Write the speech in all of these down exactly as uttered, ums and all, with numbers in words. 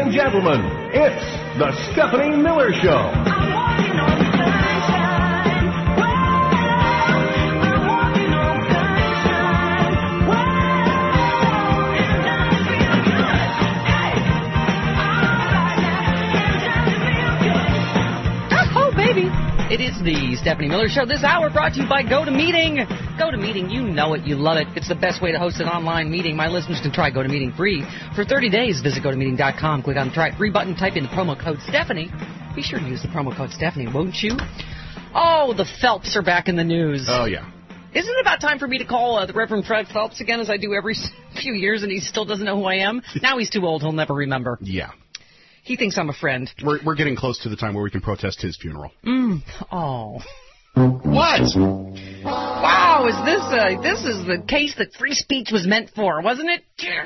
and gentlemen, it's the Stephanie Miller Show. It is the Stephanie Miller Show. This hour brought to you by GoToMeeting. GoToMeeting, you know it, you love it. It's the best way to host an online meeting. My listeners can try GoToMeeting free. For thirty days, visit go to meeting dot com. Click on the Try It Free button. Type in the promo code Stephanie. Be sure to use the promo code Stephanie, won't you? Oh, the Phelps are back in the news. Oh, yeah. Isn't it about time for me to call uh, the Reverend Fred Phelps again, as I do every few years, and he still doesn't know who I am? Now he's too old. He'll never remember. Yeah. He thinks I'm a friend. We're we're getting close to the time where we can protest his funeral. Mm. Oh. What? Wow, is this uh, this is the case that free speech was meant for, wasn't it?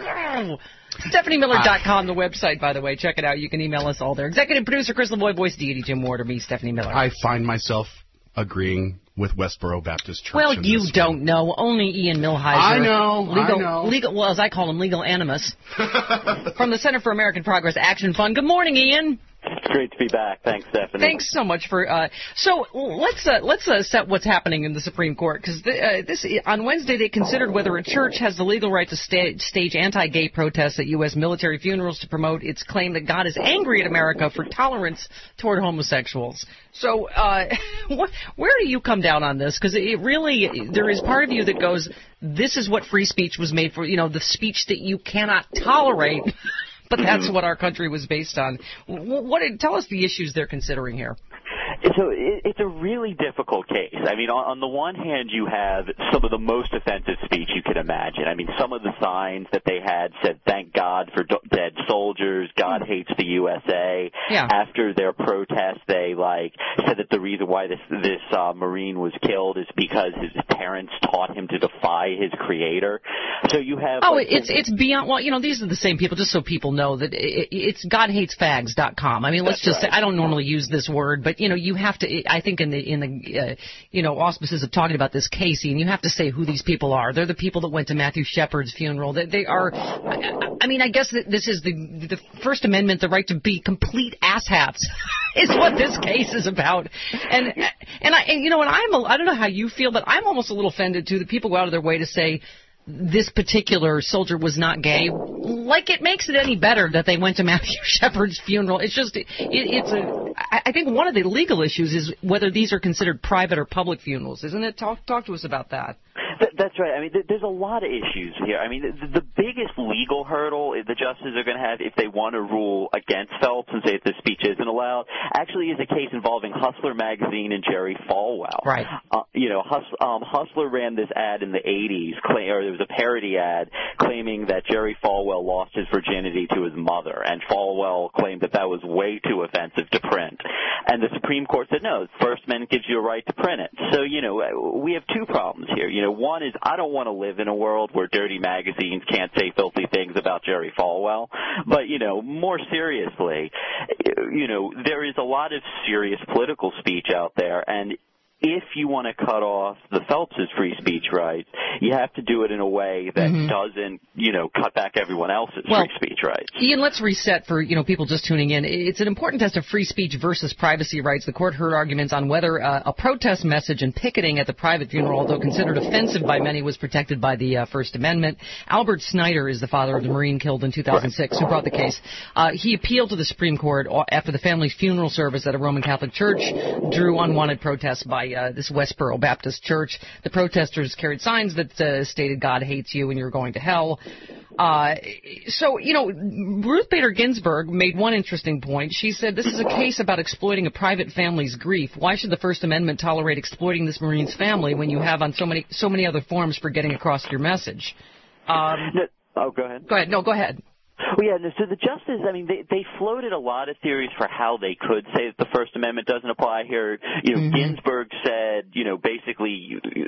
Stephanie Miller dot com, the website, by the way. Check it out. You can email us all there. Executive producer Chris LeBoy, voice deity Jim Ward, or me, Stephanie Miller. I find myself agreeing with Westboro Baptist Church. Well, you don't one. know. Only Ian Millhiser. I know. Legal, I know. Legal, well, as I call him, legal animus. From the Center for American Progress Action Fund. Good morning, Ian. It's great to be back. Thanks, Stephanie. Thanks so much for. Uh, so let's uh, let's uh, set what's happening in the Supreme Court, because uh, this on Wednesday they considered whether a church has the legal right to sta- stage anti-gay protests at U S military funerals to promote its claim that God is angry at America for tolerance toward homosexuals. So uh, what, where do you come down on this? Because it really, there is part of you that goes, this is what free speech was made for. You know, the speech that you cannot tolerate. But that's what our country was based on. What, what tell us the issues they're considering here. So it, it's a really difficult case. I mean, on, on the one hand, you have some of the most offensive speech you could imagine. I mean, some of the signs that they had said, "Thank God for do- dead soldiers," "God hates the U S A." Yeah. After their protest, they like said that the reason why this this uh, Marine was killed is because his parents taught him to defy his creator. So you have oh, like, it's it's beyond. Well, you know, these are the same people. Just so people know that it, it's God hates fags dot com. I mean, let's just right. say I don't normally use this word, but you know, you have to. I think in the in the uh, you know auspices of talking about this case, and you have to say who these people are. They're the people that went to Matthew Shepard's funeral. They, they are. I, I mean, I guess that this is the the First Amendment, the right to be complete asshats, is what this case is about. And and I and you know, and I'm a, I don't know how you feel, but I'm almost a little offended too that people go out of their way to say this particular soldier was not gay. Like it makes it any better that they went to Matthew Shepard's funeral. It's just, it, it's a, I think one of the legal issues is whether these are considered private or public funerals, isn't it? Talk, talk to us about that. Th- that's right. I mean, th- there's a lot of issues here. I mean, the, the biggest legal hurdle the justices are going to have if they want to rule against Phelps and say that this speech isn't allowed actually is a case involving Hustler magazine and Jerry Falwell. Right. Uh, you know, Hus- um, Hustler ran this ad in the eighties, claim- or there was a parody ad claiming that Jerry Falwell lost his virginity to his mother, and Falwell claimed that that was way too offensive to print. And the Supreme Court said, no, the First Amendment gives you a right to print it. So, you know, we have two problems here. You know, one is I don't want to live in a world where dirty magazines can't say filthy things about Jerry Falwell. But, you know, more seriously, you know, there is a lot of serious political speech out there, and if you want to cut off the Phelps' free speech rights, you have to do it in a way that mm-hmm. doesn't, you know, cut back everyone else's well, free speech rights. Ian, let's reset for, you know, people just tuning in. It's an important test of free speech versus privacy rights. The court heard arguments on whether uh, a protest message and picketing at the private funeral, although considered offensive by many, was protected by the uh, First Amendment. Albert Snyder is the father of the Marine killed in two thousand six, right. who brought the case. Uh, he appealed to the Supreme Court after the family's funeral service at a Roman Catholic church drew unwanted protests by uh, this Westboro Baptist Church. The protesters carried signs that uh, stated God hates you and you're going to hell. Uh, so, you know, Ruth Bader Ginsburg made one interesting point. She said this is a case about exploiting a private family's grief. Why should the First Amendment tolerate exploiting this Marine's family when you have on so many so many other forms for getting across your message? Um, no, oh, go ahead. Go ahead. No, go ahead. Well, yeah, so the justices, I mean, they, they floated a lot of theories for how they could say that the First Amendment doesn't apply here. You know, mm-hmm. Ginsburg said, you know, basically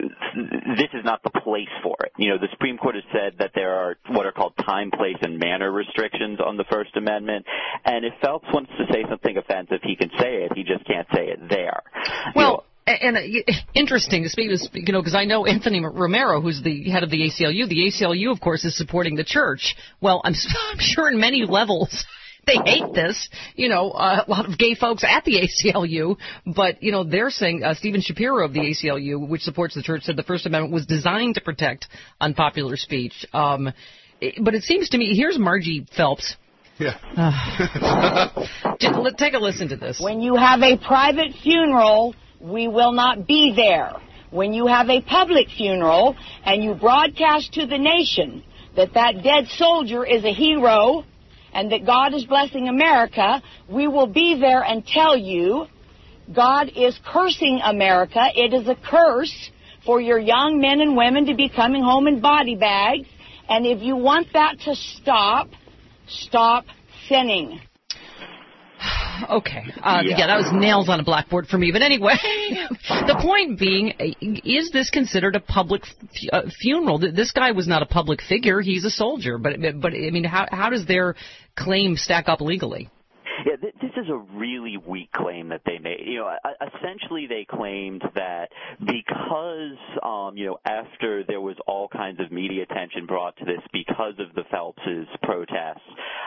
this is not the place for it. You know, the Supreme Court has said that there are what are called time, place, and manner restrictions on the First Amendment. And if Phelps wants to say something offensive, he can say it. He just can't say it there. Well, you know, And uh, interesting to speak, you know, because I know Anthony Romero, who's the head of the A C L U. The A C L U, of course, is supporting the church. Well, I'm, I'm sure in many levels they hate this. You know, uh, a lot of gay folks at the A C L U, but, you know, they're saying, uh, Stephen Shapiro of the A C L U, which supports the church, said the First Amendment was designed to protect unpopular speech. Um, it, but it seems to me, here's Margie Phelps. Yeah. Let's take a listen to this. When you have a private funeral, we will not be there. When you have a public funeral and you broadcast to the nation that that dead soldier is a hero and that God is blessing America, we will be there and tell you God is cursing America. It is a curse for your young men and women to be coming home in body bags. And if you want that to stop, stop sinning. Okay. Uh, yeah. yeah, that was nails on a blackboard for me. But anyway, the point being, is this considered a public f- uh, funeral? This guy was not a public figure. He's a soldier. But, but I mean, how, how does their claim stack up legally? Yeah, th- this is a really weak claim that they made. You know, essentially they claimed that because, um, you know, after there was all kinds of media attention brought to this because of the Phelps' protests,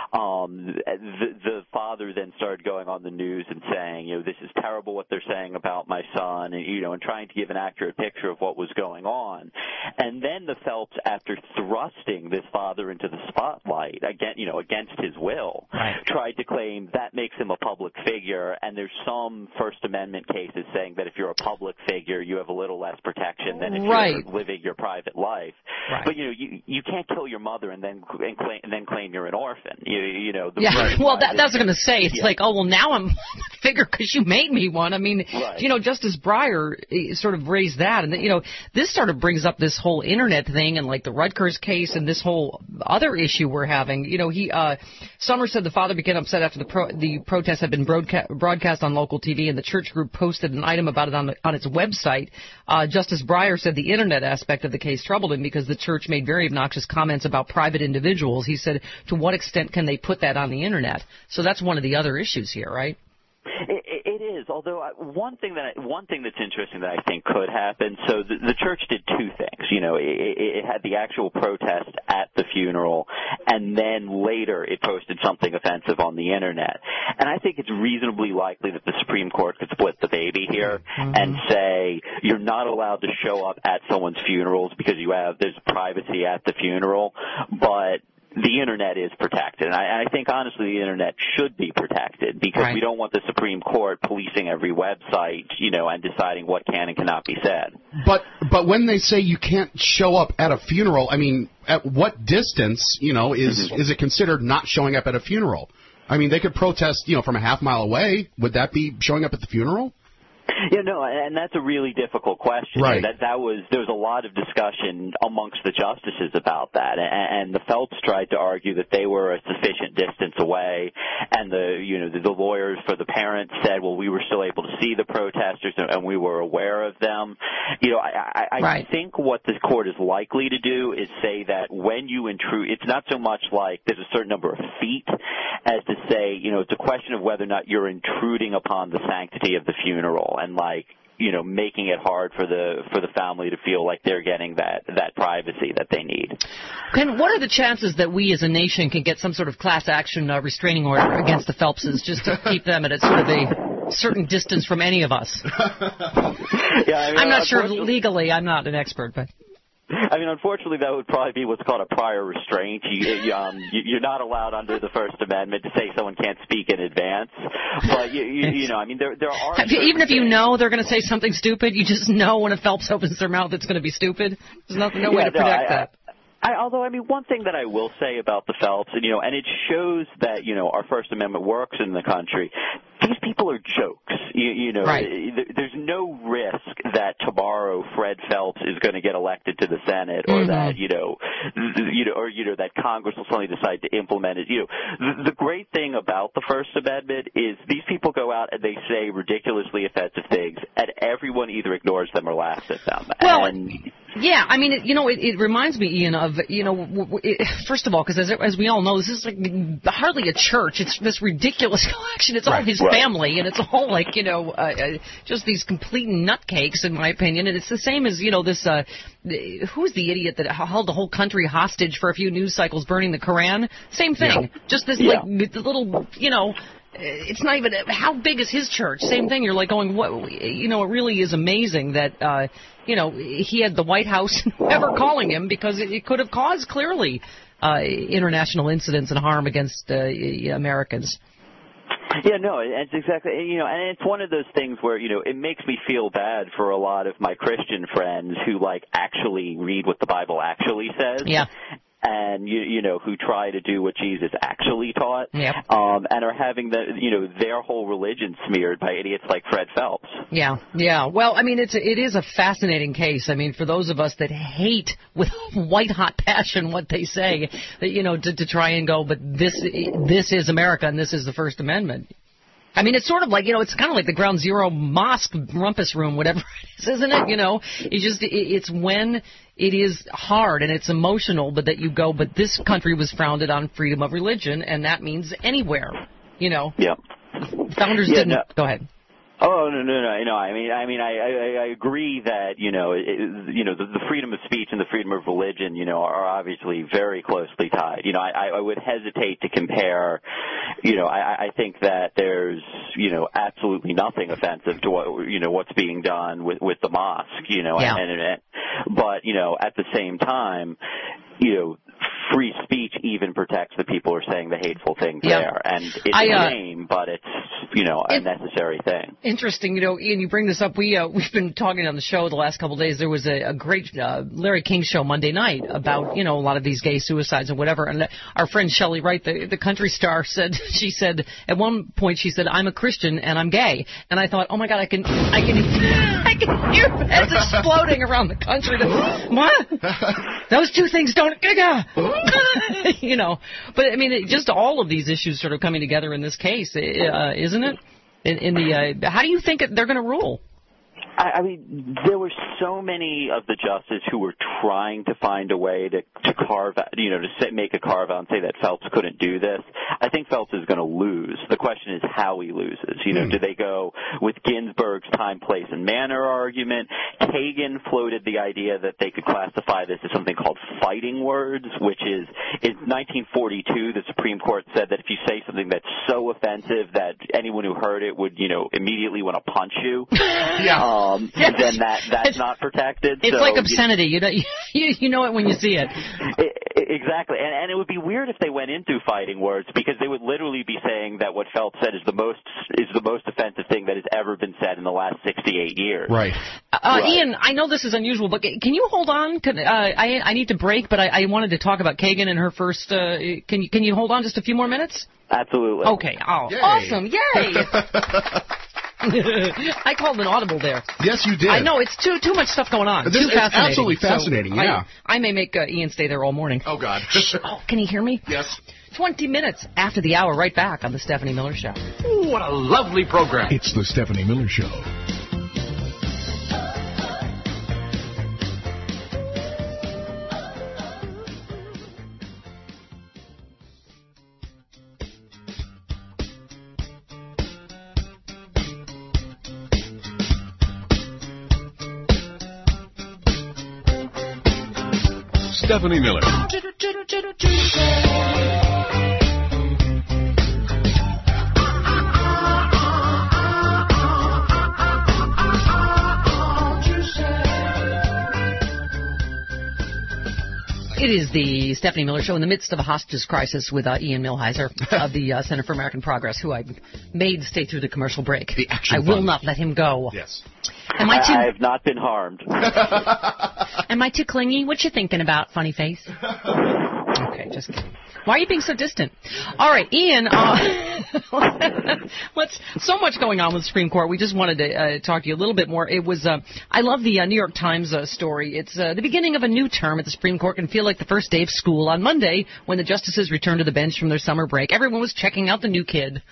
um, the, the father then started going on the news and saying, you know, this is terrible what they're saying about my son, and, you know, and trying to give an accurate picture of what was going on. And then the Phelps, after thrusting this father into the spotlight, again, you know, against his will, right, tried to claim that that makes him a public figure, and there's some First Amendment cases saying that if you're a public figure, you have a little less protection than if right. you're living your private life. Right. But you know, you you can't kill your mother and then and claim, and then claim you're an orphan. You, you know. The yeah. Well, that, that's what I was going to say. It's yeah. like, oh well, now I'm a figure because you made me one. I mean, right. you know, Justice Breyer sort of raised that, and you know, this sort of brings up this whole internet thing and like the Rutgers case and this whole other issue we're having. You know, he uh, Summers said the father became upset after the pro- the protests had been broadcast, broadcast on local T V, and the church group posted an item about it on, the, on its website. Uh, Justice Breyer said the internet aspect of the case troubled him because the church made very obnoxious comments about private individuals. He said, to what extent can they put that on the internet? So that's one of the other issues here, right? It, it is. Although one thing that I, one thing that's interesting that I think could happen. So the, the church did two things. You know, it, it had the actual protest at the funeral, and then later it posted something offensive on the internet. And I think it's reasonably likely that the Supreme Court could split the baby here mm-hmm. and say you're not allowed to show up at someone's funerals because you have there's privacy at the funeral, but the internet is protected, and I, I think honestly the internet should be protected because right. we don't want the Supreme Court policing every website, you know, and deciding what can and cannot be said. But but when they say you can't show up at a funeral, I mean, at what distance, you know, is mm-hmm. is it considered not showing up at a funeral? I mean, they could protest, you know, from a half mile away. Would that be showing up at the funeral? Yeah, no, and that's a really difficult question. Right. That that was there was a lot of discussion amongst the justices about that, and, and the Phelps tried to argue that they were a sufficient distance away, and the you know the, the lawyers for the parents said, well, we were still able to see the protesters and we were aware of them. You know, I, I, right. I think what the court is likely to do is say that when you intrude, it's not so much like there's a certain number of feet as to say, you know, it's a question of whether or not you're intruding upon the sanctity of the funeral. And like, you know, making it hard for the for the family to feel like they're getting that that privacy that they need. Ken, what are the chances that we as a nation can get some sort of class action uh, restraining order against the Phelpses just to keep them at a sort of a certain distance from any of us? yeah, I mean, I'm not sure legally. I'm not an expert, but. I mean, unfortunately, that would probably be what's called a prior restraint. You, you, um, you're not allowed under the First Amendment to say someone can't speak in advance. But, you, you, you know, I mean, there there are... Even if you know they're going to say something stupid, you just know when a Phelps opens their mouth it's going to be stupid? There's nothing, no yeah, way to no, predict I, that. I, although, I mean, one thing that I will say about the Phelps, and, you know, and it shows that, you know, our First Amendment works in the country, these people are jokes. You, you know, right. there's no risk that tomorrow Fred Phelps is going to get elected to the Senate, or mm-hmm. that, you know, you know, or, you know, that Congress will suddenly decide to implement it. You know, the, the great thing about the First Amendment is these people go out and they say ridiculously offensive things, and everyone either ignores them or laughs at them. Well, and, Yeah, I mean, it, you know, it, it reminds me, Ian, of, you know, w- w- it, first of all, because as, as we all know, this is like hardly a church. It's this ridiculous collection. It's all right, his right. family, and it's all like, you know, uh, uh, just these complete nutcakes, in my opinion. And it's the same as, you know, this, uh, who's the idiot that held the whole country hostage for a few news cycles burning the Koran? Same thing. Yeah. Just this, yeah. like, little, you know... It's not even, how big is his church? Same thing. You're like going, what, you know, it really is amazing that, uh, you know, he had the White House ever calling him because it, it could have caused clearly uh, international incidents and harm against uh, Americans. Yeah, no, it's exactly, you know, and it's one of those things where, you know, it makes me feel bad for a lot of my Christian friends who, like, actually read what the Bible actually says. Yeah. And, you, you know, who try to do what Jesus actually taught, yep. um, and are having the, you know, their whole religion smeared by idiots like Fred Phelps. Yeah, yeah. Well, I mean, it's a, it is a fascinating case. I mean, for those of us that hate with white hot passion what they say, that, you know, to, to try and go, but this this is America and this is the First Amendment. I mean, it's sort of like, you know, it's kind of like the Ground Zero mosque rumpus room, whatever it is, isn't it? You know, it just, it, it's when it is hard and it's emotional, but that you go, but this country was founded on freedom of religion, and that means anywhere, you know. Yeah. Founders yeah, didn't. No. Go ahead. Oh no no no no! I mean I mean I I, I agree that you know it, you know the, the freedom of speech and the freedom of religion you know are obviously very closely tied. You know I, I would hesitate to compare. You know I, I think that there's you know absolutely nothing offensive to what you know what's being done with with the mosque. You know yeah. and, and, and but you know at the same time you know. Free speech even protects the people who are saying the hateful things yeah. there. And it's I, uh, a shame, but it's, you know, a it, necessary thing. Interesting. You know, Ian, you bring this up. We, uh, we've been talking on the show the last couple of days. There was a, a great uh, Larry King show Monday night about, you know, a lot of these gay suicides and whatever. And our friend Shelley Wright, the, the country star, said, she said, at one point she said, I'm a Christian and I'm gay. And I thought, oh, my God, I can, I can, I can hear heads exploding around the country. What? Those two things don't... you know, but I mean, it, just all of these issues sort of coming together in this case, uh, isn't it? In, in the, uh, how do you think they're going to rule? I, I mean, there were so many of the justices who were trying to find a way to, to carve out, you know, to say, make a carve out and say that Phelps couldn't do this. I think Phelps is going to lose. The question is how he loses. You know, mm. do they go with Ginsburg's time, place, and manner argument? Kagan floated the idea that they could classify this as something called fighting words, which is, in nineteen forty-two, the Supreme Court said that if you say something that's so offensive that anyone who heard it would, you know, immediately want to punch you. yeah. Um, yes. Then that that's it's, not protected. It's so, like obscenity. You know, you, you know it when you see it. it exactly, and, and it would be weird if they went into fighting words because they would literally be saying that what Phelps said is the most is the most offensive thing that has ever been said in the last sixty-eight years. Right. Uh, right. Ian, I know this is unusual, but can you hold on? Can, uh, I I need to break, but I, I wanted to talk about Kagan and her first. Uh, can you can you hold on just a few more minutes? Absolutely. Okay. Oh, Yay. awesome! Yay! I called an audible there. Yes, you did. I know, it's too too much stuff going on. This, too it's fascinating. absolutely fascinating, so yeah. I, I may make uh, Ian stay there all morning. Oh, God. Oh, can he hear me? Yes. twenty minutes after the hour, right back on The Stephanie Miller Show. Ooh, what a lovely program. It's The Stephanie Miller Show. Stephanie Miller. It is the Stephanie Miller Show in the midst of a hostages crisis with uh, Ian Millhiser of the uh, Center for American Progress, who I made stay through the commercial break. The action I will fund. not let him go. Yes. Am I too? I have not been harmed. Am I too clingy? What you thinking about, funny face? Okay, just kidding. Why are you being so distant? All right, Ian, uh, let's, so much going on with the Supreme Court. We just wanted to uh, talk to you a little bit more. It was, uh, I love the uh, New York Times uh, story. It's uh, the beginning of a new term at the Supreme Court can feel like the first day of school on Monday when the justices returned to the bench from their summer break. Everyone was checking out the new kid.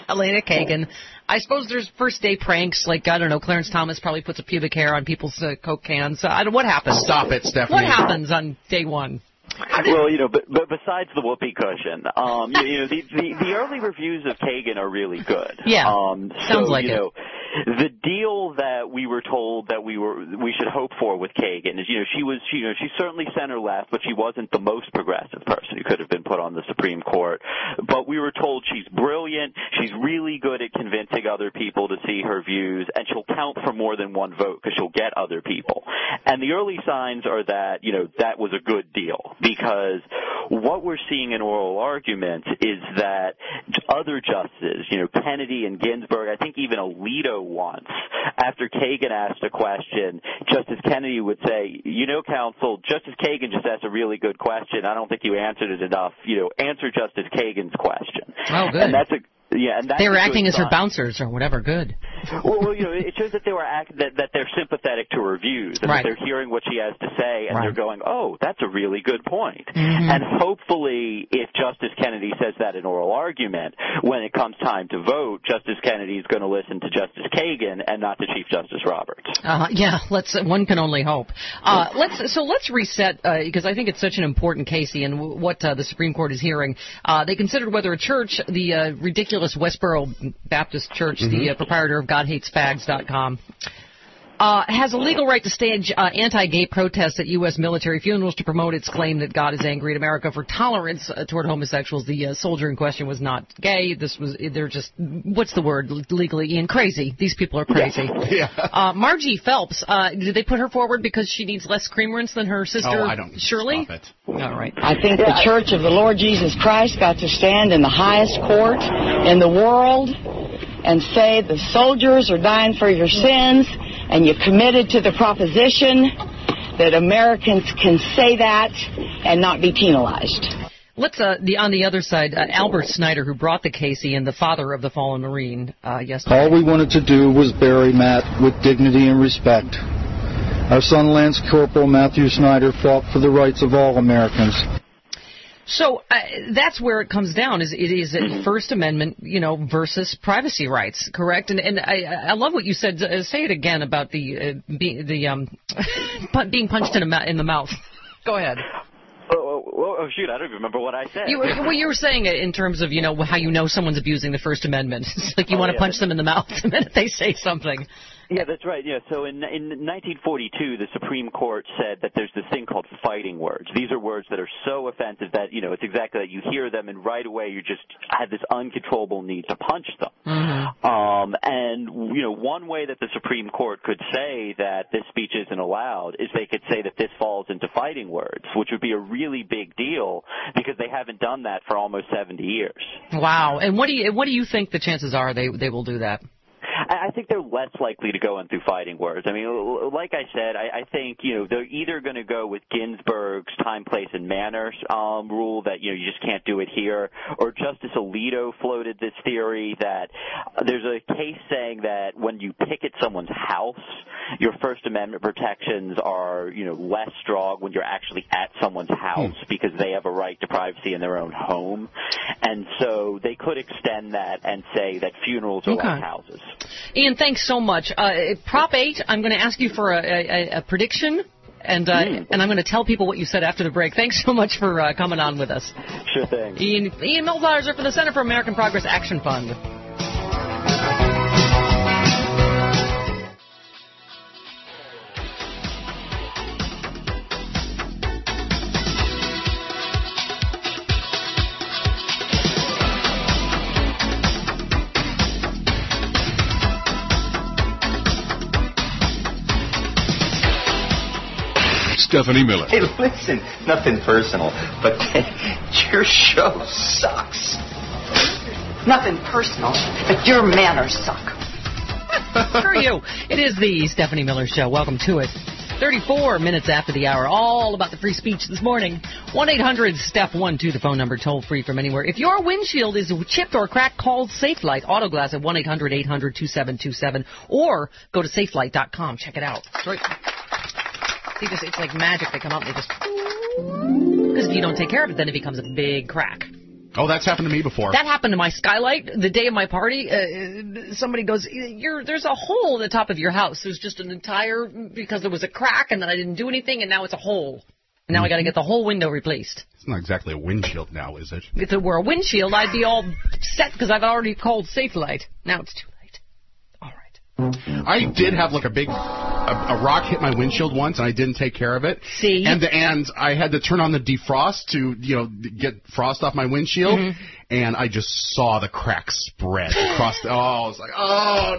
Elena Kagan. I suppose there's first-day pranks, like, I don't know, Clarence Thomas probably puts a pubic hair on people's uh, Coke cans. I don't, what happens? Stop it, Stephanie. What happens on day one? Well, you know, but, but besides the whoopee cushion, um, you, you know, the, the the early reviews of Kagan are really good. Yeah, um, sounds so, like you it. know, the deal that we were told that we were we should hope for with Kagan is, you know, she was, she, you know, she's certainly center left, but she wasn't the most progressive person who could have been put on the Supreme Court. But we were told she's brilliant, she's really good at convincing other people to see her views, and she'll count for more than one vote because she'll get other people. And the early signs are that, you know, that was a good deal, because what we're seeing in oral arguments is that other justices, you know, Kennedy and Ginsburg, I think even Alito once, after Kagan asked a question, Justice Kennedy would say, you know, counsel, Justice Kagan just asked a really good question. I don't think you answered it enough. You know, answer Justice Kagan's question. Oh, good. And that's a Yeah, and that's they were acting as sign. her bouncers or whatever. Good. Well, well, you know, it shows that they were act, that, that they're sympathetic to her views, and right. that they're hearing what she has to say, and right. they're going, "Oh, that's a really good point." Mm-hmm. And hopefully, if Justice Kennedy says that in oral argument, when it comes time to vote, Justice Kennedy is going to listen to Justice Kagan and not to Chief Justice Roberts. Uh, yeah, let's. One can only hope. Uh, let's. So let's reset uh, because I think it's such an important case, and w- what uh, the Supreme Court is hearing. Uh, they considered whether a church, the uh, ridiculous Westboro Baptist Church, mm-hmm. the uh, proprietor of God Hates Fags dot com, uh, has a legal right to stage uh, anti-gay protests at U S military funerals to promote its claim that God is angry at America for tolerance uh, toward homosexuals. The uh, soldier in question was not gay. This was, they're just, what's the word legally, Ian? Crazy. These people are crazy. Yeah. Uh, Margie Phelps, uh, did they put her forward because she needs less cream rinse than her sister oh, I don't Shirley? Stop it. All right. I think the Church of the Lord Jesus Christ got to stand in the highest court in the world and say the soldiers are dying for your sins, and you committed to the proposition that Americans can say that and not be penalized. Let's, uh, the, on the other side, uh, Albert Snyder, who brought the case, and the father of the fallen Marine, uh, yesterday. All we wanted to do was bury Matt with dignity and respect. Our son, Lance Corporal Matthew Snyder, fought for the rights of all Americans. So uh, that's where it comes down. Is it is a First Amendment, you know, versus privacy rights, correct? And and I I love what you said. Uh, say it again about the uh, being the um being punched in, a, in the mouth. Go ahead. Oh, oh, oh, shoot, I don't even remember what I said. You, well, you were saying it in terms of, you know, how you know someone's abusing the First Amendment. It's like you oh, want to yeah. punch them in the mouth the minute they say something. Yeah, that's right. Yeah, so in in nineteen forty-two, the Supreme Court said that there's this thing called fighting words. These are words that are so offensive that, you know, it's exactly that you hear them and right away you just have this uncontrollable need to punch them. Mm-hmm. Um, and, you know, one way that the Supreme Court could say that this speech isn't allowed is they could say that this falls into fighting words, which would be a really big deal because they haven't done that for almost seventy years. Wow. And what do you what do you think the chances are they they will do that? I think they're less likely to go in through fighting words. I mean, like I said, I, I think, you know, they're either going to go with Ginsburg's time, place, and manner um, rule that, you know, you just can't do it here, or Justice Alito floated this theory that there's a case saying that when you picket someone's house, your First Amendment protections are, you know, less strong when you're actually at someone's house because they have a right to privacy in their own home. And so they could extend that and say that funerals are okay. like houses. Ian, thanks so much. Uh, Prop eight, I'm going to ask you for a, a, a prediction, and uh, mm. and I'm going to tell people what you said after the break. Thanks so much for uh, coming on with us. Sure thing. Ian, Ian Milzhauser from the Center for American Progress Action Fund. Stephanie Miller. Hey, listen, nothing personal, but your show sucks. Nothing personal, but your manners suck. Screw you. It is the Stephanie Miller Show. Welcome to it. thirty-four minutes after the hour, all about the free speech this morning. one eight hundred step one two, the phone number, toll free from anywhere. If your windshield is chipped or cracked, call SafeLight Autoglass at one eight hundred eight hundred two seven two seven or go to safelight dot com. Check it out. It's right. See, just, it's like magic. They come out and they just... Because if you don't take care of it, then it becomes a big crack. Oh, that's happened to me before. That happened to my skylight the day of my party. Uh, somebody goes, "You're there's a hole in the top of your house. There's just an entire because there was a crack, and then I didn't do anything, and now it's a hole. And now mm-hmm. I got to get the whole window replaced." It's not exactly a windshield now, is it? If it were a windshield, I'd be all set because I've already called Safe Light. Now it's too late. I did have like a big, a, a rock hit my windshield once, and I didn't take care of it. See? And the, and I had to turn on the defrost to, you know, get frost off my windshield, mm-hmm. and I just saw the cracks spread across the, oh, I was like, oh,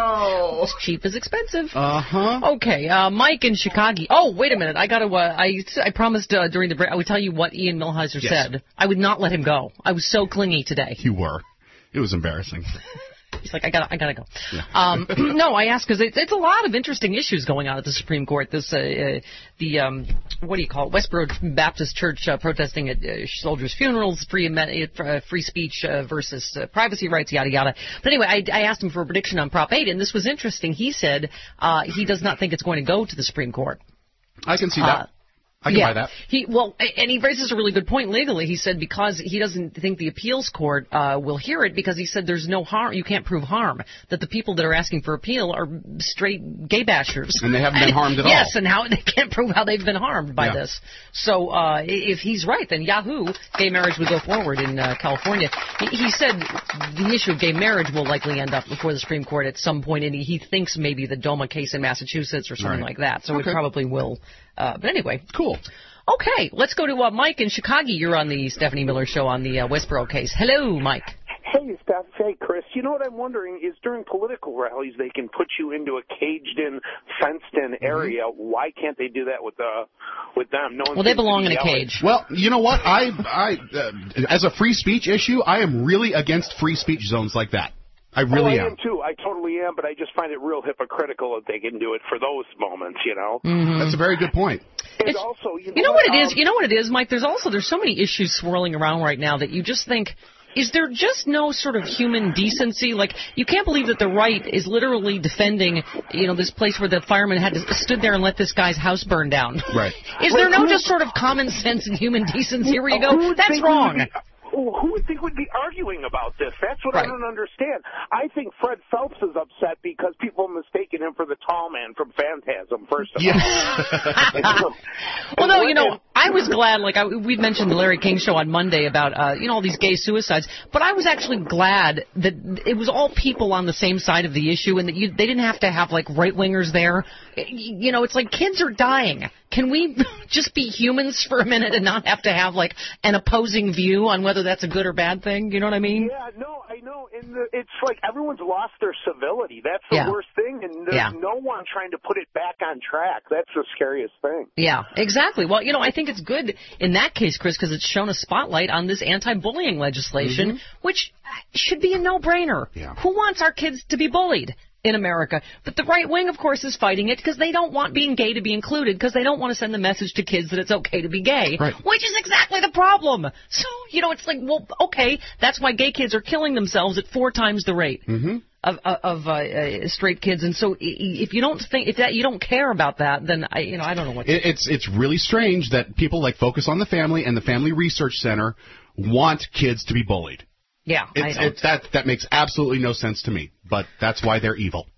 no. It's cheap is expensive. Uh-huh. Okay, uh, Mike in Chicago. Oh, wait a minute. I got to, uh, I, I promised uh, during the break, I would tell you what Ian Millhiser yes. said. I would not let him go. I was so clingy today. You were. It was embarrassing. He's like, I gotta, I gotta go. Yeah. Um, no, I asked because it's, it's a lot of interesting issues going on at the Supreme Court. This, uh, uh, the, um, what do you call it? Westboro Baptist Church uh, protesting at uh, soldiers' funerals, free uh, free speech uh, versus uh, privacy rights, yada yada. But anyway, I, I asked him for a prediction on Prop eight, and this was interesting. He said uh, he does not think it's going to go to the Supreme Court. I can see that. Uh, I can yeah. buy that. He well, and he raises a really good point legally. He said because he doesn't think the appeals court uh, will hear it because he said there's no harm. You can't prove harm. That the people that are asking for appeal are straight gay bashers, and they haven't been harmed at yes, all. Yes, and how they can't prove how they've been harmed by yeah. this. So uh, if he's right, then Yahoo, gay marriage would go forward in uh, California. He, he said the issue of gay marriage will likely end up before the Supreme Court at some point, and he, he thinks maybe the DOMA case in Massachusetts or something right. like that. So okay. it probably will. Uh, but anyway, cool. Okay, let's go to uh, Mike in Chicago. You're on the Stephanie Miller Show on the uh, Westboro case. Hello, Mike. Hey, Steph. Hey, Chris. You know what I'm wondering is during political rallies they can put you into a caged-in, fenced-in area. Mm-hmm. Why can't they do that with uh, with them? No well, they belong in a cage. Well, you know what? I, I, uh, as a free speech issue, I am really against free speech zones like that. I really oh, I am. am, too. I totally am, but I just find it real hypocritical that they can do it for those moments, you know? Mm-hmm. That's a very good point. And also, you know, you know what, what it um, is? You know what it is, Mike? There's also, there's so many issues swirling around right now that you just think, is there just no sort of human decency? Like, you can't believe that the right is literally defending, you know, this place where the firemen had to stood there and let this guy's house burn down. Right. Is there no just sort of common sense and human decency where you go, that's wrong? Who would think we'd be arguing about this? That's what right. I don't understand. I think Fred Phelps is upset because people have mistaken him for the tall man from Phantasm, first of yes. all. Well, no, you know, I was glad, like, I, we'd mentioned the Larry King Show on Monday about, uh, you know, all these gay suicides, but I was actually glad that it was all people on the same side of the issue and that you, they didn't have to have, like, right-wingers there. You know, it's like kids are dying. Can we just be humans for a minute and not have to have, like, an opposing view on whether that's a good or bad thing? You know what I mean? Yeah, no, I know. And the, it's like everyone's lost their civility. That's the yeah. worst thing. And there's yeah. no one trying to put it back on track. That's the scariest thing. Yeah, exactly. Well, you know, I think it's good in that case, Chris, because it's shown a spotlight on this anti-bullying legislation, mm-hmm. which should be a no-brainer. Yeah. Who wants our kids to be bullied in America? But the right wing, of course, is fighting it because they don't want being gay to be included because they don't want to send the message to kids that it's okay to be gay, right. which is exactly the problem. So, you know, it's like, well, okay, that's why gay kids are killing themselves at four times the rate. Mm-hmm. Of, of uh, uh, straight kids, and so if you don't think if that you don't care about that, then I you know I don't know what. To it, it's it's really strange that people like Focus on the Family and the Family Research Center want kids to be bullied. Yeah, it's, I it's that that makes absolutely no sense to me, but that's why they're evil.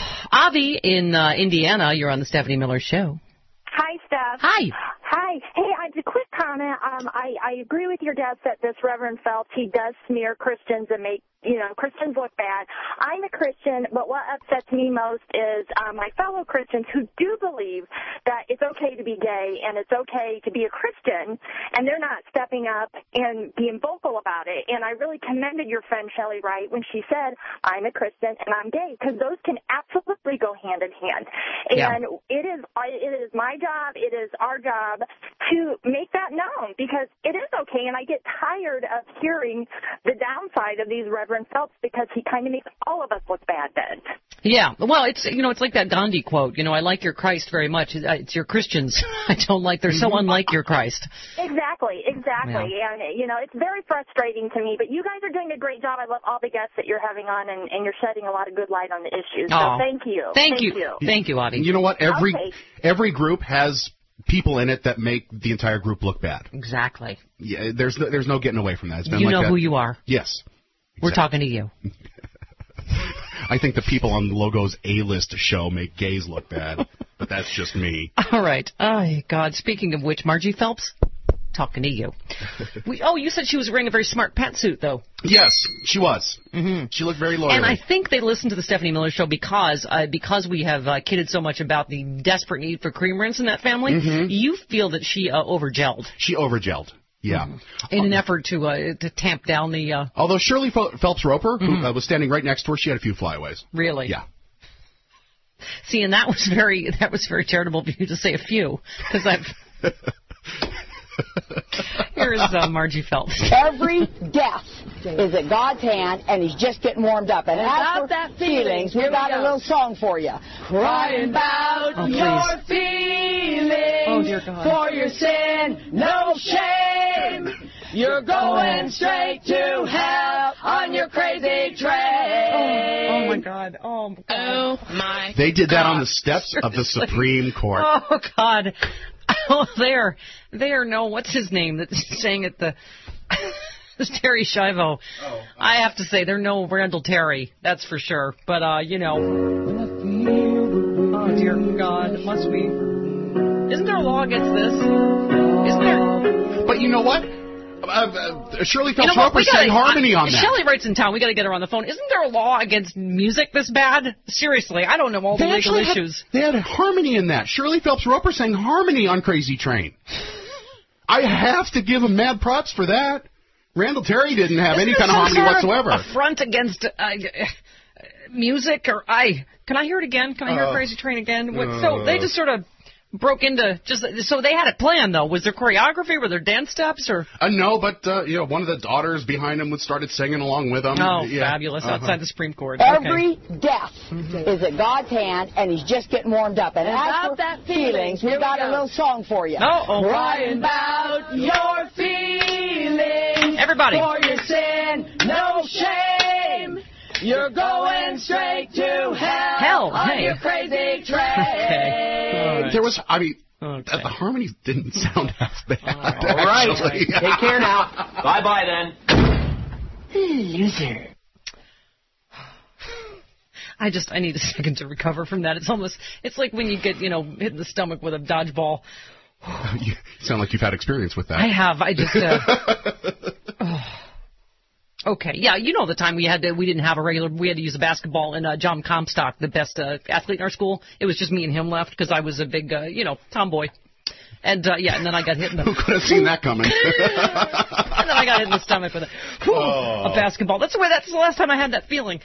Avi in uh, Indiana, you're on the Stephanie Miller Show. Hi, Steph. Hi. Hi. Hey, I have a quick comment. Um, I, I agree with your dad that this Reverend Phelps, he does smear Christians and make, you know, Christians look bad. I'm a Christian, but what upsets me most is um, my fellow Christians who do believe that it's okay to be gay and it's okay to be a Christian, and they're not stepping up and being vocal about it. And I really commended your friend Shelley Wright when she said, I'm a Christian and I'm gay, because those can absolutely go hand in hand. And yeah. it is it is my job, it is our job to make that known, because it is okay, and I get tired of hearing the downside of these Reverend Phelps because he kind of makes all of us look bad then. Yeah, well, it's you know, it's like that Gandhi quote, you know, I like your Christ very much. It's your Christians I don't like. They're so unlike your Christ. Exactly, exactly. Yeah. And, you know, it's very frustrating to me, but you guys are doing a great job. I love all the guests that you're having on, and, and you're shedding a lot of good light on the issues. So oh, thank you. Thank, thank you. you. Thank you, Avi. You know what? Every okay. every group has people in it that make the entire group look bad. Exactly. Yeah, there's no, there's no getting away from that. It's been you like know that. who you are. Yes. We're Exactly. talking to you. I think the people on Logo's A-list show make gays look bad, but that's just me. All right. Oh, God. Speaking of which, Margie Phelps, talking to you. We, oh, you said she was wearing a very smart pantsuit, though. Yes, she was. Mm-hmm. She looked very loyal. And I think they listened to the Stephanie Miller Show because uh, because we have uh, kidded so much about the desperate need for cream rinse in that family. Mm-hmm. You feel that she uh, overgelled. She overgelled. Yeah. Mm-hmm. In an effort to uh, to tamp down the... Uh, Although Shirley Phelps Roper, mm-hmm. who uh, was standing right next to her, she had a few flyaways. Really? Yeah. See, and that was very that was very charitable of you to say a few, because I've... Here's uh, Margie Phelps. Every death is at God's hand, and he's just getting warmed up. And as for that feelings, we got a little song for you. Crying about oh, your feelings, oh, dear God. For your sin, no shame. You're going straight to hell on your crazy train. Oh, oh my God. Oh, my God. Oh, my They did that God. on the steps of the Supreme Court. Oh, God. Oh, there. There, no, what's his name that's saying at the... This Terry Schiavo. Oh, I have to say, there's no Randall Terry, that's for sure. But, uh, you know... Oh, dear God, it must be... Isn't there a law against this? Isn't there... But you know what? Uh, uh, Shirley Phelps you know Roper sang harmony on that. Shelley writes in town. We got to get her on the phone. Isn't there a law against music this bad? Seriously, I don't know all the they legal issues. Had, they had harmony in that. Shirley Phelps Roper sang harmony on Crazy Train. I have to give him mad props for that. Randall Terry didn't have Isn't any kind of harmony sort whatsoever. Of affront against uh, music, or I can I hear it again? Can I hear uh, Crazy Train again? What, uh, so they just sort of broke into just so they had it planned though. Was there choreography? Were there dance steps or? Uh, no, but uh, you know, one of the daughters behind him started singing along with him. Oh, yeah. fabulous! Uh-huh. Outside the Supreme Court. Every okay. death mm-hmm. is at God's hand, and he's just getting warmed up. And as for that feelings, we got a little song for you. No, oh. Crying about your feelings. Everybody. For your sin, no shame. You're going straight to hell, hell on hey. your crazy train. Okay. Right. There was, I mean, okay. the harmonies didn't sound half bad. All right. Actually. Take care now. Bye-bye then. Loser. I just, I need a second to recover from that. It's almost, it's like when you get, you know, hit in the stomach with a dodgeball. You sound like you've had experience with that. I have. I just, uh, oh. Okay, yeah, you know the time we had to, we didn't have a regular, we had to use a basketball, and uh, John Comstock, the best uh, athlete in our school, it was just me and him left because I was a big, uh, you know, tomboy. And, uh, yeah, and then I got hit in the... Who could have seen that coming? And then I got hit in the stomach with a, whew, oh. a basketball. That's the way, that's the last time I had that feeling.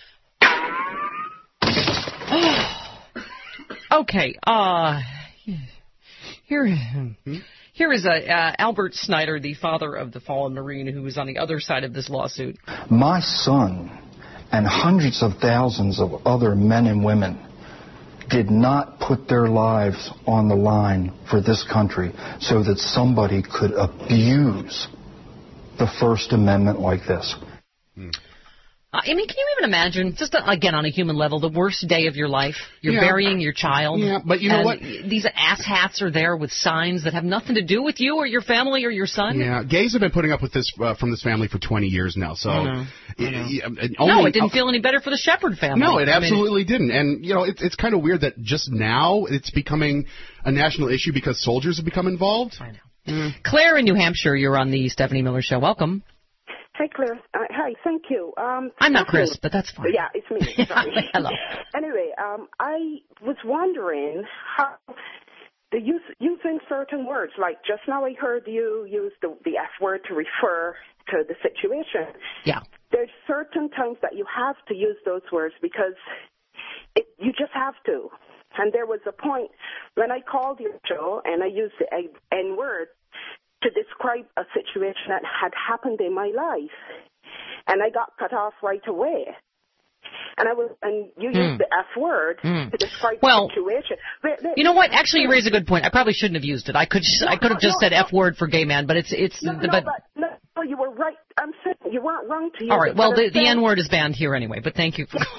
Okay, uh, here... Hmm? Here is uh, uh, Albert Snyder, the father of the fallen Marine, who is on the other side of this lawsuit. My son and hundreds of thousands of other men and women did not put their lives on the line for this country so that somebody could abuse the First Amendment like this. Hmm. Uh, I mean, can you even imagine, just uh, again on a human level, the worst day of your life? You're yeah. burying your child. Yeah, but you know and what? These asshats are there with signs that have nothing to do with you or your family or your son. Yeah, gays have been putting up with this uh, from this family for twenty years now. So, I know. it, I know. it, only, no, it didn't feel any better for the Shepherd family. No, it absolutely I mean, didn't. And you know, it, it's kind of weird that just now it's becoming a national issue because soldiers have become involved. I know. Mm. Claire in New Hampshire, you're on the Stephanie Miller Show. Welcome. Hi, Claire. Uh, hi, thank you. Um, I'm not Chris, but that's fine. Yeah, it's me. Sorry. Hello. Anyway, um, I was wondering how the use, using certain words, like just now I heard you use the, the F word to refer to the situation. Yeah. There's certain times that you have to use those words because it, you just have to. And there was a point when I called your show and I used the N word to describe a situation that had happened in my life, and I got cut off right away. And I was, and you mm. used the F word mm. to describe well, the situation. But, but, you know what? Actually, you raise a good point. I probably shouldn't have used it. I could, no, I could have no, just no, said no. F word for gay man, but it's, it's. No, the, no, but, but no, you were right. I'm saying you weren't wrong to use all right. it. Well, the, the N word is banned here anyway. But thank you for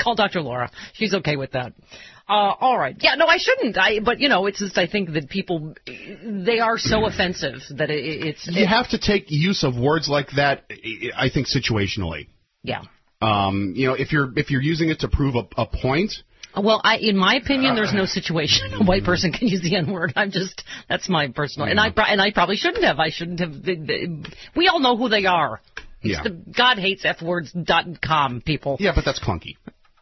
call Doctor Laura. She's okay with that. Uh, all right. Yeah, no, I shouldn't. I, but, you know, it's just I think that people, they are so offensive that it, it's... You it, have to take use of words like that, I think, situationally. Yeah. Um, you know, if you're if you're using it to prove a, a point... Well, I, in my opinion, there's no situation a white person can use the N-word. I'm just, that's my personal, and I and I probably shouldn't have. I shouldn't have. We all know who they are. It's Yeah. the God hates F words dot com people. Yeah, but that's clunky.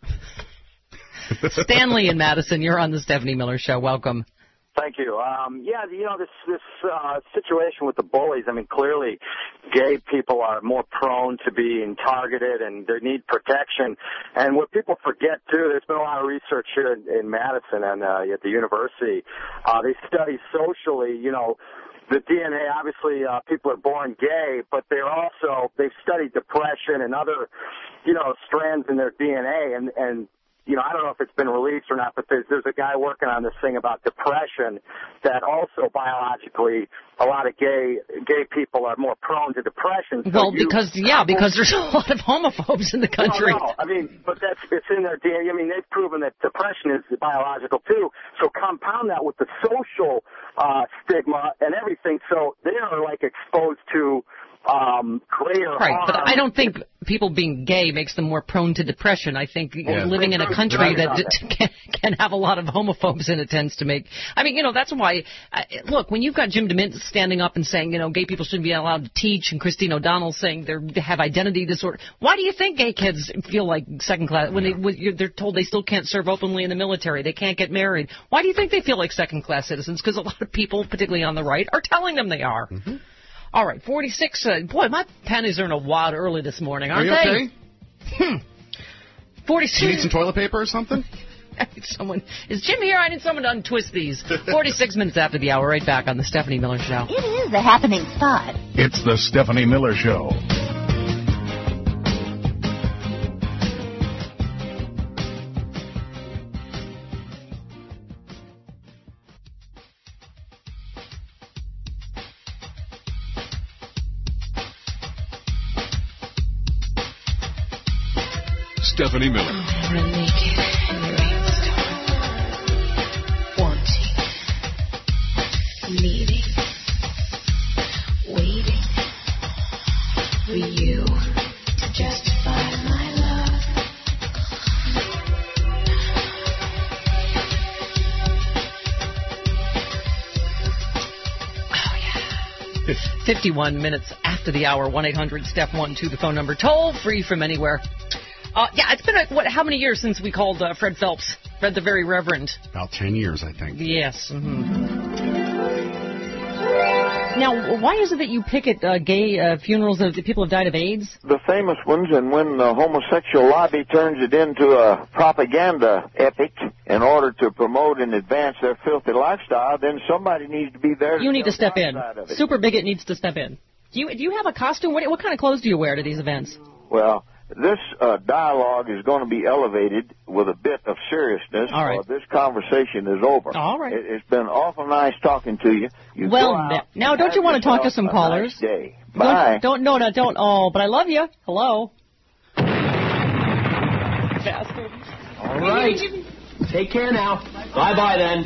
Stanley in Madison, you're on the Stephanie Miller Show. Welcome. Thank you. Um, yeah, you know, this this uh, situation with the bullies, I mean, clearly gay people are more prone to being targeted and they need protection. And what people forget, too, there's been a lot of research here in, in Madison and uh, at the university. Uh, they study socially, you know, the D N A, obviously, uh, people are born gay, but they're also, they've studied depression and other, you know, strands in their D N A, and, and you know, I don't know if it's been released or not, but there's, there's a guy working on this thing about depression that also biologically a lot of gay gay people are more prone to depression. So well, you, because, yeah, because there's a lot of homophobes in the country. No, no, I mean, but that's, it's in their D N A. I mean, they've proven that depression is biological, too. So compound that with the social uh, stigma and everything. So they are, like, exposed to um, greater Right, harm. but I don't think people being gay makes them more prone to depression. I think Yeah. living in a country that can, can have a lot of homophobes in it tends to make... I mean, you know, that's why... Uh, look, when you've got Jim DeMint standing up and saying, you know, gay people shouldn't be allowed to teach, and Christine O'Donnell saying they have identity disorder, why do you think gay kids feel like second class when, they, when you're, they're told they still can't serve openly in the military, they can't get married? Why do you think they feel like second class citizens? Because a lot of people, particularly on the right, are telling them they are. Mm-hmm. All right, forty-six. Uh, boy, my panties are in a wad early this morning, aren't Are you they? okay? Hmm. forty-six. Do you need some toilet paper or something? I need someone. Is Jim here? I need someone to untwist these. forty-six minutes after the hour, right back on the Stephanie Miller Show. It is the happening spot. It's the Stephanie Miller Show. Stephanie Miller. Run naked in the rainstorm. Wanting, needing, waiting for you to justify my love. Oh, yeah. fifty-one minutes after the hour, one eight hundred Steph one two, the phone number. Toll free from anywhere. Uh, yeah, it's been, a, what, how many years since we called uh, Fred Phelps? Fred the Very Reverend. About ten years, I think. Yes. Mm-hmm. Now, why is it that you pick at uh, gay uh, funerals of people have died of AIDS? The famous ones, and when the homosexual lobby turns it into a propaganda epic in order to promote and advance their filthy lifestyle, then somebody needs to be there. To you need to step in. It. Super Bigot needs to step in. Do you do you have a costume? What, what kind of clothes do you wear to these events? Well, this uh, dialogue is going to be elevated with a bit of seriousness. All right. Or this conversation is over. All right. It, it's been awful nice talking to you. you well, now don't you want to talk to some callers? Nice day. Bye. Don't, don't no no don't. Oh, but I love you. Hello. All right. Take care now. Bye bye then.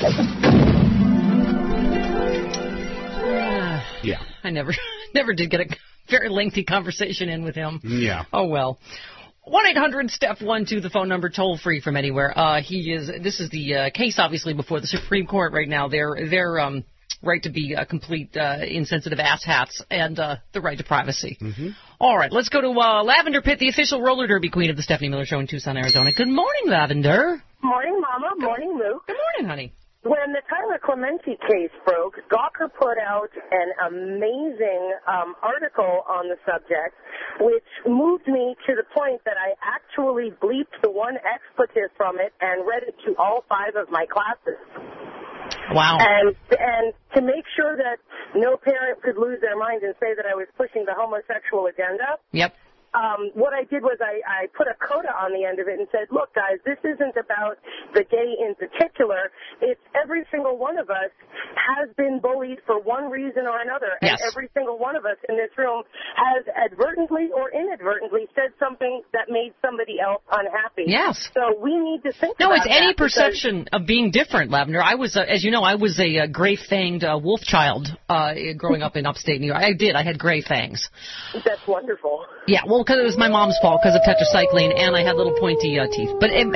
Yeah. I never never did get a very lengthy conversation in with him. Yeah. Oh, well. one eight hundred Steph one two, the phone number, toll free from anywhere. Uh, he is, this is the uh, case, obviously, before the Supreme Court right now. Their, their um, right to be uh, complete uh, insensitive asshats and uh, the right to privacy. Mm-hmm. All right, let's go to uh, Lavender Pitt, the official roller derby queen of the Stephanie Miller Show in Tucson, Arizona. Good morning, Lavender. Morning, Mama. Morning, Luke. Good morning, honey. When the Tyler Clementi case broke, Gawker put out an amazing um, article on the subject, which moved me to the point that I actually bleeped the one expletive from it and read it to all five of my classes. Wow. And and to make sure that no parent could lose their mind and say that I was pushing the homosexual agenda. Yep. um, what I did was I, I put a coda on the end of it and said, look, guys, this isn't about the gay in particular. It's every single one of us has been bullied for one reason or another. Yes. And every single one of us in this room has advertently or inadvertently said something that made somebody else unhappy. Yes. So we need to think No, about it's any that because- perception of being different, Lavender. I was, uh, as you know, I was a uh, gray-fanged uh, wolf child uh, growing up in upstate New York. I did. I had gray fangs. That's wonderful. Yeah, well, because it was my mom's fault because of tetracycline, and I had little pointy uh, teeth. But it,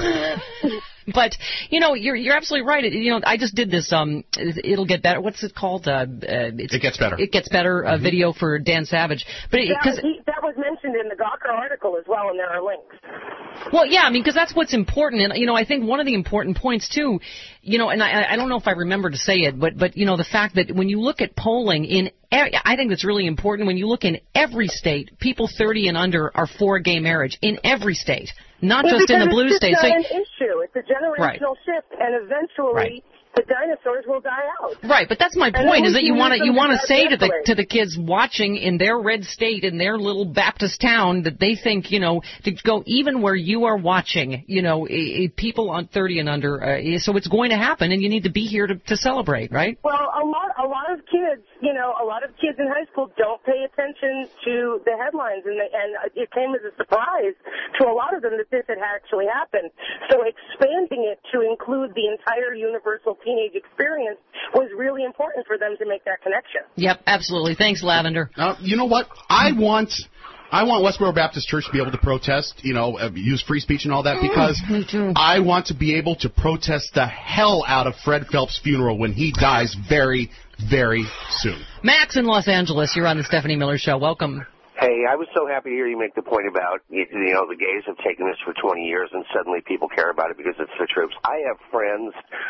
it But you know, you're you're absolutely right. It, you know, I just did this. Um, it'll get better. What's it called? Uh, uh, it's, it gets better. It gets better. Uh, mm-hmm. Video for Dan Savage. But that, because that was mentioned in the Gawker article as well, and there are links. Well, yeah, I mean, because that's what's important, and you know, I think one of the important points too, you know, and I, I don't know if I remember to say it, but but you know, the fact that when you look at polling in, I think that's really important. When you look in every state, people thirty and under are for gay marriage in every state, not well, just in the blue it's states. It's not so, an issue. It's a generational right. shift, and eventually. Right. The dinosaurs will die out. Right, but that's my and point. Is that you want to you want to say to the carefully. to the kids watching in their red state in their little Baptist town that they think, you know, to go even where you are watching, you know, I, I, people on thirty and under. Uh, so it's going to happen, and you need to be here to, to celebrate, right? Well, a lot a lot of kids, you know, a lot of kids in high school don't pay attention to the headlines, and they, and it came as a surprise to a lot of them that this had actually happened. So expanding it to include the entire universal teenage experience was really important for them to make that connection. Yep, absolutely. Thanks, Lavender. Uh, you know what? I want I want Westboro Baptist Church to be able to protest, you know, uh, use free speech and all that, because Me too. I want to be able to protest the hell out of Fred Phelps' funeral when he dies very, very soon. Max in Los Angeles, you're on the Stephanie Miller Show. Welcome. Hey, I was so happy to hear you make the point about, you know, the gays have taken this for twenty years and suddenly people care about it because it's the troops. I have friends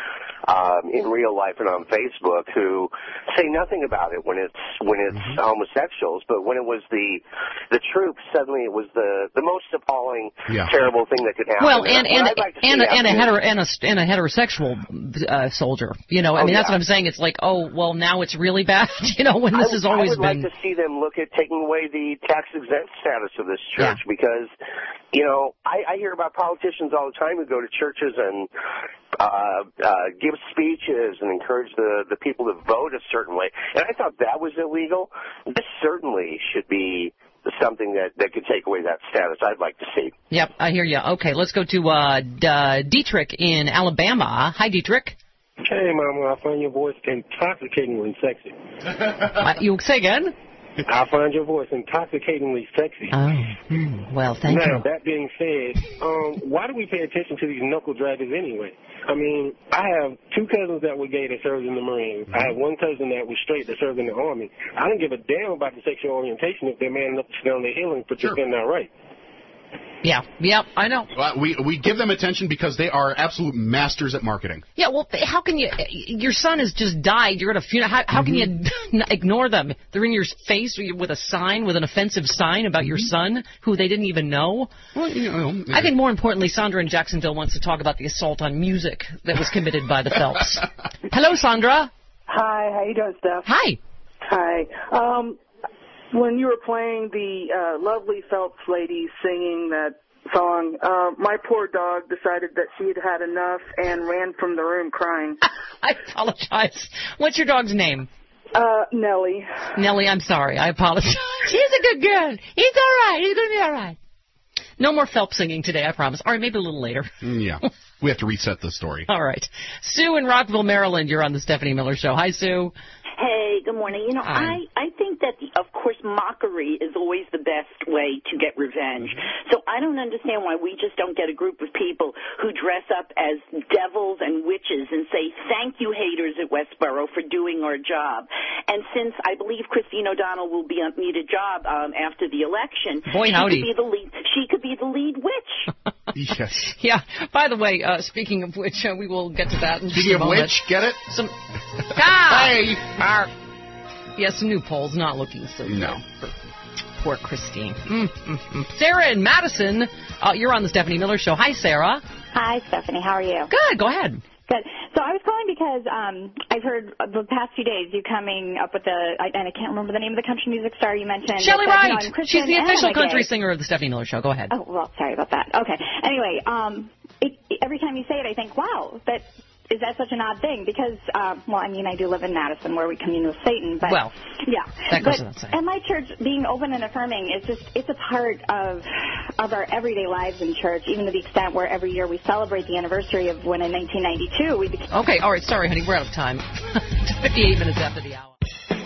um, in real life and on Facebook who say nothing about it when it's when it's mm-hmm. homosexuals, but when it was the the troops, suddenly it was the the most appalling, yeah. terrible thing that could happen. Well, and and and like and, a, and a hetero and a and a heterosexual uh, soldier. You know, I oh, mean, yeah. that's what I'm saying. It's like, oh, well, now it's really bad. You know, when this I, has always I would been. like to see them look at taking away the tax-exempt status of this church yeah. because, you know, I, I hear about politicians all the time who go to churches and uh, uh, give speeches and encourage the, the people to vote a certain way. And I thought that was illegal. This certainly should be something that, that could take away that status. I'd like to see. Yep, I hear you. Okay, let's go to uh, D- uh, Dietrich in Alabama. Hi, Dietrich. Hey, Mama, I find your voice intoxicatingly sexy. uh, you say again? I find your voice intoxicatingly sexy. Oh, hmm. Well, thank now, you. Now, that being said, um, why do we pay attention to these knuckle draggers anyway? I mean, I have two cousins that were gay that served in the Marines. I have one cousin that was straight that served in the Army. I don't give a damn about the sexual orientation if they're man enough to sit on their heel and put sure. their gun out right. Yeah, yep, I know. Well, we we give them attention because they are absolute masters at marketing. Yeah, well, how can you? Your son has just died. You're at a funeral. How, how mm-hmm. can you ignore them? They're in your face with a sign, with an offensive sign about mm-hmm. your son, who they didn't even know. Well, you know, yeah. I think more importantly, Sandra in Jacksonville wants to talk about the assault on music that was committed by the Phelps. Hello, Sandra. Hi, how you doing, Steph? Hi. Hi. Um, when you were playing the uh, lovely Phelps lady singing that song, uh, my poor dog decided that she had had enough and ran from the room crying. I apologize. What's your dog's name? Uh, Nellie. Nellie, I'm sorry. I apologize. She's a good girl. He's all right. He's going to be all right. No more Phelps singing today, I promise. All right, maybe a little later. Yeah. We have to reset the story. All right. Sue in Rockville, Maryland, you're on the Stephanie Miller Show. Hi, Sue. Hey, good morning. You know, Hi. I, I think that, the, of course, mockery is always the best way to get revenge. So I don't understand why we just don't get a group of people who dress up as devils and witches and say, thank you, haters at Westboro, for doing our job. And since I believe Christine O'Donnell will be need a job um, after the election, Boy, she howdy. could be the lead. She could be the lead witch. Yes. Yeah. By the way, uh, speaking of which, uh, we will get to that in just Speaking a of moment. which, get it? Some. Ah! Hey. Our... Yes, new polls not looking so good. No. For poor Christine. Mm, mm, mm. Sarah in Madison, uh, you're on the Stephanie Miller Show. Hi, Sarah. Hi, Stephanie. How are you? Good. Go ahead. Good. So I was calling because um, I've heard the past few days you coming up with the, I, and I can't remember the name of the country music star you mentioned. Shelley that said, Wright. You know, She's the official I'm country gay. singer of the Stephanie Miller Show. Go ahead. Oh, well, sorry about that. Okay. Anyway, um, it, every time you say it, I think, wow, that is that such an odd thing? Because, uh, well, I mean, I do live in Madison where we commune with Satan, but well, yeah. that goes but without saying. at my church, being open and affirming is just, it's a part of of our everyday lives in church, even to the extent where every year we celebrate the anniversary of when in nineteen ninety-two we became... Okay, all right, sorry, honey, we're out of time. fifty-eight minutes after the hour.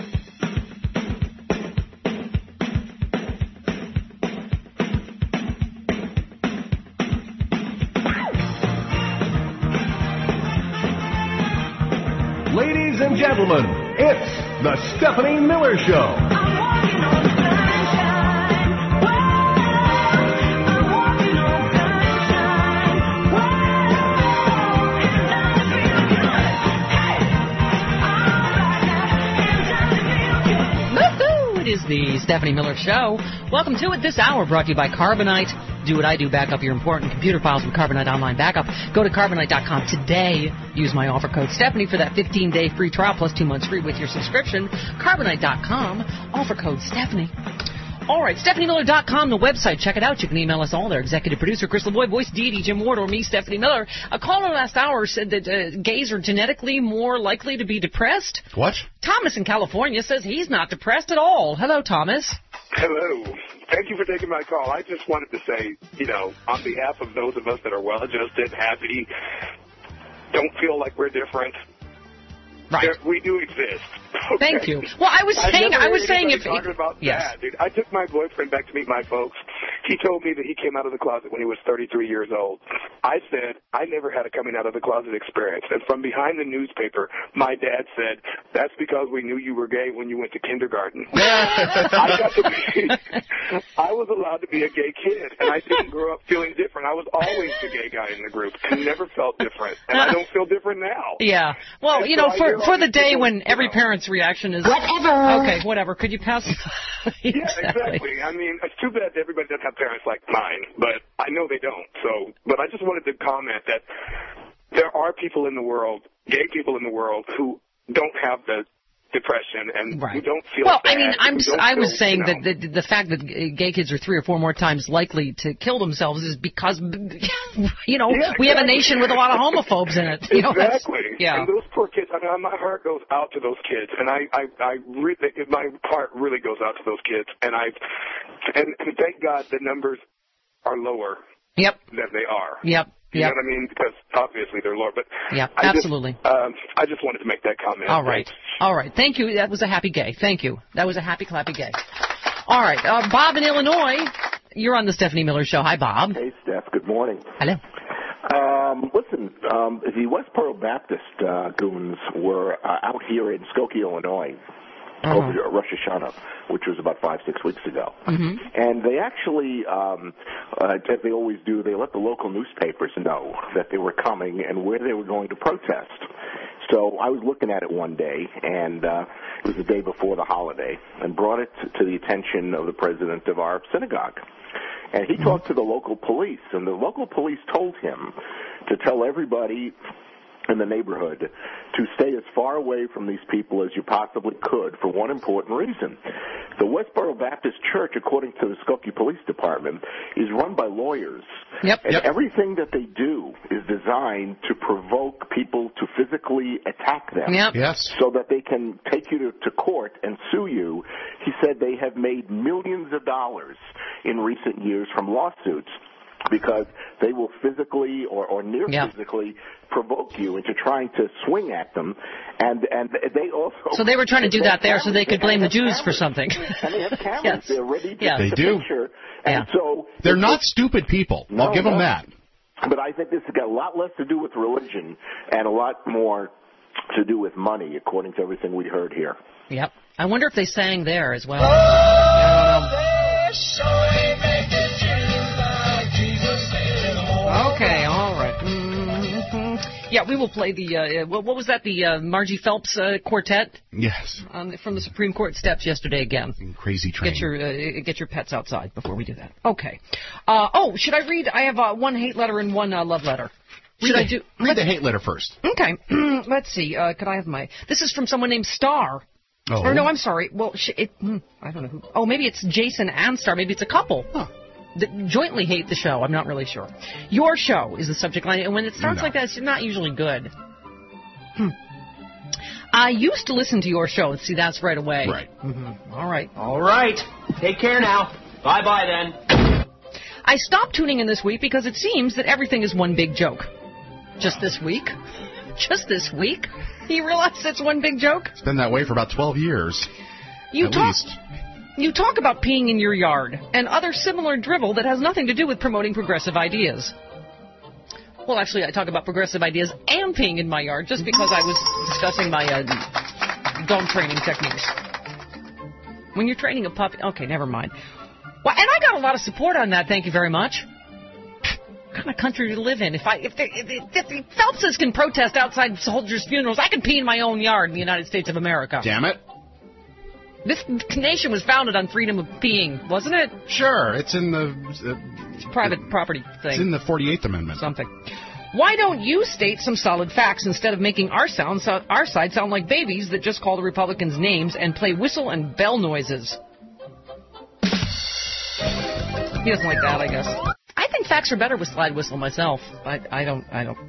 Ladies and gentlemen, it's the Stephanie Miller Show. It is the Stephanie Miller Show. Welcome to it. This hour brought to you by Carbonite. Do what I do. Back up your important computer files with Carbonite Online Backup. Go to Carbonite dot com today. Use my offer code Stephanie for that fifteen-day free trial plus two months free with your subscription. Carbonite dot com. Offer code Stephanie. All right, Stephanie Miller dot com, the website. Check it out. You can email us all there. Executive producer Chris LeBoy, voice Dee Dee, Jim Ward, or me, Stephanie Miller. A caller last hour said that uh, gays are genetically more likely to be depressed. What? Thomas in California says he's not depressed at all. Hello, Thomas. Hello. Thank you for taking my call. I just wanted to say, you know, on behalf of those of us that are well-adjusted, happy, don't feel like we're different. Right. There, we do exist. Okay? Thank you. Well, I was saying, I was saying if talking about yes. that, dude. I took my boyfriend back to meet my folks. He told me that he came out of the closet when he was thirty-three years old. I said I never had a coming out of the closet experience. And from behind the newspaper, my dad said, "That's because we knew you were gay when you went to kindergarten." I got to be, I was allowed to be a gay kid, and I didn't grow up feeling different. I was always the gay guy in the group, and never felt different. And I don't feel different now. Yeah. Well, And you so know, I for hear for all the these day people, when you every know, parent's reaction is Whatever. Okay, whatever. Could you pass? Yeah, exactly. I mean, it's too bad that everybody doesn't have parents like mine, but I know they don't. So, but I just wanted to comment that there are people in the world, gay people in the world, who don't have the depression and right. who don't feel well, bad. I mean, I'm who just, don't I was feel, saying you know, that the, the fact that gay kids are three or four more times likely to kill themselves is because, you know, Yeah, we have a exactly. nation with a lot of homophobes in it. You know, that's- exactly. yeah. And those poor kids. I mean, my heart goes out to those kids, and I, I, I really, my heart really goes out to those kids, and I, and, and thank God the numbers are lower. Yep. Than they are. Yep. You Yep. know what I mean? Because obviously they're lower. But Yep. I Absolutely. Just, um, I just wanted to make that comment. All right. All right. Thank you. That was a happy gay. Thank you. That was a happy clappy gay. All right. Uh, Bob in Illinois, you're on the Stephanie Miller Show. Hi, Bob. Hey, Steph. Good morning. Hello. Um, listen, um, the Westboro Baptist uh, goons were uh, out here in Skokie, Illinois, Uh-huh. over Rosh Hashanah, which was about five, six weeks ago. Mm-hmm. And they actually, um, uh, as they always do, they let the local newspapers know that they were coming and where they were going to protest. So I was looking at it one day, and uh, it was the day before the holiday, and brought it to the attention of the president of our synagogue. And he talked to the local police, and the local police told him to tell everybody in the neighborhood to stay as far away from these people as you possibly could for one important reason. The Westboro Baptist Church, according to the Skokie Police Department, is run by lawyers. Yep. And yep. everything that they do is designed to provoke people to physically attack them. Yep. Yes. So that they can take you to, to court and sue you. He said they have made millions of dollars in recent years from lawsuits because they will physically or, or near yep. physically provoke you into trying to swing at them, and and they also so they were trying to do that there so they could blame the Jews cameras. for something. And they have cameras. yes. They're ready to yeah. take They the do. picture. And yeah. so they're not stupid people. No, I'll give them no. that. But I think this has got a lot less to do with religion and a lot more to do with money, according to everything we heard here. Yep. I wonder if they sang there as well. Okay, all right. Mm-hmm. Yeah, we will play the, uh, what, what was that, the uh, Margie Phelps uh, quartet? Yes. Um, from the Supreme Court steps yesterday again. Crazy train. Get your uh, get your pets outside before we do that. Okay. Uh, oh, should I read? I have uh, one hate letter and one uh, love letter. Should read I the, do? Read the hate letter first. Okay. Let's see. Uh, could I have my? This is from someone named Star. Oh. Or no, I'm sorry. Well, sh- it, hmm, I don't know who. Oh, maybe it's Jason and Star. Maybe it's a couple. Huh. That jointly hate the show. I'm not really sure. Your show is the subject line, and when it starts No. like that, it's not usually good. Hmm. I used to listen to your show. See, that's right away. Right. Mm-hmm. All right. All right. Take care now. Bye-bye then. I stopped tuning in this week because it seems that everything is one big joke. Just this week? Just this week? You realize that's one big joke? It's been that way for about twelve years. You at talk, least. You talk about peeing in your yard and other similar drivel that has nothing to do with promoting progressive ideas. Well, actually, I talk about progressive ideas and peeing in my yard just because I was discussing my uh, dog training techniques. When you're training a puppy... Okay, never mind. Well, and I got a lot of support on that, thank you very much. What kind of country to live in? If I if, they, if, if the Phelpses can protest outside soldiers' funerals, I can pee in my own yard in the United States of America. Damn it. This nation was founded on freedom of peeing, wasn't it? Sure, it's in the... Uh, it's a private uh, property thing. It's in the forty-eighth Amendment. Something. Why don't you state some solid facts instead of making our sound, so, our side sound like babies that just call the Republicans names and play whistle and bell noises? He doesn't like that, I guess. I think facts are better with slide whistle myself. I, I don't, I don't.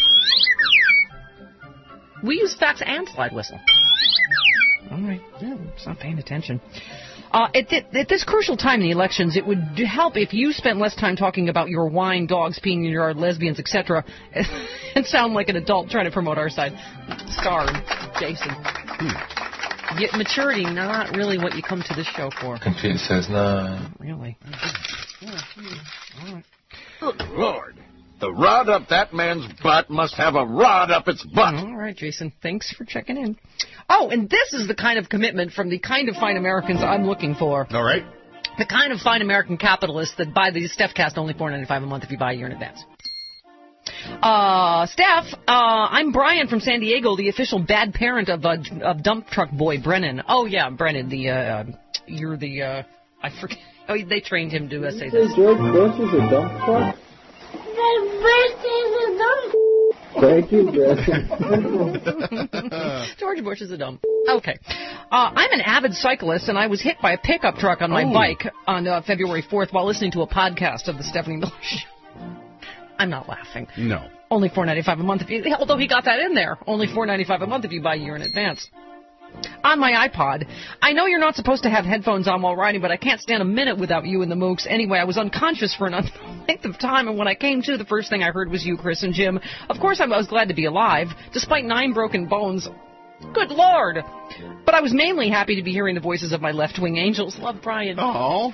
We use facts and slide whistle. All right, yeah, it's not paying attention. Uh, at, th- at this crucial time in the elections, it would help if you spent less time talking about your wine, dogs, peeing in your yard, lesbians, et cetera, and sound like an adult trying to promote our side. Star and Jason. Hmm. Yet maturity, not really what you come to this show for. Computer says no. Not really. All right. Good Lord. The rod up that man's butt must have a rod up its butt. All right, Jason. Thanks for checking in. Oh, and this is the kind of commitment from the kind of fine Americans I'm looking for. All right. The kind of fine American capitalists that buy the StephCast only four ninety-five a month if you buy a year in advance. Uh, Steph, uh, I'm Brian from San Diego, the official bad parent of uh, of dump truck boy Brennan. Oh, yeah, Brennan, the, uh, you're the, uh, I forget. Oh, they trained him to uh, say this. George Bush is a dump truck? Thank you, George Bush is a dumb. Okay. Uh, I'm an avid cyclist, and I was hit by a pickup truck on my oh. bike on uh, February fourth while listening to a podcast of the Stephanie Miller Show. I'm not laughing. No. Only four ninety-five a month if you, although he got that in there. Only four ninety-five a month if you buy a year in advance. On my iPod, I know you're not supposed to have headphones on while riding, but I can't stand a minute without you in the mooks. Anyway, I was unconscious for an unknown length of time, and when I came to, the first thing I heard was you, Chris and Jim. Of course, I was glad to be alive, despite nine broken bones. Good Lord! But I was mainly happy to be hearing the voices of my left-wing angels. Love, Brian. Oh.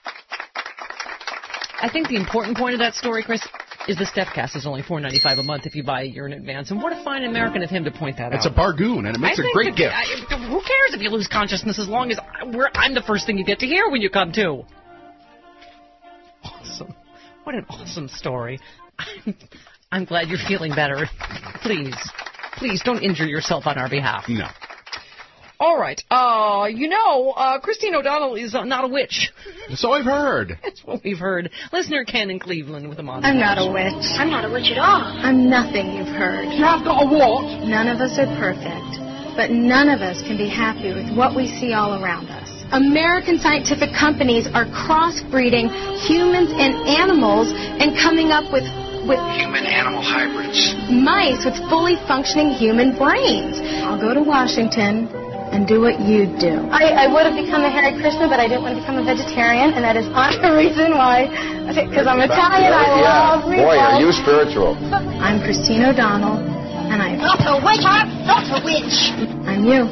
I think the important point of that story, Chris, is the StephCast is only four ninety-five a month if you buy a year in advance. And what a fine American of him to point that it's out. It's a bargain, and it makes I a great gift. I, who cares if you lose consciousness as long as we're, I'm the first thing you get to hear when you come to? Awesome. What an awesome story. I'm, I'm glad you're feeling better. Please, please don't injure yourself on our behalf. No. All right. Uh, you know, uh, Christine O'Donnell is uh, not a witch. So I've heard. That's what we've heard. Listener Ken in Cleveland with a montage. I'm not a witch. I'm not a witch at all. I'm nothing you've heard. You have got a what? None of us are perfect, but none of us can be happy with what we see all around us. American scientific companies are crossbreeding humans and animals and coming up with with human-animal hybrids. Mice with fully functioning human brains. I'll go to Washington and do what you do. I, I would have become a Hare Krishna, but I didn't want to become a vegetarian, and that is not the reason why. Because I'm Italian, I love meatballs. Boy, are you spiritual. I'm Christine O'Donnell, and I'm not a witch. I'm not a witch. I'm you.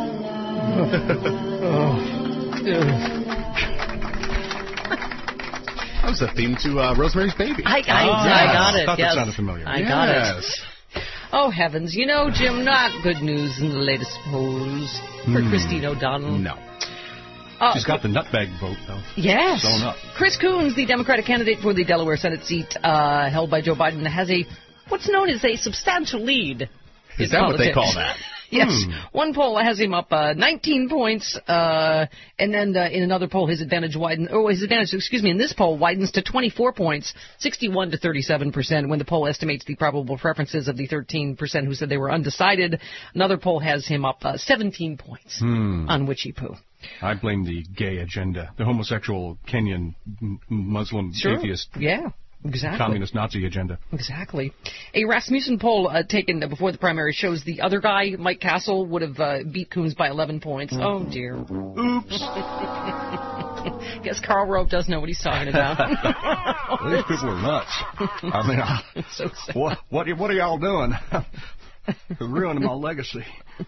That was the theme to uh, Rosemary's Baby. I, I, oh, I yes. got it. I thought yes. that sounded familiar. I yes. got it. Oh, heavens. You know, Jim, not good news in the latest polls for mm. Christine O'Donnell. No. Uh, She's got the nutbag vote, though. Yes. Sewn up. Chris Coons, the Democratic candidate for the Delaware Senate seat uh, held by Joe Biden, has a what's known as a substantial lead. Is that politics. What they call that? Yes. Hmm. One poll has him up uh, nineteen points, uh, and then uh, in another poll his advantage widens. Oh, his advantage, excuse me, in this poll widens to twenty-four points, sixty-one to thirty-seven percent. When the poll estimates the probable preferences of the thirteen percent who said they were undecided, another poll has him up uh, seventeen points Hmm. on Witchy Poo. I blame the gay agenda, the homosexual Kenyan m- Muslim Sure. atheist. Yeah. Exactly. Communist Nazi agenda. Exactly. A Rasmussen poll uh, taken before the primary shows the other guy, Mike Castle, would have uh, beat Coons by eleven points. Oh, dear. Oops. Guess Karl Rove does know what he's talking about. Well, these people are nuts. I mean, I, so what, what, what are y'all doing? You're ruining my legacy.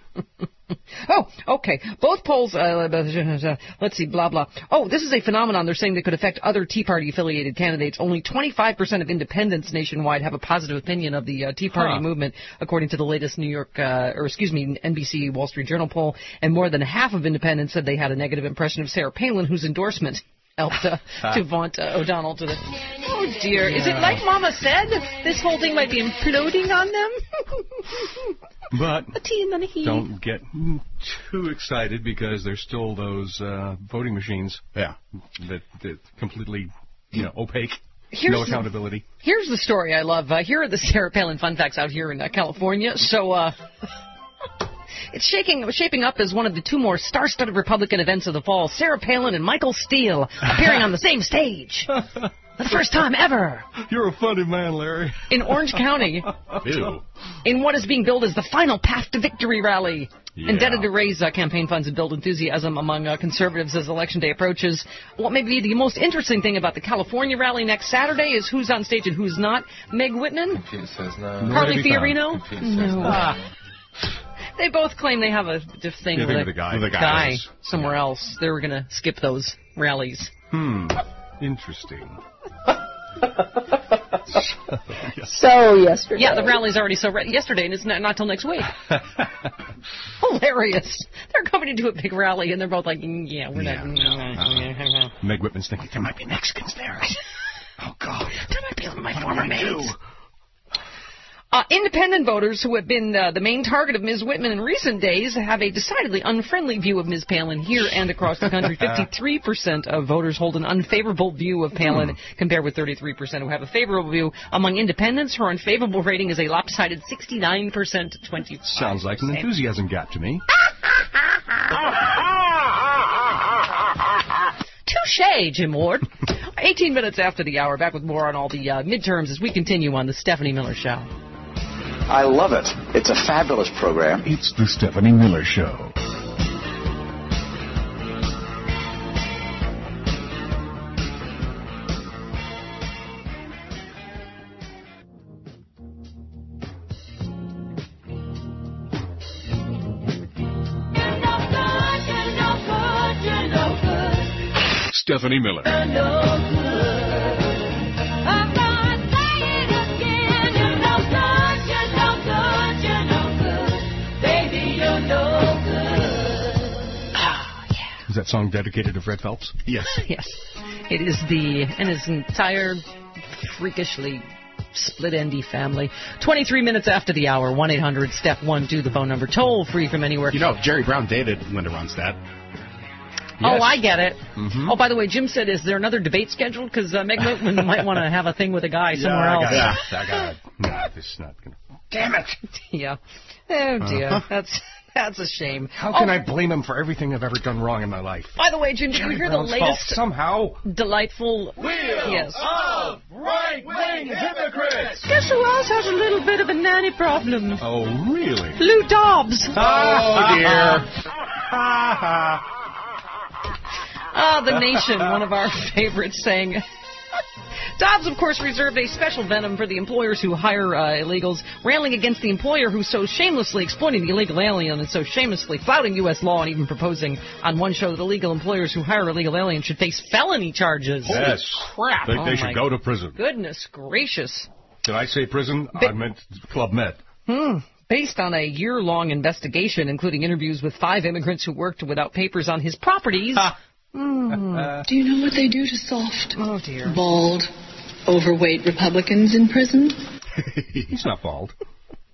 Oh, okay. Both polls, uh, let's see, blah, blah. Oh, this is a phenomenon they're saying that could affect other Tea Party-affiliated candidates. Only twenty-five percent of independents nationwide have a positive opinion of the uh, Tea Party Huh. movement, according to the latest New York, uh, or excuse me, N B C Wall Street Journal poll. And more than half of independents said they had a negative impression of Sarah Palin, whose endorsement helped uh, to vaunt uh, O'Donnell to the... Oh, dear. Is it Yeah. like Mama said? This whole thing might be imploding on them? But A tea and then a he. don't get too excited because there's still those uh, voting machines. Yeah. That, that completely, you know, opaque. Here's no the- accountability. Here's the story I love. Uh, here are the Sarah Palin fun facts out here in uh, California. So, uh, it's shaking, shaping up as one of the two more star-studded Republican events of the fall. Sarah Palin and Michael Steele appearing on the same stage. The first time ever. You're a funny man, Larry. In Orange County. Ew. In what is being billed as the final path to victory rally. Yeah. Intended to raise uh, campaign funds and build enthusiasm among uh, conservatives as Election Day approaches. What may be the most interesting thing about the California rally next Saturday is who's on stage and who's not. Meg Whitman? Computer says no. Harley Nowhere to be found. Fiorino? Computer says No. no. Ah. They both claim they have a diff thing Yeah, with, think a of the guy. With the guy guys. somewhere else. They were going to skip those rallies. Hmm. Interesting. So yesterday. Yeah, the rally's already so re- yesterday, and it's not, not till next week. Hilarious. They're coming to do a big rally, and they're both like, mm, yeah, we're Yeah. not. Meg Whitman's thinking there might be Mexicans there. Oh, God. That might be my What former do we do? mates. Uh, independent voters who have been uh, the main target of Miz Whitman in recent days have a decidedly unfriendly view of Miz Palin here and across the country. fifty-three percent of voters hold an unfavorable view of Palin, Hmm. compared with thirty-three percent who have a favorable view. Among independents, her unfavorable rating is a lopsided sixty-nine percent to twenty-five percent. Sounds like an enthusiasm gap to me. Touche, Jim Ward. eighteen minutes after the hour, back with more on all the uh, midterms as we continue on the Stephanie Miller Show. I love it. It's a fabulous program. It's the Stephanie Miller Show. Stephanie Miller. Is that song dedicated to Fred Phelps? Yes. Yes. It is the, and his entire freakishly split-endy family. twenty-three minutes after the hour, one eight hundred step one two, the phone number, toll free from anywhere. You know, if Jerry Brown dated Linda Ronstadt. Oh, I get it. Mm-hmm. Oh, by the way, Jim said, is there another debate scheduled? Because uh, Meg Whitman might want to have a thing with a guy somewhere I else. got it. I got it. No, this is not going to... Damn it! Yeah. Oh, dear. Uh-huh. That's that's a shame. How can oh, I blame him for everything I've ever done wrong in my life? By the way, Jim, did you hear the Brown's fault latest somehow? delightful... Yes. of right-wing hypocrites. Guess who else has a little bit of a nanny problem? Oh, really? Lou Dobbs. Oh, dear. Ah, The Nation, one of our favorites, saying... Dobbs, of course, reserved a special venom for the employers who hire uh, illegals, railing against the employer who's so shamelessly exploiting the illegal alien and so shamelessly flouting U S law, and even proposing on one show that illegal employers who hire illegal aliens should face felony charges. Yes. Holy crap. Think Oh, they my should go to prison. Goodness gracious. Did I say prison? I meant Club Med. Hmm. Based on a year-long investigation, including interviews with five immigrants who worked without papers on his properties... Mm. Do you know what they do to soft, oh dear, bald, overweight Republicans in prison? He's not bald.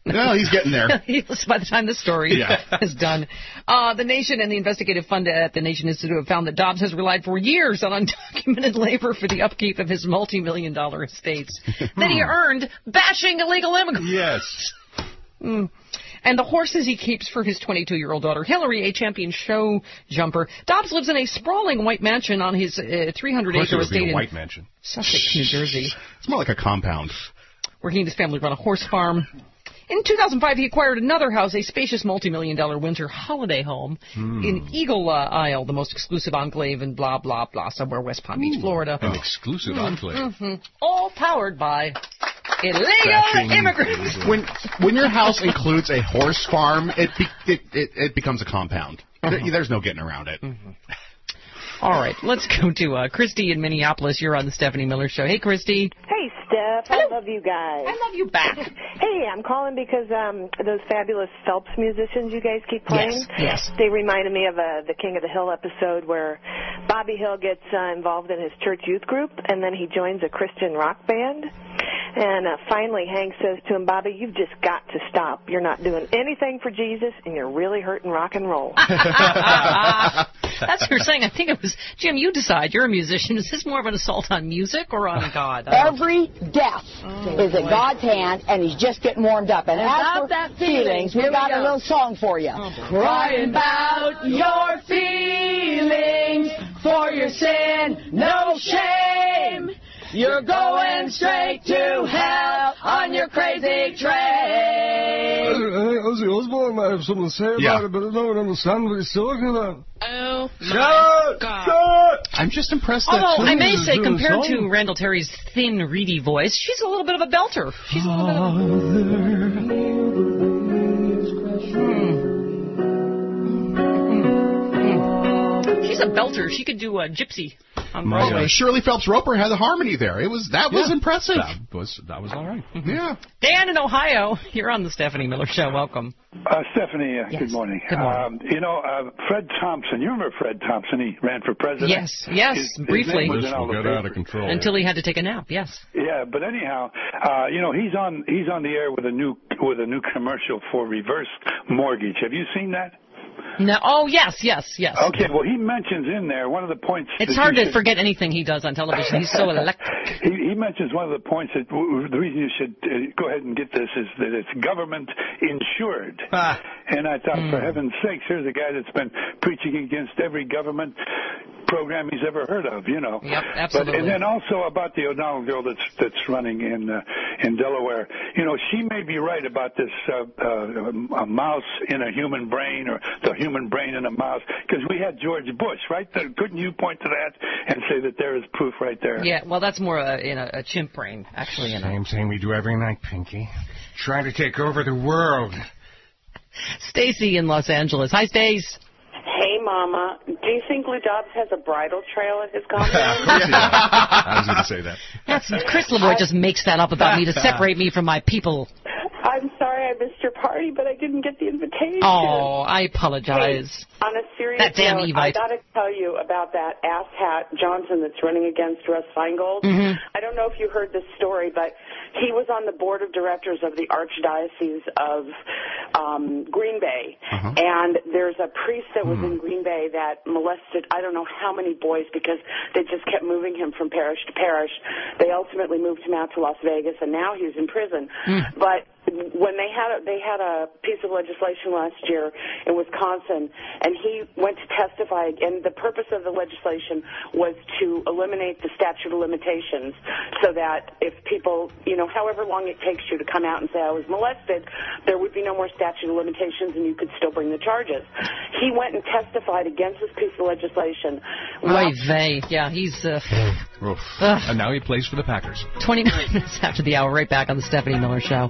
No, he's getting there. By the time the story yeah. is done. Uh, the Nation and the investigative fund at the Nation Institute have found that Dobbs has relied for years on undocumented labor for the upkeep of his multi-million dollar estates that he earned bashing illegal immigrants. Yes. Mm. And the horses he keeps for his twenty-two-year-old daughter, Hillary, a champion show jumper. Dobbs lives in a sprawling white mansion on his uh, three hundred acre estate in white mansion. Sussex, New Jersey. It's more like a compound. Where he and his family run a horse farm. In two thousand five, he acquired another house, a spacious multi-million dollar winter holiday home mm. in Eagle uh, Isle, the most exclusive enclave in blah, blah, blah, somewhere West Palm Beach, Ooh, Florida. An exclusive mm, enclave. Mm-hmm. All powered by illegal Bashing immigrants. When when your house includes a horse farm, it be, it, it, it becomes a compound. Uh-huh. There's no getting around it. Mm-hmm. All right, let's go to uh, Christy in Minneapolis. You're on the Stephanie Miller Show. Hey, Christy. Hey, Steph. Hello. I love you guys. I love you back. Hey, I'm calling because um, those fabulous Phelps musicians you guys keep playing, yes, yes. they reminded me of uh, the King of the Hill episode where Bobby Hill gets uh, involved in his church youth group, and then he joins a Christian rock band. And uh, finally, Hank says to him, Bobby, you've just got to stop. You're not doing anything for Jesus, and you're really hurting rock and roll. That's what you're saying. I think it was, Jim, you decide. You're a musician. Is this more of an assault on music or on God? Every death oh, is in God's hand, and he's just getting warmed up. And as for that feelings, we got we go. a little song for you. Oh, crying about your feelings for your sin, no shame. You're going straight to hell on your crazy train. Hey, Ozzy Osbourne might have something to say about yeah. it, but I don't understand what he's talking about. Oh, Shut up! God. I'm just impressed that Although, I may say, doing compared song. to Randall Terry's thin, reedy voice, she's a little bit of a belter. She's a little bit of a... She's a belter. She could do a gypsy on Broadway. Uh, Shirley Phelps Roper had the harmony there. It was that was yeah. impressive. That was that was all right. Mm-hmm. Yeah. Dan in Ohio, you're on the Stephanie Miller Show. Welcome. Uh, Stephanie, uh, yes. good morning. Good morning. Um, you know, uh, Fred Thompson. You remember Fred Thompson? He ran for president. Yes, yes, his, briefly. His this will get out of control. Until he had to take a nap. Yes. Yeah, but anyhow, uh, you know, he's on he's on the air with a new with a new commercial for reverse mortgage. Have you seen that? No. Oh, yes, yes, yes. Okay, well, he mentions in there one of the points... It's hard to should... forget anything he does on television. He's so electric. he, he mentions one of the points that w- the reason you should uh, go ahead and get this is that it's government insured. Ah. And I thought, mm. for heaven's sakes, here's a guy that's been preaching against every government program he's ever heard of, you know. Yep, absolutely. But, and then also about the O'Donnell girl that's that's running in uh, in Delaware. You know, she may be right about this uh, uh, a mouse in a human brain or the human brain in a mouse, because we had George Bush, right? Couldn't you point to that and say that there is proof right there? Yeah, well, that's more a, in a, a chimp brain, actually. In Same a... thing we do every night, Pinky. Trying to take over the world. Stacy in Los Angeles. Hi, Stace. Hey, Mama. Do you think Lou Dobbs has a bridal trail at his compound? I was going to say that. That's Chris LeRoy just makes that up about me to separate me from my people. I'm sorry I missed your party, but I didn't get the invitation. Oh, I apologize. Hey, on a serious that damn note, Evite. I got to tell you about that asshat Johnson that's running against Russ Feingold. Mm-hmm. I don't know if you heard this story, but he was on the board of directors of the Archdiocese of um, Green Bay, uh-huh. and there's a priest that was mm. in Green Bay that molested I don't know how many boys because they just kept moving him from parish to parish. They ultimately moved him out to Las Vegas, and now he's in prison. Mm. But when they had a, they had a piece of legislation last year in Wisconsin, and he went to testify, and the purpose of the legislation was to eliminate the statute of limitations so that if people, you know, however long it takes you to come out and say I was molested, there would be no more statute of limitations and you could still bring the charges. He went and testified against this piece of legislation. Oy vey. Yeah, he's... Uh, Oof. And now he plays for the Packers. twenty-nine minutes after the hour, right back on the Stephanie Miller Show.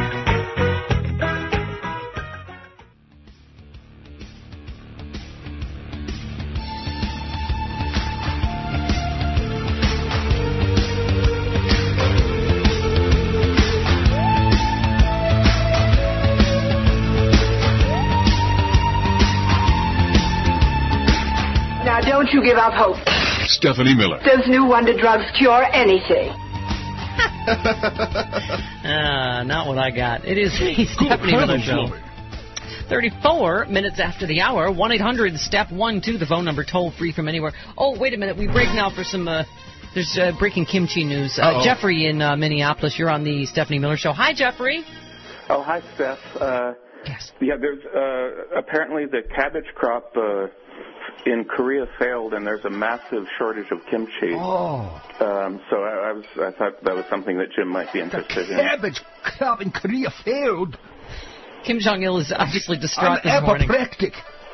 Now, don't you give up hope. Stephanie Miller. Those new wonder drugs cure anything. Uh, not what I got. It is the Stephanie Miller Show. thirty-four minutes after the hour. one eight hundred step one two, the phone number, toll free from anywhere. Oh, wait a minute. We break now for some, uh, there's uh, breaking kimchi news. Uh, Jeffrey in uh, Minneapolis, you're on the Stephanie Miller Show. Hi, Jeffrey. Oh, hi, Steph. Uh, yes. Yeah, there's uh, apparently the cabbage crop uh, in Korea failed, and there's a massive shortage of kimchi. Oh. Um, so I, I was, I thought that was something that Jim might be interested the in. Cabbage crop in Korea failed. Kim Jong-il is obviously distraught I'm this morning. apoplectic.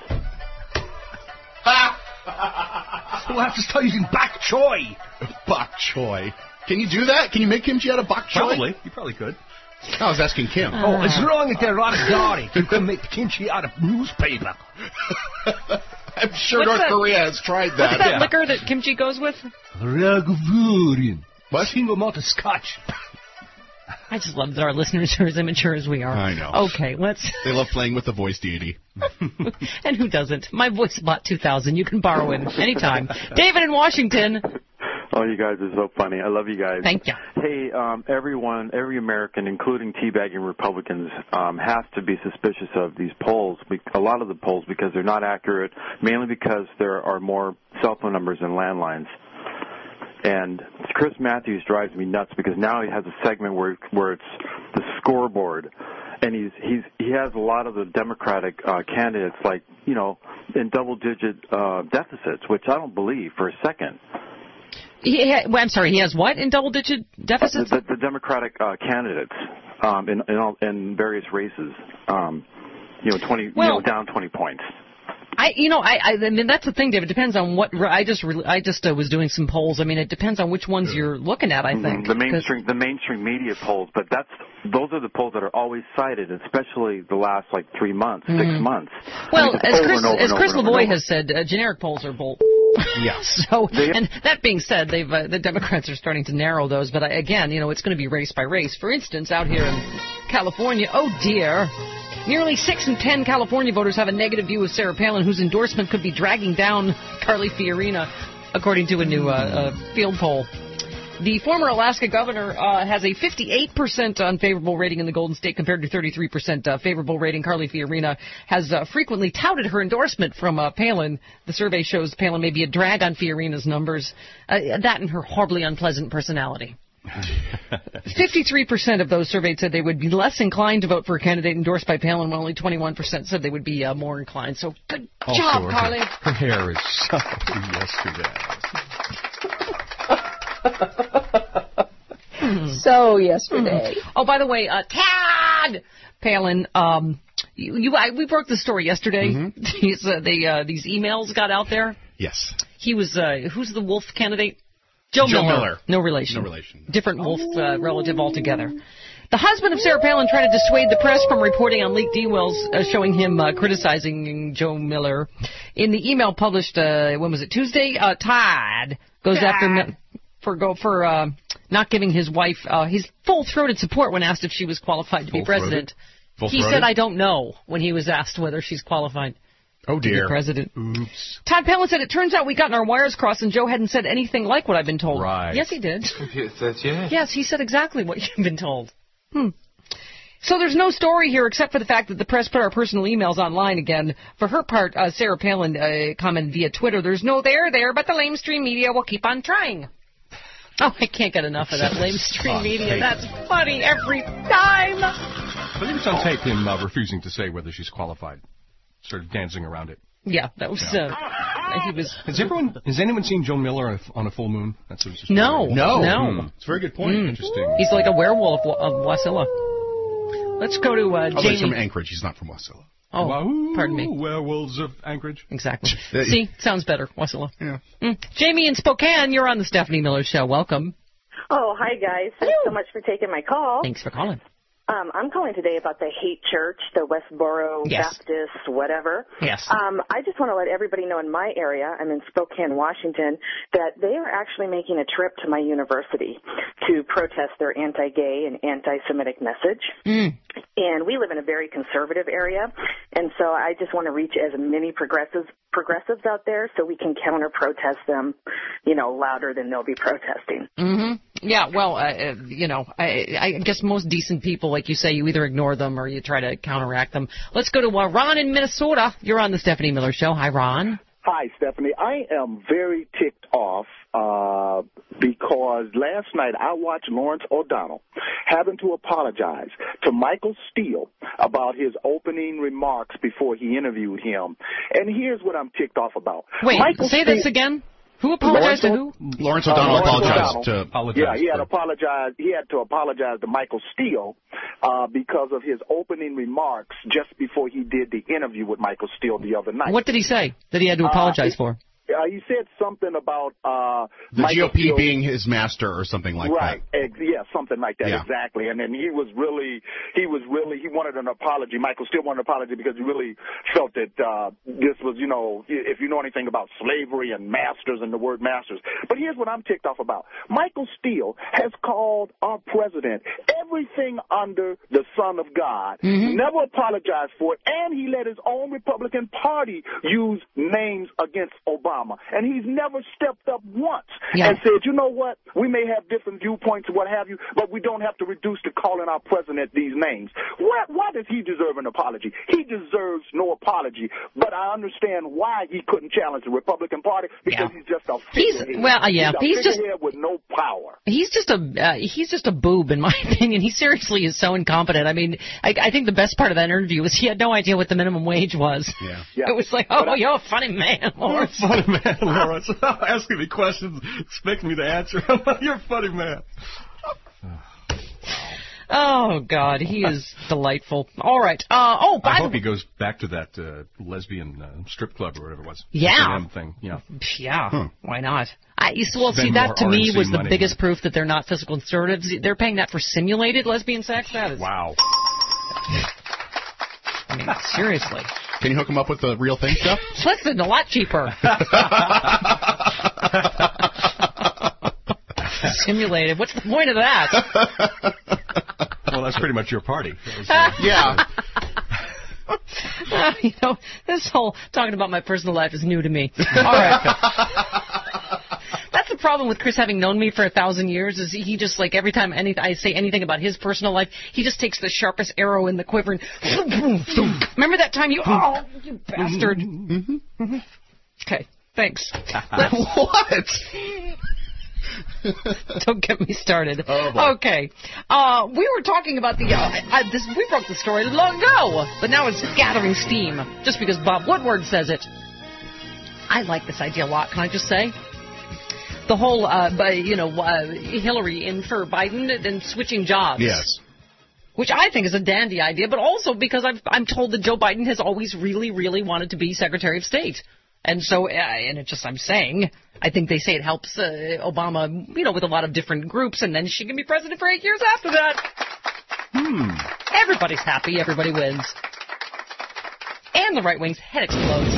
We'll have to start using bok choy. Bok choy. Can you do that? Can you make kimchi out of bok choy? Probably. You probably could. I was asking Kim. Uh, oh, as long as they're not garlic, you can make kimchi out of newspaper. I'm sure What's North that? Korea has tried that. What's that yeah. liquor that kimchi goes with? Ragavurian. What? Single malt of scotch. I just love that our listeners are as immature as we are. I know. Okay, let's... They love playing with the voice deity. And who doesn't? My voice bot two thousand. You can borrow it anytime. David in Washington. Oh, you guys are so funny. I love you guys. Thank you. Hey, um, everyone, every American, including teabagging Republicans, um, has to be suspicious of these polls, a lot of the polls, because they're not accurate, mainly because there are more cell phone numbers than landlines. And Chris Matthews drives me nuts because now he has a segment where where it's the scoreboard, and he's he's he has a lot of the Democratic uh, candidates like you know in double-digit uh, deficits, which I don't believe for a second. He ha- well, I'm sorry, he has what in double-digit deficits? The, the Democratic uh, candidates um, in in, all, in various races, um, you know, twenty well, you know, down twenty points. I, you know, I, I, I mean, that's the thing, David. It depends on what. I just, I just uh, was doing some polls. I mean, it depends on which ones you're looking at. I think the mainstream, the mainstream media polls, but that's those are the polls that are always cited, especially the last like three months, mm-hmm. six months. Well, I mean, as Chris, over as over Chris over Lavoie over. has said, uh, generic polls are bull. Yes. So, and that being said, they've uh, the Democrats are starting to narrow those. But I, again, you know, it's going to be race by race. For instance, out here in California, oh dear. Nearly six in ten California voters have a negative view of Sarah Palin, whose endorsement could be dragging down Carly Fiorina, according to a new uh, uh, field poll. The former Alaska governor uh, has a fifty-eight percent unfavorable rating in the Golden State compared to thirty-three percent uh, favorable rating. Carly Fiorina has uh, frequently touted her endorsement from uh, Palin. The survey shows Palin may be a drag on Fiorina's numbers, uh, that and her horribly unpleasant personality. fifty-three percent of those surveyed said they would be less inclined to vote for a candidate endorsed by Palin, while only twenty-one percent said they would be uh, more inclined. So good also, job, Carly. Her, her hair is so yesterday. So yesterday. Mm-hmm. Oh, by the way, uh, Tad Palin, um, you, you I, we broke the story yesterday. Mm-hmm. These, uh, they, uh, these emails got out there. Yes. He was, uh, who's the wolf candidate? Joe, Joe Miller. Miller. No relation. No relation. Different wolf uh, relative altogether. The husband of Sarah Palin tried to dissuade the press from reporting on leaked emails uh, showing him uh, criticizing Joe Miller. In the email published, uh, when was it, Tuesday? Uh, Todd goes Todd. after Mi- for go for uh, not giving his wife uh, his full-throated support when asked if she was qualified to be president. He said, "I don't know," when he was asked whether she's qualified. Oh, dear. To be president. Oops. Todd Palin said, "It turns out we gotten our wires crossed and Joe hadn't said anything like what I've been told." Right. Yes, he did. yeah. Yes, he said exactly what you've been told. Hmm. So there's no story here except for the fact that the press put our personal emails online again. For her part, uh, Sarah Palin uh, commented via Twitter, "There's no there there, but the lamestream media will keep on trying." Oh, I can't get enough of that lamestream media. That's funny every time. But it was on tape, him uh, refusing to say whether she's qualified. Sort of dancing around it. Yeah, that was, yeah. uh, he was... Has everyone, has anyone seen Joe Miller on a, on a full moon? That's what just no, no. No. Hmm. It's a very good point. Mm. Interesting. He's like a werewolf of Wasilla. Let's go to uh, oh, Jamie. He's from Anchorage. He's not from Wasilla. Oh, Wahoo, pardon me. Werewolves of Anchorage. Exactly. See, sounds better, Wasilla. Yeah. Mm. Jamie in Spokane, you're on the Stephanie Miller Show. Welcome. Oh, hi, guys. Thanks so much for taking my call. Thanks for calling. Um, I'm calling today about the hate church, the Westboro yes. Baptist, whatever. Yes. Um, I just want to let everybody know in my area, I'm in Spokane, Washington, that they are actually making a trip to my university to protest their anti-gay and anti-Semitic message. Mm. And we live in a very conservative area, and so I just want to reach as many progressives progressives out there so we can counter-protest them, you know, louder than they'll be protesting. Mm-hmm. Yeah, well, uh, you know, I, I guess most decent people, like you say, you either ignore them or you try to counteract them. Let's go to uh, Ron in Minnesota. You're on the Stephanie Miller Show. Hi, Ron. Hi, Stephanie. I am very ticked off uh, because last night I watched Lawrence O'Donnell having to apologize to Michael Steele about his opening remarks before he interviewed him. And here's what I'm ticked off about. Wait, Michael say Steele, this again. Who apologized Lawrence to who? Lawrence O'Donnell uh, Lawrence apologized O'Donnell. to apologize. Yeah, he had apologized. He had to apologize to Michael Steele uh, because of his opening remarks just before he did the interview with Michael Steele the other night. What did he say that he had to apologize uh, for? Uh, he said something about uh, the Michael G O P Steele, being his master or something like right, that. Ex- yeah, something like that, Yeah. exactly. And then he was really, he was really, he wanted an apology. Michael Steele wanted an apology because he really felt that uh, this was, you know, if you know anything about slavery and masters and the word masters. But here's what I'm ticked off about. Michael Steele has called our president everything under the Son of God, Mm-hmm. never apologized for it, and he let his own Republican Party use names against Obama. And he's never stepped up once Yeah. and said, you know what, we may have different viewpoints or what have you, but we don't have to reduce to calling our president these names. Why, why does he deserve an apology? He deserves no apology, but I understand why he couldn't challenge the Republican Party because Yeah. he's just a He's figurehead. well, uh, yeah, he's, he's a just figurehead with no power. He's just a uh, he's just a boob, in my opinion. He seriously is so incompetent. I mean, I, I think the best part of that interview was he had no idea what the minimum wage was. Yeah, yeah. It was like, oh, But I- you're a funny man, Lawrence. You're a funny man, Lawrence. Asking me questions, expecting me to answer. You're a funny man. Oh God, he is delightful. All right. Uh, oh, by I the hope he goes back to that uh, lesbian uh, strip club or whatever it was. Yeah. S and M thing. Yeah. Yeah, Huh. why not? I, well, see, Spend that more to me R N C was the money. biggest proof that they're not physical conservatives. They're paying that for simulated lesbian sex. That is, Wow. I mean, seriously. Can you hook him up with the real thing stuff? Listen, a lot cheaper. Simulated. What's the point of that? Well, that's pretty much your party. Yeah. Uh, you know, this whole talking about my personal life is new to me. All right. That's the problem with Chris having known me for a thousand years is he just, like, every time any, I say anything about his personal life, he just takes the sharpest arrow in the quiver and remember that time you, oh, you bastard. Mm-hmm. Mm-hmm. Okay, thanks. What? Don't get me started. Oh, boy. Okay. Uh, we were talking about the, uh, uh, this, we broke the story long ago, but now it's gathering steam, just because Bob Woodward says it. I like this idea a lot, can I just say? The whole, uh, by, you know, uh, Hillary in for Biden and switching jobs. Yes. Which I think is a dandy idea, but also because I've, I'm told that Joe Biden has always really, really wanted to be Secretary of State. And so, uh, and it's just, I'm saying, I think they say it helps uh, Obama, you know, with a lot of different groups, and then she can be president for eight years after that. Hmm. Everybody's happy, everybody wins. And the right wing's head explodes.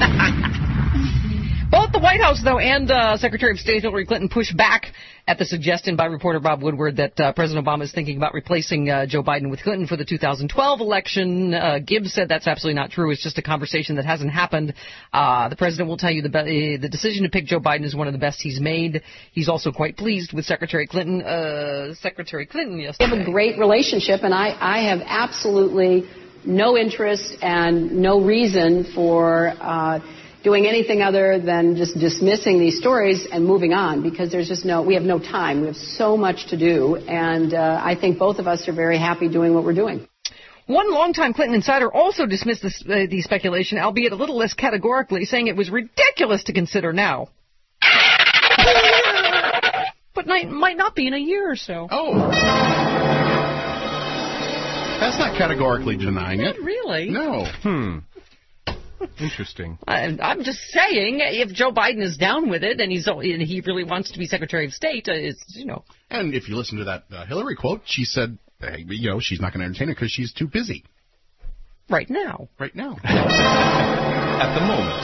Both the White House, though, and uh, Secretary of State Hillary Clinton pushed back at the suggestion by reporter Bob Woodward that uh, President Obama is thinking about replacing uh, Joe Biden with Clinton for the two thousand twelve election. Uh, Gibbs said that's absolutely not true. It's just a conversation that hasn't happened. Uh, the president will tell you the, be- the decision to pick Joe Biden is one of the best he's made. He's also quite pleased with Secretary Clinton. Uh, Secretary Clinton yesterday. We have a great relationship, and I, I have absolutely no interest and no reason for uh, doing anything other than just dismissing these stories and moving on, because there's just no, we have no time. We have so much to do, and uh, I think both of us are very happy doing what we're doing. One longtime Clinton insider also dismissed this, uh, the speculation, albeit a little less categorically, saying it was ridiculous to consider now. But might, might not be in a year or so. Oh. That's not categorically denying it. Not really. No. Hmm. Interesting. I, I'm just saying, if Joe Biden is down with it and he's and he really wants to be Secretary of State, uh, it's, you know. And if you listen to that uh, Hillary quote, she said, hey, you know, she's not going to entertain it because she's too busy. Right now. Right now. At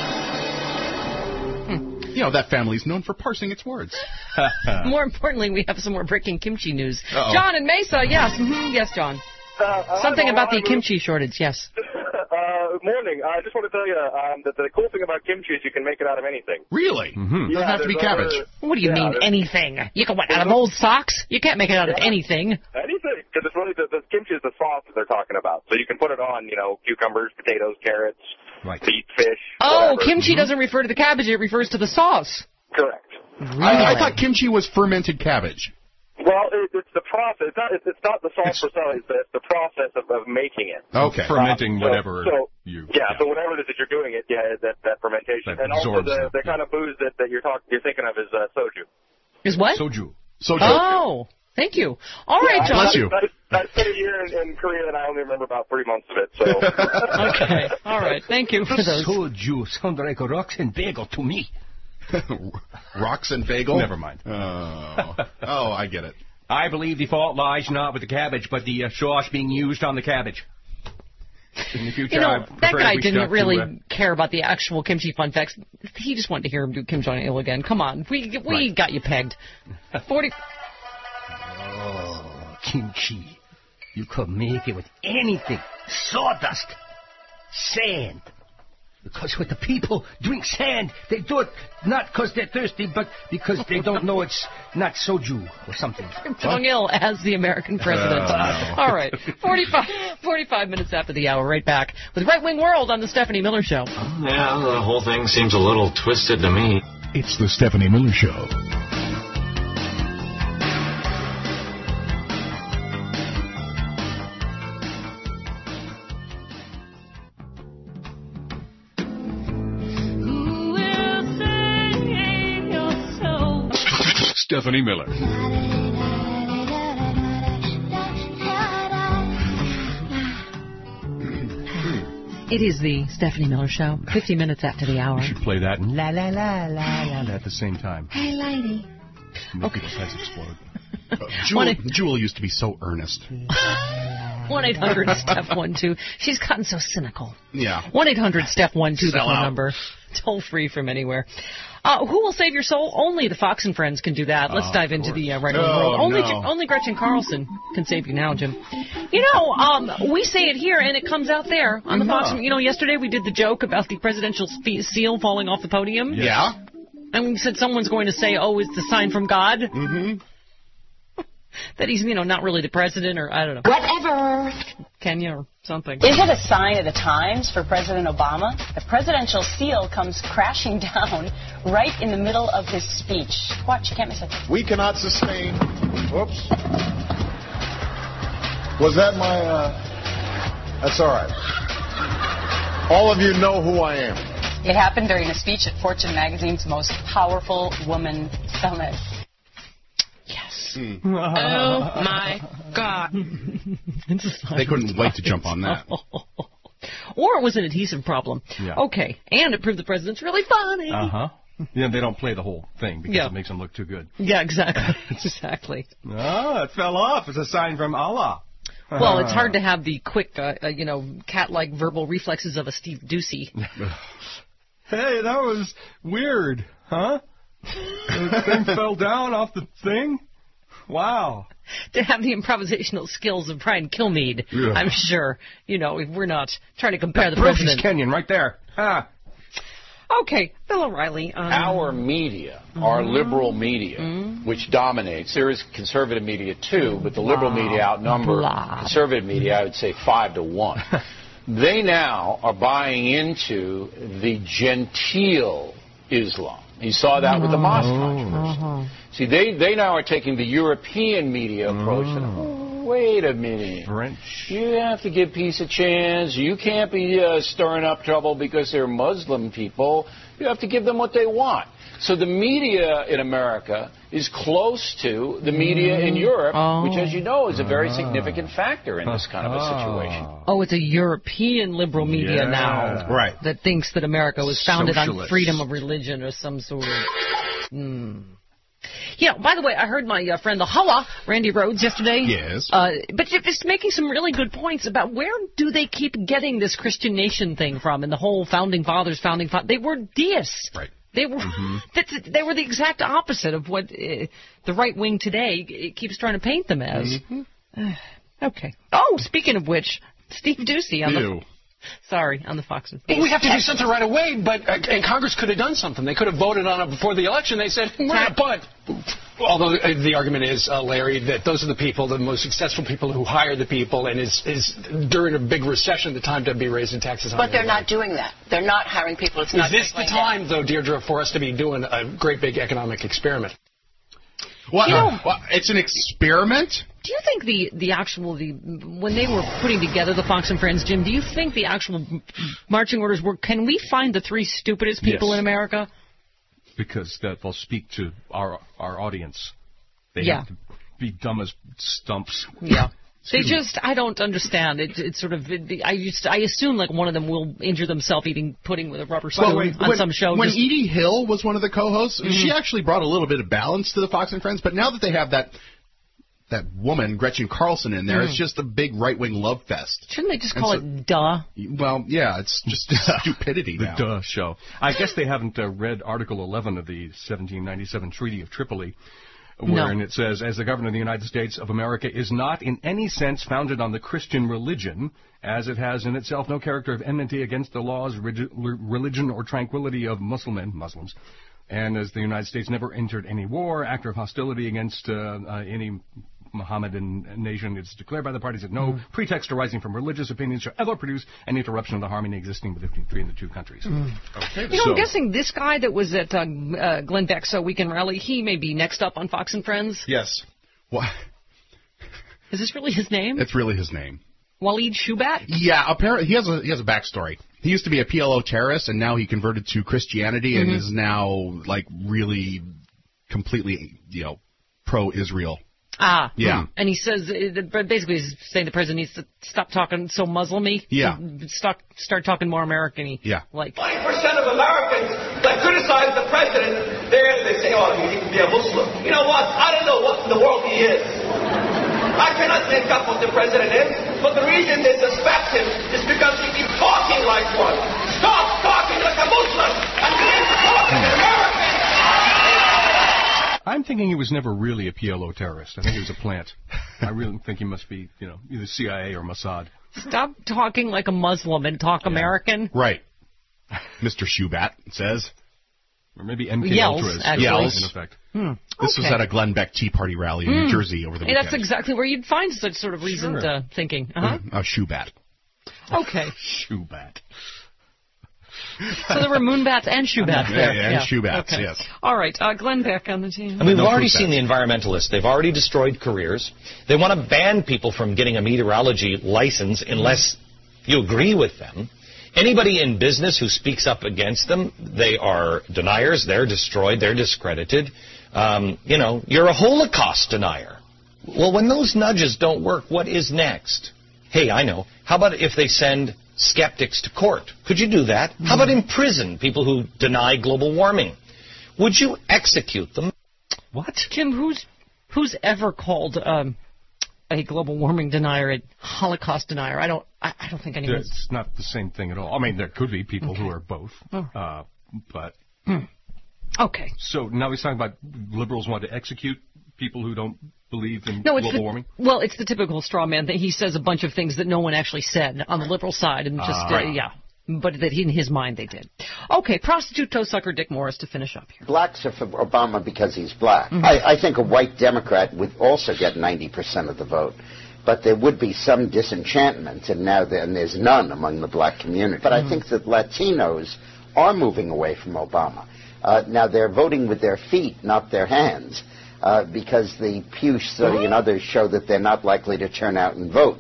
the moment. Hmm. You know, that family's known for parsing its words. More importantly, we have some more breaking kimchi news. Uh-oh. John in Mesa, yes. Mm-hmm. Yes, John. Uh, Something I'm about the alive. kimchi shortage, yes. Uh, Uh, morning. I just want to tell you um, that the cool thing about kimchi is you can make it out of anything. Really? Mm-hmm. Doesn't Yeah, have to be there's cabbage. other- What do you Yeah, mean, there's- anything? You can what, out of old socks? You can't make it out of Yeah. anything. Anything, because it's really the, the kimchi is the sauce that they're talking about. So you can put it on, you know, cucumbers, potatoes, carrots, Right. beet, fish. Oh, whatever. kimchi doesn't refer to the cabbage, it refers to the sauce. Correct. I, I thought kimchi was fermented cabbage. Well, it, it's the process. It's not. It's, it's not the sauce per se. It's the, it's the process of, of making it. Okay. Fermenting Um, so- whatever so, you. Yeah, So whatever it is that you're doing, it yeah, that that fermentation, That and also absorbs the, it, the kind of booze that, that you're talking, you're thinking of is uh, soju. Is what? Soju. Soju. Oh, thank you. All right, Yeah, John. Bless you. I, I, I spent a year in, in Korea, and I only remember about three months of it. So. Okay. All right. Thank you for those. Soju sounds like a rocks and bagel to me. Rocks and bagel? Never mind. Oh, oh, I get it. I believe the fault lies not with the cabbage, but the uh, sauce being used on the cabbage. In the future, You know, I that prefer to guy be didn't stuck really to, uh, care about the actual kimchi fun facts. He just wanted to hear him do Kim Jong-il again. Come on. We we Right. got you pegged. forty Oh, kimchi. You could make it with anything. Sawdust. Sand. Because when the people drink sand, they do it not because they're thirsty, but because they don't know it's not soju or something. Kim Jong-il as the American president. Uh, All right. forty-five, forty-five minutes after the hour, right back with Right Wing World on the Stephanie Miller Show. Yeah, the whole thing seems a little twisted to me. It's the Stephanie Miller Show. Stephanie Miller. It is the Stephanie Miller Show. fifty minutes after the hour. We should play that and la la la la la at the same time. Hey, lady. Make people's heads explode. Uh, Jewel, Jewel used to be so earnest. one eight hundred Steph one two. She's gotten so cynical. Yeah. one eight hundred Steph one two, the Sell phone out. number. Toll free from anywhere. Uh, who will save your soul? Only the Fox and Friends can do that. Let's Oh, dive of into course. the uh, right Oh, world. Only, no. only Gretchen Carlson can save you now, Jim. You know, um, we say it here and it comes out there on the Fox. Uh-huh. You know, yesterday we did the joke about the presidential spe- seal falling off the podium. Yeah. And we said someone's going to say, oh, it's the sign from God. Mm-hmm. That he's, you know, not really the president or, I don't know, Whatever. Kenya or something. Is it a sign of the times for President Obama? The presidential seal comes crashing down right in the middle of his speech. Watch, you can't miss it. We cannot sustain. Whoops. Was that my? Uh, that's all right. All of you know who I am. It happened during a speech at Fortune magazine's Most Powerful Woman Summit. Yes. Hmm. Oh, my God. They couldn't wait to jump on that. Or it was an adhesive problem. Yeah. Okay. And it proved the president's really funny. Uh huh. Yeah, they don't play the whole thing because Yeah. it makes them look too good. Yeah, exactly. exactly. Oh, it fell off. It's a sign from Allah. Well, it's hard to have the quick, uh, uh, you know, cat-like verbal reflexes of a Steve Ducey. Hey, that was weird, huh? The thing fell down off the thing? Wow. To have the improvisational skills of Brian Kilmeade, Yeah. I'm sure. You know, if we're not trying to compare the Brooks president. Kenyon right there. Ah. Okay, Bill O'Reilly. Um, Our media, our liberal media, which dominates, there is conservative media too, but the liberal media outnumber Blah. conservative media, I would say, five to one. They now are buying into the genteel Islam. You saw that with the mosque controversy. See, they, they now are taking the European media approach. And, oh, wait a minute. French. You have to give peace a chance. You can't be uh, stirring up trouble because they're Muslim people. You have to give them what they want. So the media in America is close to the media in Europe, Oh. which, as you know, is a very significant factor in this kind of a situation. Oh, it's a European liberal media Yeah. now Right. that thinks that America was founded on Socialist. freedom of religion or some sort of... Hmm. You know, by the way, I heard my uh, friend the Hullah, Randy Rhodes, yesterday. Yes. Uh, but just making some really good points about where do they keep getting this Christian nation thing from and the whole founding fathers, founding fathers. They were deists. Right. They were that's, they were the exact opposite of what uh, the right wing today it keeps trying to paint them as. Mm-hmm. Okay. Oh, speaking of which, Steve Ducey on Ew. the Sorry, on the Fox and Well, we have to do something right away, but uh, and Congress could have done something. They could have voted on it before the election. They said, nah, but although uh, the argument is, uh, Larry, that those are the people, the most successful people who hire the people, and is is during a big recession the time to be raising taxes on But they're everybody. not doing that. They're not hiring people. It's Is not this the time, though, Deirdre, for us to be doing a great big economic experiment? Well, You know- well, it's an experiment. Do you think the, the actual, the when they were putting together the Fox and Friends, Jim, do you think the actual marching orders were, can we find the three stupidest people Yes. in America? Because that will speak to our our audience. They Yeah. have to be dumb as stumps. Yeah. They just, I don't understand. It, it's sort of, it, I used, I assume like one of them will injure themselves eating pudding with a rubber spoon Well, wait, on when, some show. When just, Edie Hill was one of the co-hosts, Mhm. she actually brought a little bit of balance to the Fox and Friends. But now that they have that that woman, Gretchen Carlson, in there, Mm. it's just a big right-wing love fest. Shouldn't they just And call so- it duh? Well, yeah, it's just stupidity The now. duh show. I guess they haven't uh, read Article eleven of the seventeen ninety-seven Treaty of Tripoli, wherein No. it says, as the government of the United States of America is not in any sense founded on the Christian religion, as it has in itself no character of enmity against the laws, regi- religion, or tranquility of Muslimen, Muslims, and as the United States never entered any war, act of hostility against uh, uh, any Mohammedan nation, it's declared by the parties that no Mm. pretext arising from religious opinions shall ever produce an interruption of the harmony existing between the two countries. Mm. Okay, You know, so, I'm guessing this guy that was at uh, uh, Glenn Beck's uh, weekend rally, he may be next up on Fox and Friends. Yes. What? Is this really his name? It's really his name. Waleed Shubat? Yeah, apparently he has a he has a backstory. He used to be a P L O terrorist, and now he converted to Christianity and Mhm. is now like really completely, you know, pro-Israel. Ah. Yeah. And he says, uh, but basically he's saying the president needs to stop talking so Muslim-y. Yeah. Start, start talking more American-y. Yeah. Like, ninety percent of Americans that criticize the president, they they say, oh, he can be a Muslim. You know what? I don't know what in the world he is. I cannot make up what the president is, but the reason they suspect him is because he keeps talking like one. Stop talking like a Muslim and begin to talk like an American. I'm thinking he was never really a P L O terrorist. I think he was a plant. I really think he must be, you know, either C I A or Mossad. stop talking like a Muslim and talk American. Right. Mister Shubat says. Or maybe M K Yells, Ultras. actually. Yells. In effect. Hmm. This was Okay. at a Glenn Beck Tea Party rally in Mm. New Jersey over the Hey, weekend. that's exactly where you'd find such sort of reasoned Sure. uh, thinking. Uh-huh. Mm, A Shubat. Okay. Shubat. So there were moonbats and shoebats Yeah, there. yeah, and shoebats, Okay. yes. All right, uh, Glenn Beck on the team. And we've already seen the environmentalists. They've already destroyed careers. They want to ban people from getting a meteorology license unless you agree with them. Anybody in business who speaks up against them, they are deniers. They're destroyed. They're discredited. Um, you know, you're a Holocaust denier. Well, when those nudges don't work, what is next? Hey, I know. How about if they send skeptics to court? Could you do that? How about imprison people who deny global warming? Would you execute them? What? Kim, who's who's ever called um, a global warming denier a Holocaust denier? I don't. I, I don't think anyone's. It's not the same thing at all. I mean, there could be people Okay. who are both. Oh. Uh, but. Hmm. Okay. So now he's talking about liberals want to execute people who don't believe in No, it's global the, warming? well, it's the typical straw man thing. He says a bunch of things that no one actually said on the liberal side, and just Ah. uh, Right. yeah, but that in his mind they did. Okay, prostitute toe sucker Dick Morris to finish up here. Blacks are for Obama because he's black. Mhm. I, I think a white Democrat would also get ninety percent of the vote. But there would be some disenchantment, and now there, and there's none among the black community. But Mhm. I think that Latinos are moving away from Obama. Uh, now, they're voting with their feet, not their hands, uh, because the Pew study and others show that they're not likely to turn out and vote.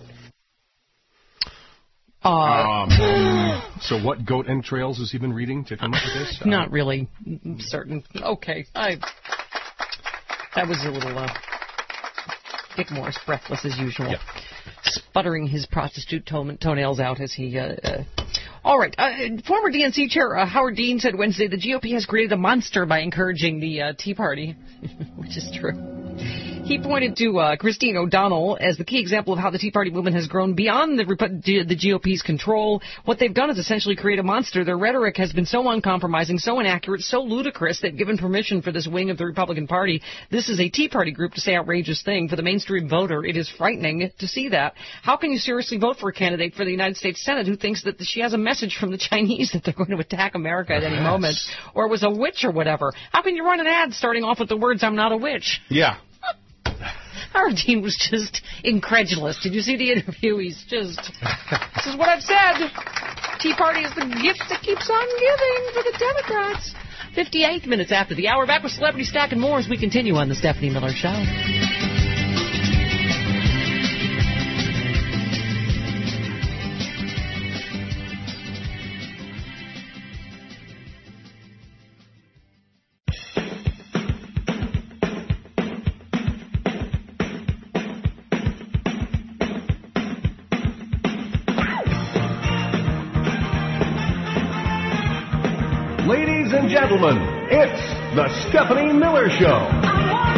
Uh, Um, so what goat entrails has he been reading to come up with this? Not really certain. Okay, I. That was a little uh, Dick Morris, breathless as usual, sputtering his prostitute toe- toenails out as he. Uh, uh, all right, uh, former D N C chair uh, Howard Dean said Wednesday the G O P has created a monster by encouraging the uh, Tea Party, which is true. He pointed to uh, Christine O'Donnell as the key example of how the Tea Party movement has grown beyond the, the G O P's control. What they've done is essentially create a monster. Their rhetoric has been so uncompromising, so inaccurate, so ludicrous, they've given permission for this wing of the Republican Party. This is a Tea Party group to say outrageous thing. For the mainstream voter, it is frightening to see that. How can you seriously vote for a candidate for the United States Senate who thinks that she has a message from the Chinese that they're going to attack America at any yes. moment, or was a witch or whatever? How can you run an ad starting off with the words, "I'm not a witch"? Yeah. Our dean was just incredulous. Did you see the interview? He's just, this is what I've said. Tea Party is the gift that keeps on giving for the Democrats. fifty-eight minutes after the hour. Back with Celebrity Stack and more as we continue on the Stephanie Miller Show. Ladies and gentlemen, it's the Stephanie Miller Show.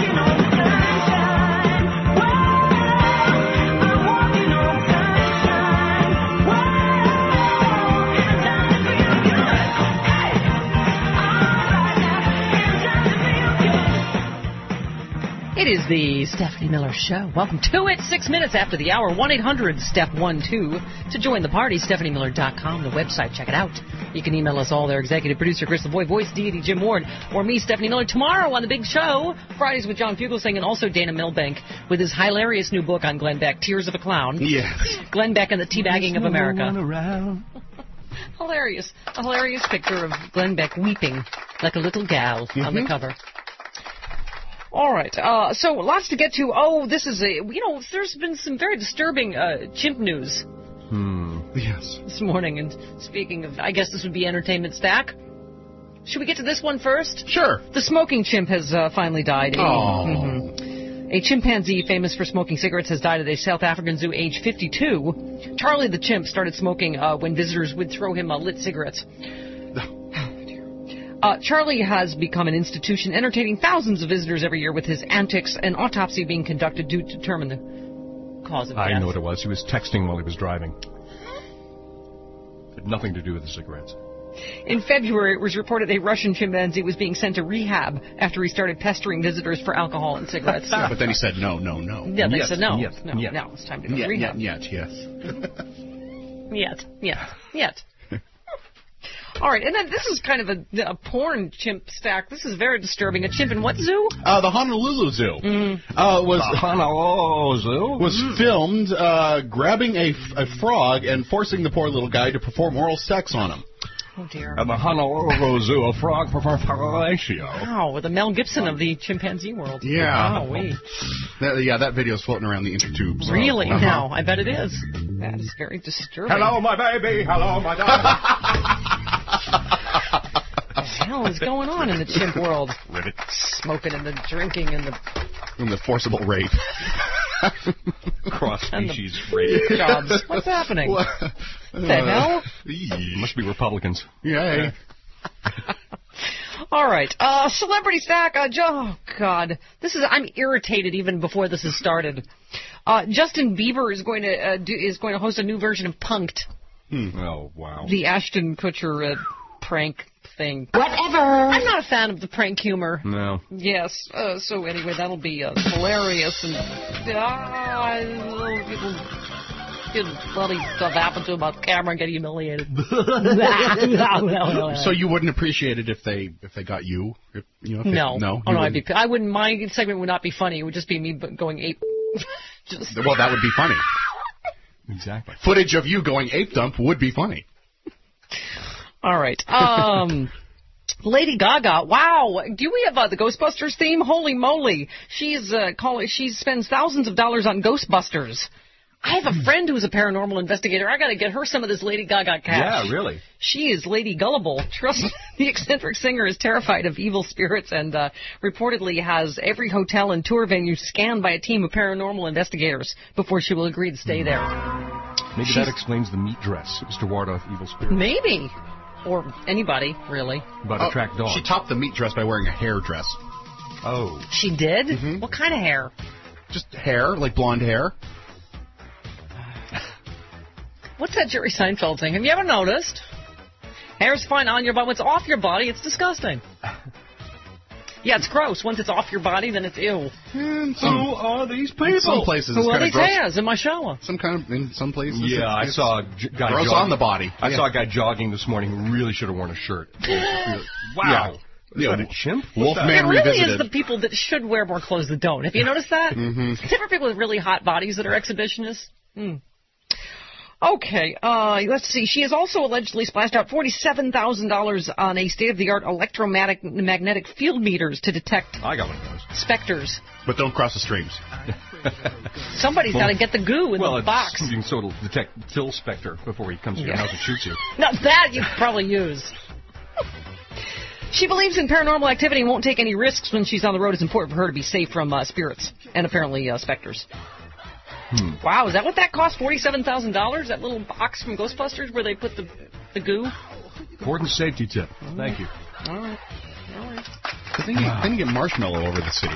It is the Stephanie Miller Show. Welcome to it. Six minutes after the hour. one eight hundred step one two to join the party. Stephanie Miller dot com, the website. Check it out. You can email us all there. Executive producer Chris LaVoy, voice deity Jim Ward, or me, Stephanie Miller. Tomorrow on the big show, Fridays with John Fugelsang, and also Dana Milbank with his hilarious new book on Glenn Beck, Tears of a Clown. Yes. Glenn Beck and the Teabagging of America. Hilarious. A hilarious picture of Glenn Beck weeping like a little gal mm-hmm. on the cover. All right, uh, so lots to get to. Oh, this is a, you know, there's been some very disturbing uh, chimp news. Hmm. Yes. This morning, and speaking of, I guess this would be entertainment stack. Should we get to this one first? Sure. The smoking chimp has uh, finally died. Oh. Mm-hmm. A chimpanzee famous for smoking cigarettes has died at a South African zoo, age fifty-two. Charlie the chimp started smoking uh, when visitors would throw him uh, lit cigarettes. Uh, Charlie has become an institution, entertaining thousands of visitors every year with his antics, an autopsy being conducted to determine the cause of death. I know what it was. He was texting while he was driving. It had nothing to do with the cigarettes. In February, it was reported a Russian chimpanzee was being sent to rehab after he started pestering visitors for alcohol and cigarettes. Yeah, but then he said, no, no, no. Yeah, they yes, said no. Yes, no, yes. no, it's time to go yet, to rehab. Yet, yet, yes. Yet, yet, yet. All right, and then this is kind of a, a porn chimp stack. This is very disturbing. A chimp in what zoo? Uh, the Honolulu Zoo. Mm. Uh, was the Honolulu Zoo was mm. filmed uh, grabbing a, a frog and forcing the poor little guy to perform oral sex on him. Oh dear. At the Honolulu Zoo, a frog performed fellatio. Wow, with the Mel Gibson of the chimpanzee world. Yeah. Wow, we. That, yeah, that video's floating around the intertubes. Really? Uh-huh. No, I bet it is. That is very disturbing. Hello, my baby. Hello, my darling. What the hell is going on in the chimp world? Ribbit. Smoking and the drinking and the... And the forcible rape. Cross-species rape. Jobs. What's happening? What uh, the hell? Must be Republicans. Yay. All right. Uh, celebrity stack. Uh, oh, God. This is... I'm irritated even before this has started. Uh, Justin Bieber is going to uh, do, is going to host a new version of Punk'd. Hmm. Oh, wow. The Ashton Kutcher uh, prank thing. Whatever. I'm not a fan of the prank humor. No. Yes. Uh, so anyway, that'll be uh, hilarious. And uh, people get bloody stuff happen to them on camera and get humiliated. So you wouldn't appreciate it if they if they got you? If, you know, if no. They, no. Oh, no I'd be, I wouldn't. My segment would not be funny. It would just be me going ape. Just. Well, that would be funny. Exactly. Footage of you going ape dump would be funny. All right. Um, Lady Gaga. Wow. Do we have uh, the Ghostbusters theme? Holy moly. She's uh, calling. She spends thousands of dollars on Ghostbusters. I have a friend who's a paranormal investigator. I got to get her some of this Lady Gaga cash. Yeah, really. She is Lady Gullible. Trust me, the eccentric singer is terrified of evil spirits and uh, reportedly has every hotel and tour venue scanned by a team of paranormal investigators before she will agree to stay there. Maybe She's, that explains the meat dress. It was to ward off evil spirits. Maybe. Or anybody, really. But oh, attract dogs. She topped the meat dress by wearing a hair dress. Oh. She did? Mm-hmm. What kind of hair? Just hair, like blonde hair. What's that Jerry Seinfeld thing? Have you ever noticed? Hair's fine on your body. When it's off your body, it's disgusting. Yeah, it's gross. Once it's off your body, then it's ew. And some, Who are these people? In some places, Who it's are kind of these gross. hairs in my shower? Some kind of in some places. Yeah, I it's, saw a j- guy gross jogging. on the body. I yeah. saw a guy jogging this morning who really should have worn a shirt. Really, wow. Yeah. Is that a chimp? Wolfman It really Revisited. is the people that should wear more clothes that don't. Have you noticed that? Mm-hmm. Except for people with really hot bodies that are exhibitionists. Hmm. Okay, uh, let's see. She has also allegedly splashed out forty-seven thousand dollars on a state-of-the-art electromagnetic field meters to detect I got one of those. specters. But don't cross the streams. Somebody's Well, got to get the goo in well, the it's, box. you can sort of detect Phil Spector before he comes to your Yeah. house and shoots you. Now that you could probably use. She believes in paranormal activity and won't take any risks when she's on the road. It's important for her to be safe from uh, spirits and apparently uh, specters. Hmm. Wow, is that what that cost? Forty-seven thousand dollars? That little box from Ghostbusters where they put the the goo? Important safety tip. Thank you. All right, all right. But then you, then you get marshmallow over the city.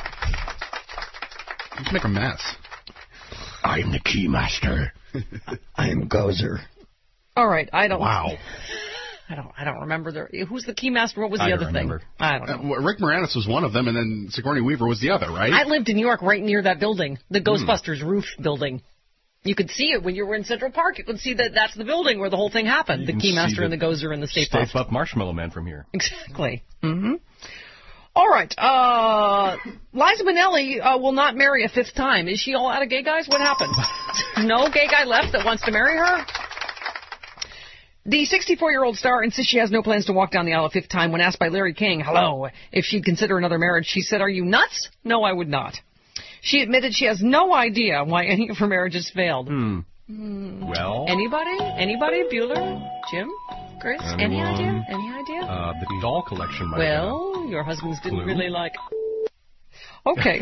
You just make a mess. I'm the keymaster. I'm Gozer. All right, I don't. Wow. I don't. I don't remember the. Who's the keymaster? What was the I other don't remember. thing? I don't know. Uh, Rick Moranis was one of them, and then Sigourney Weaver was the other, right? I lived in New York, right near that building, the Ghostbusters mm. roof building. You could see it when you were in Central Park. You could see that that's the building where the whole thing happened. You the Keymaster and the Gozer and the Stay Puft. Stay Puft Marshmallow Man from here. Exactly. Mm-hmm. All right. Uh, Liza Minnelli uh, will not marry a fifth time. Is she all out of gay guys? What happened? No gay guy left that wants to marry her? The sixty-four-year-old star insists she has no plans to walk down the aisle a fifth time. When asked by Larry King, hello, if she'd consider another marriage, she said, are you nuts? No, I would not. She admitted she has no idea why any of her marriages failed. Hmm. Mm. Well? Anybody? Anybody? Bueller? Jim? Chris? Anyone? Any idea? Any idea? Uh, the doll collection might Well, have your husbands didn't Clue. really like... Okay.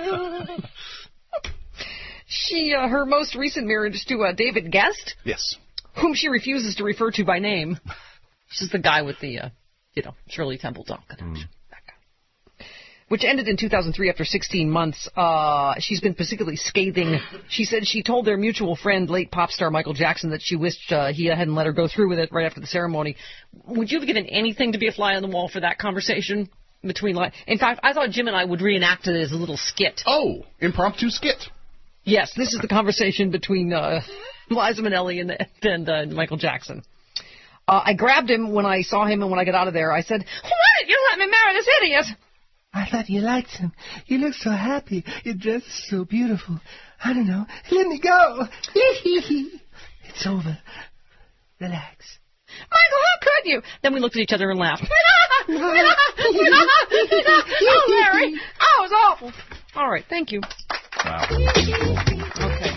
she, uh, her most recent marriage to uh, David Guest. Yes. Whom she refuses to refer to by name. She's the guy with the, uh, you know, Shirley Temple Doll connection. Mm. That guy. Which ended in two thousand three after sixteen months. Uh, she's been particularly scathing. She said she told their mutual friend, late pop star Michael Jackson, that she wished uh, he hadn't let her go through with it right after the ceremony. Would you have given anything to be a fly on the wall for that conversation between... Li- in fact, I thought Jim and I would reenact it as a little skit. Oh, impromptu skit. Yes, this is the conversation between uh, Liza Minnelli and, and uh, Michael Jackson. Uh, I grabbed him when I saw him, and when I got out of there, I said, why did you let me marry this idiot? I thought you liked him. You look so happy. Your dress is so beautiful. I don't know. Let me go. It's over. Relax. Michael, how could you? Then we looked at each other and laughed. Oh, Larry. Oh, it was awful. All right, thank you. Wow. Okay.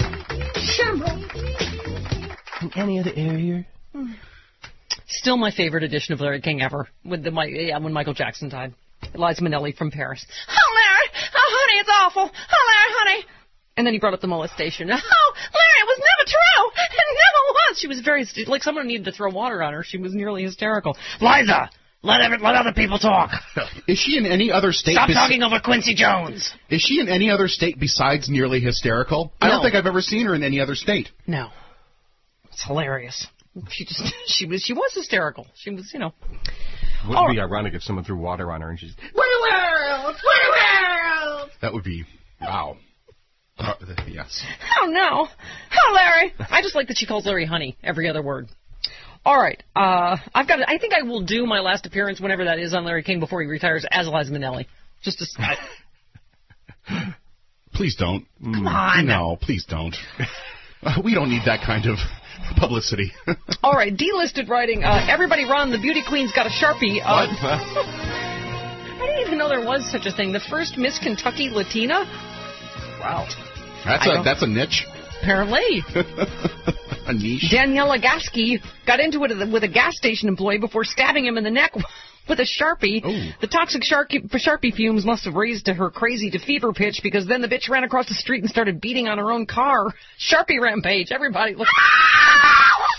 In any other area? Still my favorite edition of Larry King ever, with the yeah, when Michael Jackson died. Liza Minnelli from Paris. Oh, Larry! Oh, honey, it's awful. Oh, Larry, honey. And then he brought up the molestation. Oh, Larry, it was never true. It never was. She was very, like someone needed to throw water on her. She was nearly hysterical. Liza, let every, let other people talk. Is she in any other state? Stop bes- talking over Quincy Jones. Is she in any other state besides nearly hysterical? I No. don't think I've ever seen her in any other state. No. It's hilarious. She just, she was, she was hysterical. She was, you know. Wouldn't Oh. it be ironic if someone threw water on her and she's... What a world! What a world! That would be, wow. Uh, yes. Oh, no. Oh, Larry. I just like that she calls Larry honey every other word. All right. Uh, I've got. I think I will do my last appearance, whenever that is, on Larry King before he retires, as Liza Minnelli. Just to... I, Please don't. Come on. No, please don't. Uh, we don't need that kind of publicity. All right, delisted writing. Uh, everybody run, the beauty queen's got a Sharpie. Uh, What? I didn't even know there was such a thing. The first Miss Kentucky Latina? Wow. That's I a don't- that's a niche. Apparently. A niche. Daniela Gasky got into it with a gas station employee before stabbing him in the neck with a Sharpie. Ooh. The toxic Sharpie, Sharpie fumes must have raised her crazy to fever pitch, because then the bitch ran across the street and started beating on her own car. Sharpie rampage. Everybody look.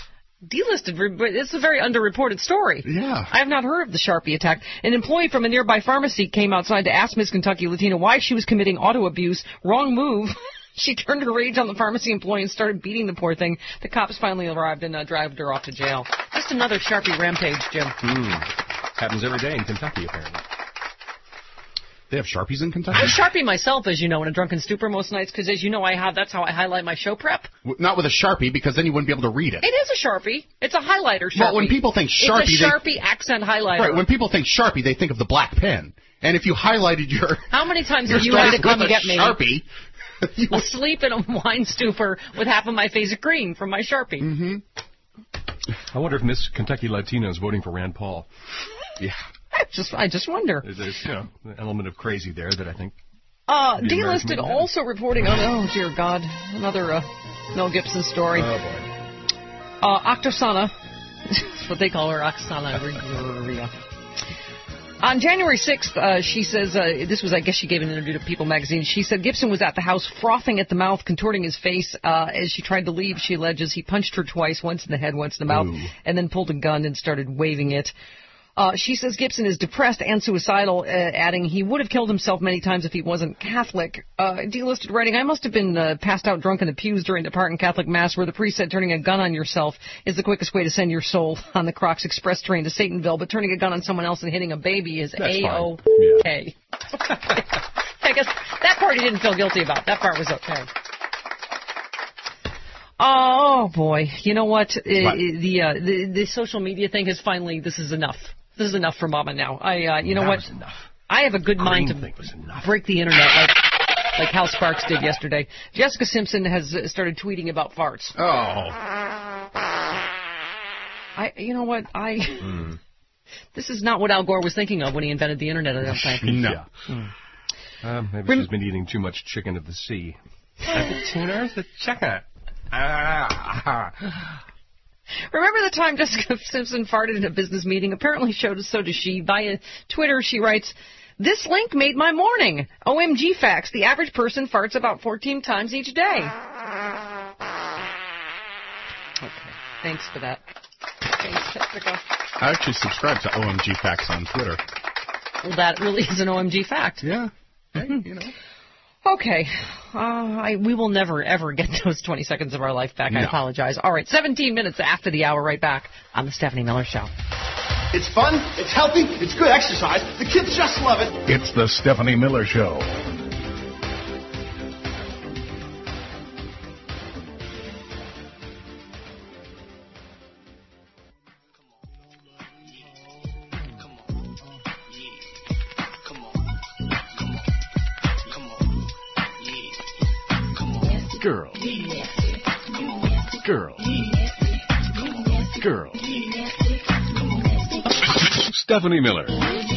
delisted. It's a very underreported story. Yeah. I have not heard of the Sharpie attack. An employee from a nearby pharmacy came outside to ask Miss Kentucky Latina why she was committing auto abuse. Wrong move. She turned her rage on the pharmacy employee and started beating the poor thing. The cops finally arrived and uh, dragged her off to jail. Just another Sharpie rampage, Jim. Mm. Happens every day in Kentucky, apparently. They have Sharpies in Kentucky? I Sharpie myself, as you know, in a drunken stupor most nights, because as you know, I have. That's how I highlight my show prep. W- Not with a Sharpie, because then you wouldn't be able to read it. It is a Sharpie. It's a highlighter Sharpie. Well, when people think Sharpie, it's a Sharpie they, accent highlighter. Right. When people think Sharpie, they think of the black pen. And if you highlighted your how many times have you had to come and get me? Sharpie. Asleep in a wine stupor with half of my face green from my Sharpie. Mm-hmm. I wonder if Miss Kentucky Latina is voting for Rand Paul. Yeah. I just, I just wonder. There's, you know, an element of crazy there that I think. Uh, delisted also reporting on, oh dear God, another uh, Mel Gibson story. Oh boy. Uh, Octosana, that's what they call her, Oksana Grigoria. On January sixth, uh, she says, uh, this was, I guess she gave an interview to People magazine. She said Gibson was at the house frothing at the mouth, contorting his face. Uh, as she tried to leave, she alleges he punched her twice, once in the head, once in the mouth, Ooh. and then pulled a gun and started waving it. Uh, she says Gibson is depressed and suicidal, uh, adding he would have killed himself many times if he wasn't Catholic. Uh, delisted writing, I must have been uh, passed out drunk in the pews during the Parton Catholic Mass where the priest said turning a gun on yourself is the quickest way to send your soul on the Crocs Express train to Satanville, but turning a gun on someone else and hitting a baby is A-O-K. Yeah. I guess that part he didn't feel guilty about. That part was okay. Oh, boy. You know what? what? Uh, the, uh, the the social media thing has finally, this is enough. This is enough for Mama now. I, uh, you know that what? Was enough. I have a good Green mind to break the internet like like Hal Sparks did yesterday. Jessica Simpson has uh, started tweeting about farts. Oh. I, you know what? I. Mm. This is not what Al Gore was thinking of when he invented the internet. I don't think. No. Mm. Uh, maybe Rem- she's been eating too much chicken of the sea. The tuners, the chicken. Ah. Remember the time Jessica Simpson farted in a business meeting? Apparently so, so does she. Via Twitter, she writes, "This link made my morning. O M G facts. The average person farts about fourteen times each day." Okay. Thanks for that. Thanks, Jessica. I actually subscribe to O M G facts on Twitter. Well, that really is an O M G fact. Yeah. Hey, you know. Okay. Uh, I, we will never, ever get those twenty seconds of our life back. No. I apologize. All right, seventeen minutes after the hour, right back on the Stephanie Miller Show. It's fun, it's healthy, it's good exercise. The kids just love it. It's the Stephanie Miller Show. Girl. Girl. Girl. Stephanie Miller.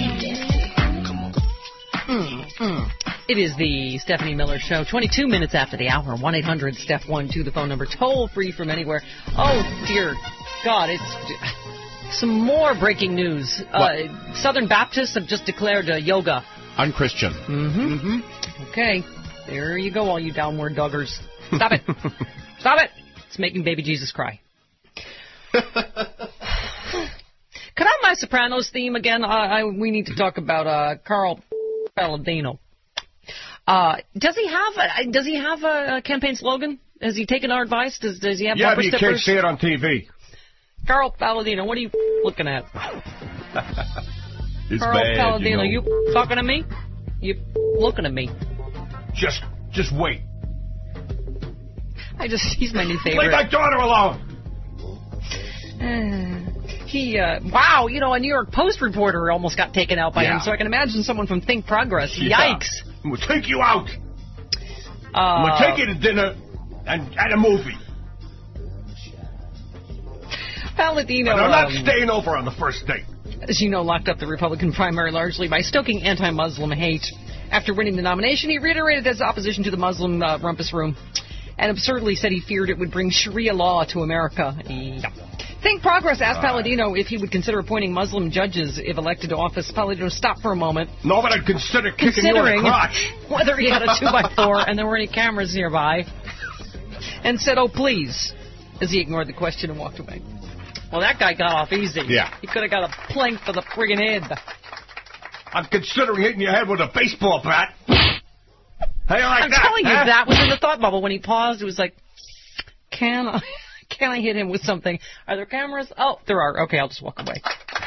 Mm, mm. It is the Stephanie Miller Show. twenty-two minutes after the hour. one eight hundred Steph one two, the phone number. Toll free from anywhere. Oh, dear God. It's some more breaking news. Uh, Southern Baptists have just declared uh, yoga unchristian. Mm-hmm. Mm-hmm. Okay. There you go, all you downward doggers. Stop it. Stop it. It's making baby Jesus cry. Could I have my Sopranos theme again? Uh, I, we need to talk about uh, Carl Palladino. Uh, does he have a, does he have a campaign slogan? Has he taken our advice? Does does he have yeah, bumper you stickers? can't see it on T V. Carl Palladino, what are you looking at? It's Carl bad, Palladino, you, know. you talking to me? You looking at me? Just just wait. I just, he's my new favorite. Leave my daughter alone! Uh, he, uh, wow, you know, a New York Post reporter almost got taken out by yeah. him, so I can imagine someone from Think Progress. Yeah. Yikes. We'll take you out. Uh, I'm going to take you to dinner and, and a movie. Palladino. But I'm not um, staying over on the first date. As you know, locked up the Republican primary largely by stoking anti-Muslim hate. After winning the nomination, he reiterated his opposition to the Muslim uh, rumpus room and absurdly said he feared it would bring Sharia law to America. Yeah. Think Progress asked Palladino if he would consider appointing Muslim judges if elected to office. Palladino stopped for a moment. No, but I'd consider kicking you in the crotch. Whether he had a two by four and there were any cameras nearby, and said, "Oh, please," as he ignored the question and walked away. Well, that guy got off easy. Yeah. He could have got a plank for the friggin' head. I'm considering hitting your head with a baseball bat. How you like I'm that? telling you, huh? that was in the thought bubble. When he paused, it was like, can I, can I hit him with something? Are there cameras? Oh, there are. Okay, I'll just walk away.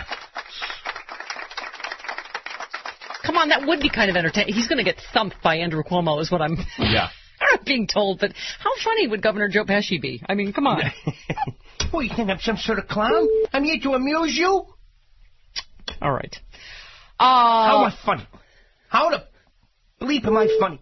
Come on, that would be kind of entertaining. He's going to get thumped by Andrew Cuomo is what I'm yeah. being told. But how funny would Governor Joe Pesci be? I mean, come on. Well, you think I'm some sort of clown? I'm here to amuse you? All right. Uh, How am I funny? How the bleep am I funny?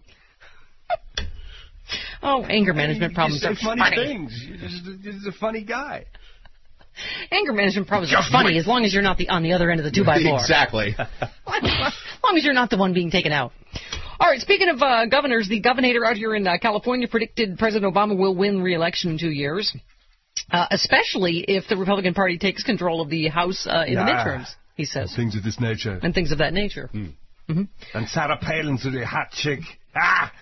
Oh, anger management problems you are say funny, funny. things. You're just, you're just a funny guy. Anger management problems are funny as long as you're not the on the other end of the two by four. Exactly. As long as you're not the one being taken out. All right, speaking of uh, governors, the governor out here in uh, California predicted President Obama will win re-election in two years, uh, especially if the Republican Party takes control of the House uh, in nah. the midterms, he says. Things of this nature. And things of that nature. Hmm. Mm-hmm. And Sarah Palin's a hot chick. Ah!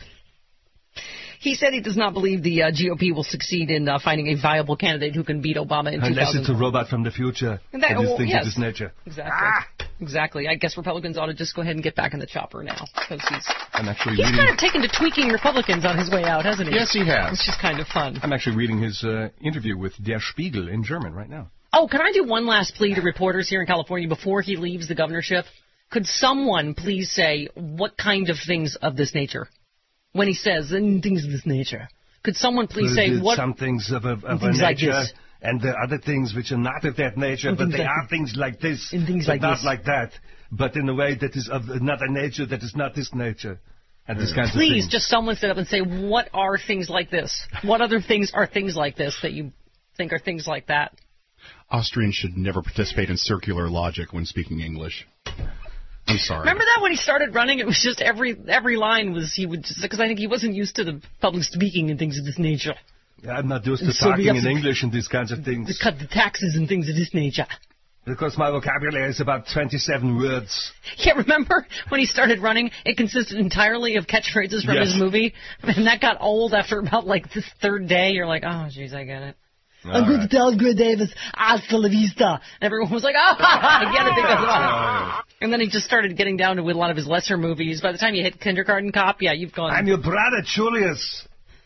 He said he does not believe the uh, G O P will succeed in uh, finding a viable candidate who can beat Obama in two thousand. Unless it's a robot from the future. And that, it is well, things yes, of this nature. Exactly. Ah! Exactly. I guess Republicans ought to just go ahead and get back in the chopper now. Because he's, I'm actually he's reading... kind of taken to tweaking Republicans on his way out, hasn't he? Yes, he has. It's just kind of fun. I'm actually reading his uh, interview with Der Spiegel in German right now. Oh, can I do one last plea to reporters here in California before he leaves the governorship? Could someone please say what kind of things of this nature? When he says "and things of this nature. Could someone please say There's what... Some things of a, of a things nature, like this. And there are other things which are not of that nature, And but they like are this. things like this, And things but like not this. like that, but in a way that is of another nature that is not this nature. And this kinds of Please, things. just someone sit up and say, what are things like this? What other things are things like this that you think are things like that? Austrians should never participate in circular logic when speaking English. I'm sorry. Remember that when he started running? It was just every every line was, he would just, because I think he wasn't used to the public speaking and things of this nature. I'm not used to And so we talking have in to- English and these kinds of things. To cut the taxes and things of this nature. Because my vocabulary is about twenty-seven words. Yeah, remember when he started running? It consisted entirely of catchphrases from Yes. his movie. And that got old after about like the third day. You're like, oh, jeez, I get it. All I'm going right. to tell Gray Davis, hasta la vista. And everyone was like, oh, I get it. Because, oh. And then he just started getting down to with a lot of his lesser movies. By the time you hit Kindergarten Cop, yeah, you've gone. I'm your brother, Julius.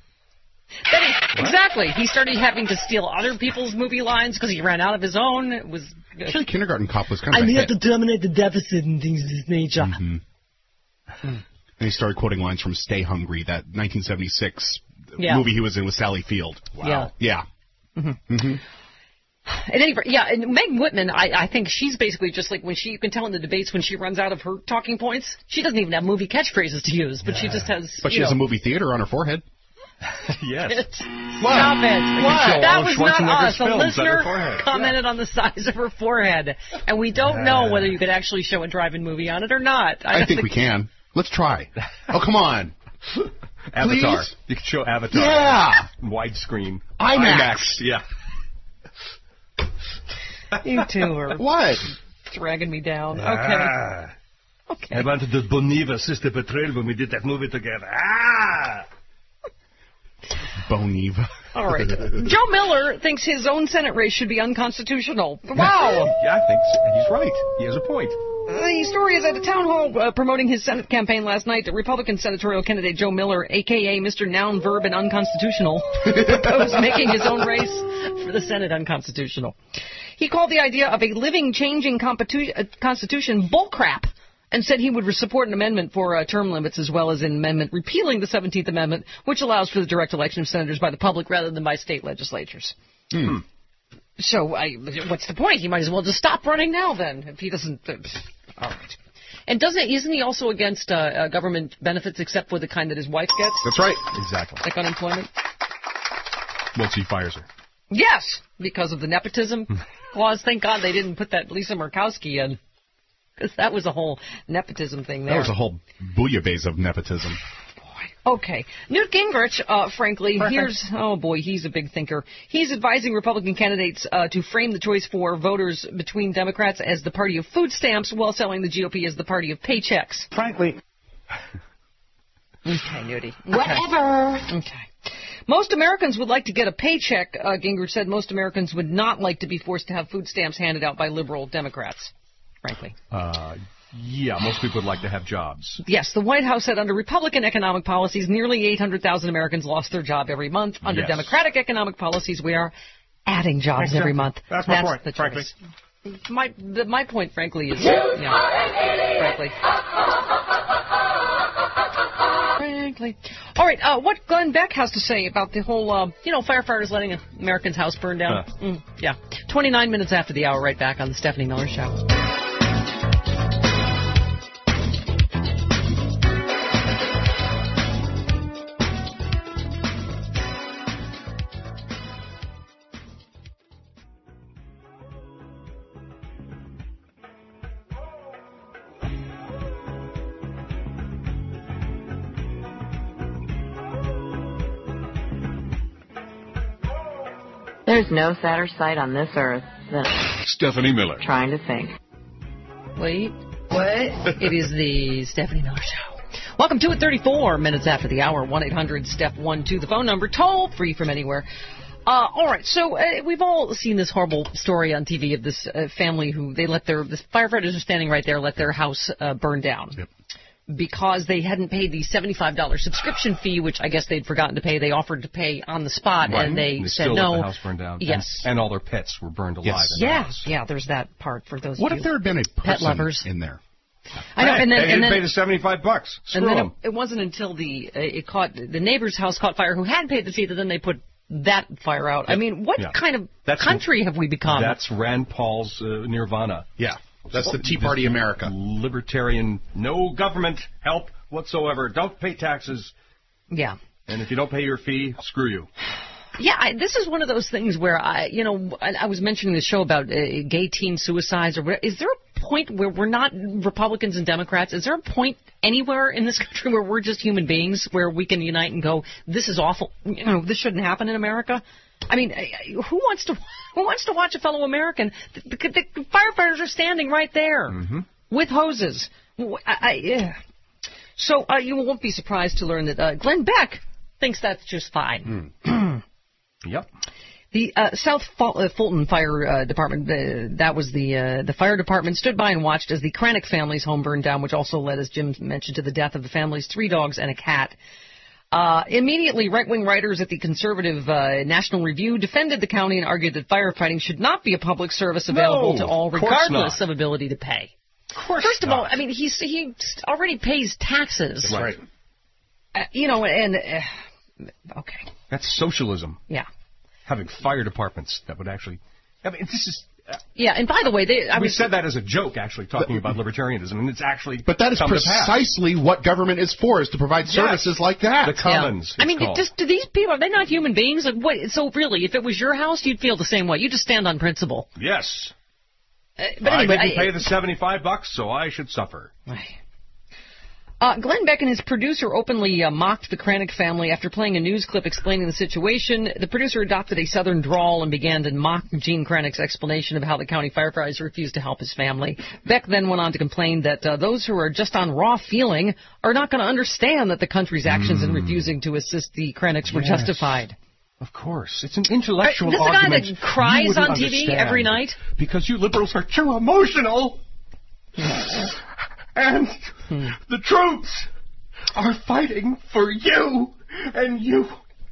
Then he, exactly. He started having to steal other people's movie lines because he ran out of his own. It was. Actually, Kindergarten Cop was kind of I'm a here hit. to terminate the deficit and things of this nature. Mm-hmm. And he started quoting lines from Stay Hungry, that nineteen seventy-six Yeah. movie he was in with Sally Field. Wow. Yeah. Mm-hmm. Mm-hmm. At any rate, yeah, and Meg Whitman, I, I think she's basically just like when she, you can tell in the debates when she runs out of her talking points, she doesn't even have movie catchphrases to use, but she just has. But she you has a know, movie theater on her forehead. Yes. Stop it. What? That was not us. A Schwarzenegger's films on her listener forehead. commented on the size of her forehead. And we don't know whether you could actually show a drive-in movie on it or not. I, don't think we can. Let's try. Oh, come on. Avatar. Please? You could show Avatar. Yeah. Widescreen. IMAX. Yeah. You two are What? dragging me down. Okay. Ah. Okay. I wanted the Boniva Sister Betrayal when we did that movie together. Ah! Boniva. All right. Joe Miller thinks his own Senate race should be unconstitutional. Wow. Yeah, I think so. He's right. He has a point. The story is at a town hall uh, promoting his Senate campaign last night. Republican senatorial candidate Joe Miller, a k a. Mister Noun, Verb, and Unconstitutional, proposed making his own race for the Senate unconstitutional. He called the idea of a living, changing compitu- uh, constitution bullcrap and said he would support an amendment for uh, term limits as well as an amendment repealing the seventeenth Amendment, which allows for the direct election of senators by the public rather than by state legislatures. Hmm. So I, what's the point? He might as well just stop running now then, if he doesn't. Uh, all right. And doesn't isn't he also against uh, uh, government benefits except for the kind that his wife gets? That's right. Exactly. Like unemployment? Once he fires her. Yes, because of the nepotism clause. Thank God they didn't put that Lisa Murkowski in, because that was a whole nepotism thing there. That was a whole bouillabaisse of nepotism. Okay. Newt Gingrich, uh, frankly, Perfect. here's, oh boy, he's a big thinker. He's advising Republican candidates uh, to frame the choice for voters between Democrats as the party of food stamps while selling the G O P as the party of paychecks. Frankly. Okay, Newty. Whatever. Okay. Most Americans would like to get a paycheck, uh, Gingrich said. Most Americans would not like to be forced to have food stamps handed out by liberal Democrats, frankly. Uh, yeah, most people would like to have jobs. Yes, the White House said under Republican economic policies, nearly eight hundred thousand Americans lost their job every month. Under Yes. Democratic economic policies, we are adding jobs Exactly. every month. That's my point, the frankly. choice. My, the, my point, frankly, is, yeah, frankly. Frankly. All right, uh, what Glenn Beck has to say about the whole, uh, you know, firefighters letting Americans' house burn down. Huh. Mm, yeah. twenty-nine minutes after the hour, right back on the Stephanie Miller Show. There's no sadder sight on this earth than Stephanie Miller. trying to think. Wait. What? It is the Stephanie Miller Show. Welcome to it, thirty-four minutes after the hour. one eight hundred step one two, the phone number, toll free from anywhere. Uh, all right, so uh, we've all seen this horrible story on T V of this uh, family who they let their, the firefighters are standing right there, let their house uh, burn down. Yep. Because they hadn't paid the seventy-five dollars subscription fee, which I guess they'd forgotten to pay. They offered to pay on the spot, Right. and they, And they said still no. let the house burn down. Yes. And, and all their pets were burned alive. Yes. In the Yeah, house. yeah, there's that part for those What of if you there had been a pet person lovers. in there? I know, and then, They and didn't then pay the seventy-five bucks. Screw and then them. it, it wasn't until the uh, it caught the neighbor's house caught fire who had paid the fee that then they put that fire out. I mean, what Yeah. kind of That's- country have we become? That's Rand Paul's uh, nirvana. Yeah. That's the Tea Party America. Libertarian, no government help whatsoever. Don't pay taxes. Yeah. And if you don't pay your fee, screw you. Yeah, I, this is one of those things where I, you know, I, I was mentioning the show about uh, gay teen suicides. Or whatever. Is there a point where we're not Republicans and Democrats? Is there a point anywhere in this country where we're just human beings, where we can unite and go, this is awful, you know, this shouldn't happen in America? I mean, who wants to who wants to watch a fellow American? The, the, the firefighters are standing right there mm-hmm. with hoses. I, I, yeah. So uh, you won't be surprised to learn that uh, Glenn Beck thinks that's just fine. Mm. Yep. The uh, South Ful- uh, Fulton Fire uh, Department, uh, that was the uh, the fire department, stood by and watched as the Cranick family's home burned down, which also led, as Jim mentioned, to the death of the family's three dogs and a cat. Uh, immediately, right-wing writers at the conservative uh, National Review defended the county and argued that firefighting should not be a public service available No, to all, of course regardless not. of ability to pay. Of course First of not. all, I mean, he's, he already pays taxes. That's right. Uh, you know, and... Uh, okay. That's socialism. Yeah. Having fire departments that would actually... I mean, this is... Uh, Yeah, and by the way, they... I we mean, said that as a joke, actually, talking about libertarianism, and it's actually But that is come to pass. precisely what government is for, is to provide Yes. services like that. The commons. I mean, it's called. just do these people, are they not human beings? Like, what? So really, if it was your house, you'd feel the same way. You just stand on principle. Yes. Uh, but anyway, I didn't I- pay the seventy-five bucks, so I should suffer. Uh, Glenn Beck and his producer openly uh, mocked the Cranick family after playing a news clip explaining the situation. The producer adopted a southern drawl and began to mock Gene Cranick's explanation of how the county firefighters refused to help his family. Beck then went on to complain that uh, those who are just on raw feeling are not going to understand that the country's actions Mm. in refusing to assist the Cranicks were Yes. justified. Of course. It's an intellectual Uh, this is a guy argument. that cries you wouldn't on T V understand. every night? Because you liberals are too emotional. And Hmm. the troops are fighting for you and you.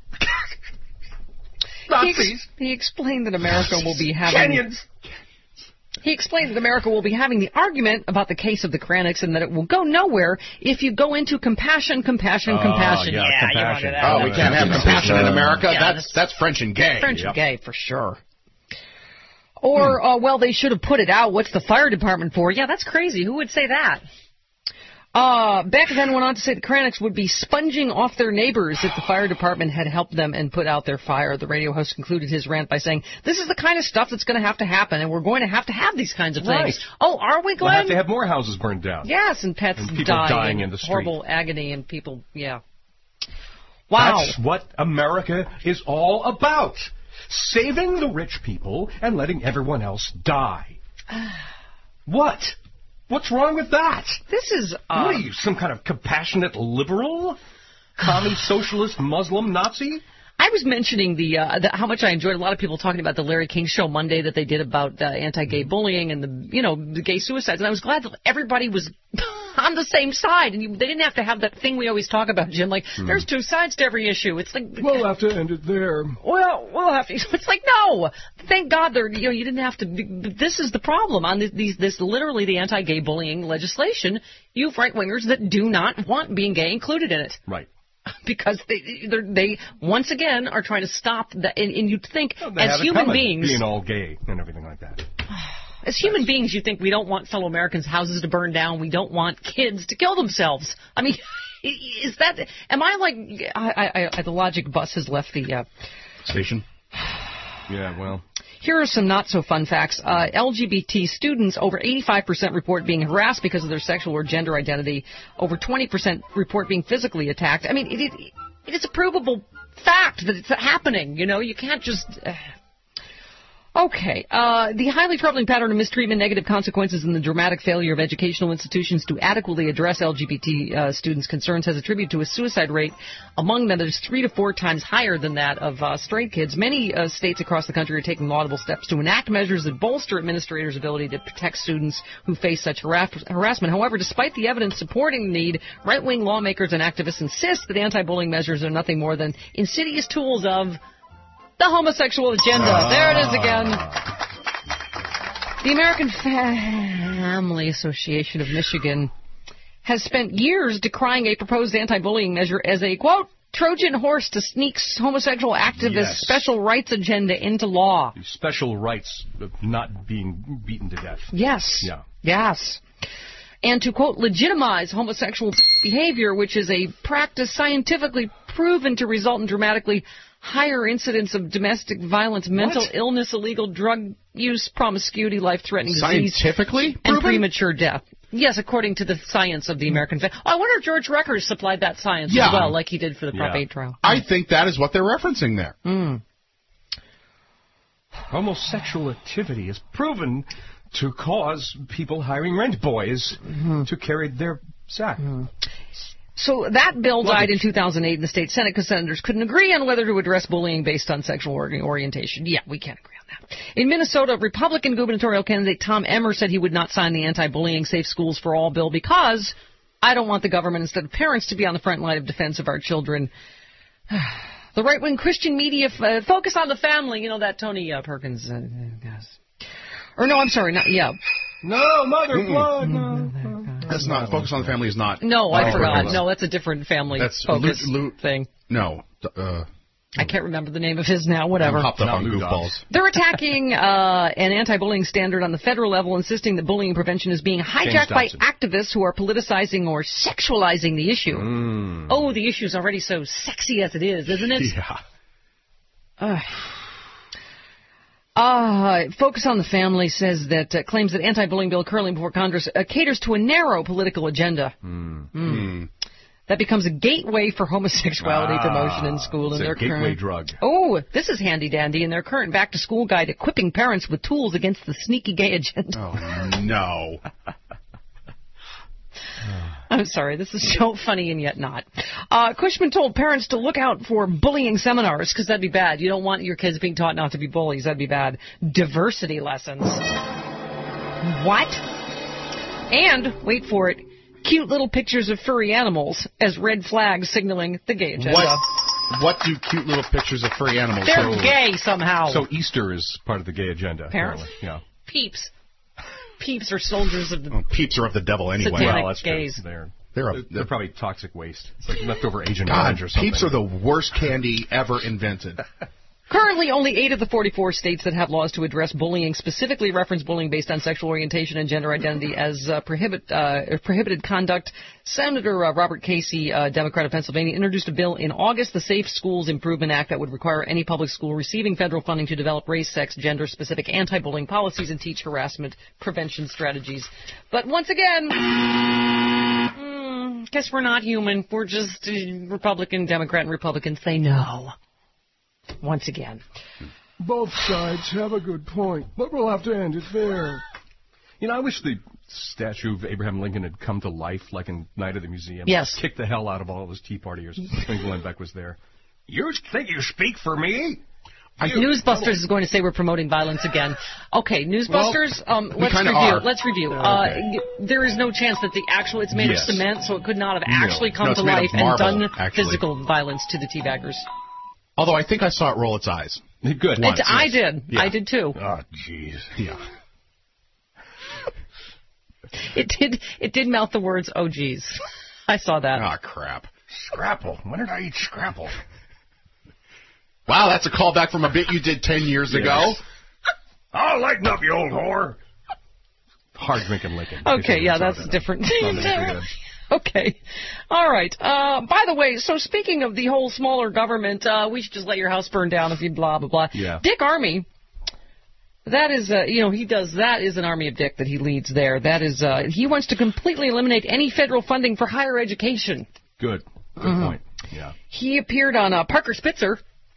He, ex- Nazis. he explained that America will be having... Kenyans. He explained that America will be having the argument about the case of the Cranicks and that it will go nowhere if you go into compassion, compassion, Oh, compassion. yeah, you compassion. wanted that. Oh, we can't have compassion in America. Yeah, That's that's French and gay. French Yep. and gay, for sure. Or, uh, well, they should have put it out. What's the fire department for? Yeah, that's crazy. Who would say that? Uh, Beck then went on to say the Cranicks would be sponging off their neighbors if the fire department had helped them and put out their fire. The radio host concluded his rant by saying, this is the kind of stuff that's going to have to happen, and we're going to have to have these kinds of things. Right. Oh, are we, We'll Glenn? have to have more houses burned down. Yes, and pets And people dying, dying in and the street. horrible agony, and people, yeah. Wow. That's what America is all about. Saving the rich people and letting everyone else die. What? What's wrong with that? This is... Uh, what are you, some kind of compassionate liberal? Commie, socialist, Muslim, Nazi? I was mentioning the, uh, the how much I enjoyed a lot of people talking about the Larry King Show Monday that they did about uh, anti-gay bullying and the, you know, the gay suicides. And I was glad that everybody was on the same side. And you, they didn't have to have that thing we always talk about, Jim, like, mm. there's two sides to every issue. It's like... We'll have to end it there. Well, we'll have to... It's like, no! Thank God there, you know, you didn't have to... This is the problem on this, these, this literally the anti-gay bullying legislation. You have right-wingers that do not want being gay included in it. Right. Because they, they once again are trying to stop that, and, and you'd think well, as human beings, being all gay and everything like that. As human beings, you think we don't want fellow Americans' houses to burn down, we don't want kids to kill themselves. I mean, is that? Am I like? I, I, I the logic bus has left the uh, station. Yeah, well. Here are some not-so-fun facts. Uh, L G B T students, over eighty-five percent report being harassed because of their sexual or gender identity. Over twenty percent report being physically attacked. I mean, it, it, it is a provable fact that it's happening. You know, you can't just... Uh, Okay. Uh, the highly troubling pattern of mistreatment, negative consequences, and the dramatic failure of educational institutions to adequately address L G B T uh, students' concerns has attributed to a suicide rate among them that is three to four times higher than that of uh, straight kids. Many uh, states across the country are taking laudable steps to enact measures that bolster administrators' ability to protect students who face such harass- harassment. However, despite the evidence supporting the need, right-wing lawmakers and activists insist that anti-bullying measures are nothing more than insidious tools of the homosexual agenda. Uh, there it is again. The American Family Association of Michigan has spent years decrying a proposed anti-bullying measure as a, quote, Trojan horse to sneak homosexual activists' yes. special rights agenda into law. Special rights of not being beaten to death. Yes. Yeah. Yes. And to, quote, legitimize homosexual behavior, which is a practice scientifically proven to result in dramatically higher incidence of domestic violence, mental what? illness, illegal drug use, promiscuity, life-threatening disease, scientifically and proven? premature death. Yes, according to the science of the American Family. Oh, I wonder if George Reckers supplied that science yeah. as well, like he did for the Prop yeah. eight trial. I think that is what they're referencing there. Mm. Homosexual activity is proven to cause people hiring rent boys mm-hmm. to carry their sack. Mm. So that bill died in two thousand eight in the state Senate because senators couldn't agree on whether to address bullying based on sexual orientation. Yeah, we can't agree on that. In Minnesota, Republican gubernatorial candidate Tom Emmer said he would not sign the anti-bullying Safe Schools for All bill because I don't want the government instead of parents to be on the front line of defense of our children. The right-wing Christian media f- uh, focus on the family. You know, that Tony uh, Perkins, uh, guess. Or no, I'm sorry, not, yeah. No, mother Mm-mm. blood, no. no. That's not, Focus on the Family is not. No, I oh, forgot. No, that's a different family that's focus Lu- Lu- thing. No. Uh, I can't remember the name of his now, whatever. I'm hopped up on goofballs. They're attacking uh, an anti-bullying standard on the federal level, insisting that bullying prevention is being hijacked by activists who are politicizing or sexualizing the issue. Mm. Oh, the issue's already so sexy as it is, isn't it? Yeah. Uh, Uh, Focus on the Family says that, uh, claims that anti-bullying bill currently before Congress uh, caters to a narrow political agenda. Mm. Mm. Mm. That becomes a gateway for homosexuality ah, promotion in school. It's in a their gateway current drug. Oh, this is handy-dandy in their current back-to-school guide equipping parents with tools against the sneaky gay agenda. Oh, no. I'm sorry, this is so funny and yet not. Uh, Cushman told parents to look out for bullying seminars, because that'd be bad. You don't want your kids being taught not to be bullies. That'd be bad. Diversity lessons. What? And, wait for it, cute little pictures of furry animals as red flags signaling the gay agenda. What, what do cute little pictures of furry animals They're so, gay somehow. So Easter is part of the gay agenda. Parents? Apparently. Yeah. Peeps. Peeps are soldiers of the... Oh, peeps are of the devil anyway. Satanic well, that's gays. True. They're, they're, a, they're, they're, they're probably toxic waste. It's like leftover Agent God, Orange or something. Peeps are the worst candy ever invented. Currently, only eight of the forty-four states that have laws to address bullying specifically reference bullying based on sexual orientation and gender identity as uh, prohibit, uh, prohibited conduct. Senator uh, Robert Casey, uh, Democrat of Pennsylvania, introduced a bill in August, the Safe Schools Improvement Act, that would require any public school receiving federal funding to develop race, sex, gender-specific anti-bullying policies and teach harassment prevention strategies. But once again... mm, guess we're not human. We're just uh, Republican, Democrat, and Republicans say no. Once again. Both sides have a good point, but we'll have to end it there. You know, I wish the statue of Abraham Lincoln had come to life, like in Night of the Museum. Yes. Kick the hell out of all those Tea Partiers when Glenn Beck was there. You think you speak for me? You, Newsbusters is going to say we're promoting violence again. Okay, Newsbusters, well, um, let's review. Are. Let's review. Okay. Uh, there is no chance that the actual, it's made yes. of cement, so it could not have no. actually come no, to life marble, and done actually. physical violence to the teabaggers. Although I think I saw it roll its eyes. Good. It, Once, I yes. did. Yeah. I did too. Oh, jeez. Yeah. It did. It did mouth the words, "Oh, geez." I saw that. Oh, crap. Scrapple. When did I eat scrapple? Wow, that's a callback from a bit you did ten years yes. ago. I'll lighten up, you old whore. Hard drinking Lincoln. Okay, yeah, that's different. Okay. All right. Uh, by the way, so speaking of the whole smaller government, uh, we should just let your house burn down if you blah, blah, blah. Yeah. Dick Armey, that is, uh, you know, he does, that is an army of Dick that he leads there. That is, uh, he wants to completely eliminate any federal funding for higher education. Good. Good mm-hmm. point. Yeah. He appeared on uh, Parker Spitzer.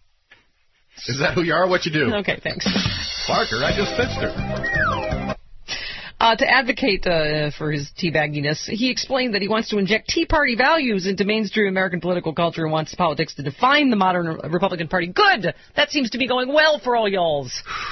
Is that who you are? What you do? Okay, thanks. Parker, I just fixed her. Uh, to advocate uh, for his teabagginess, he explained that he wants to inject Tea Party values into mainstream American political culture and wants politics to define the modern Republican Party. Good! That seems to be going well for all y'alls.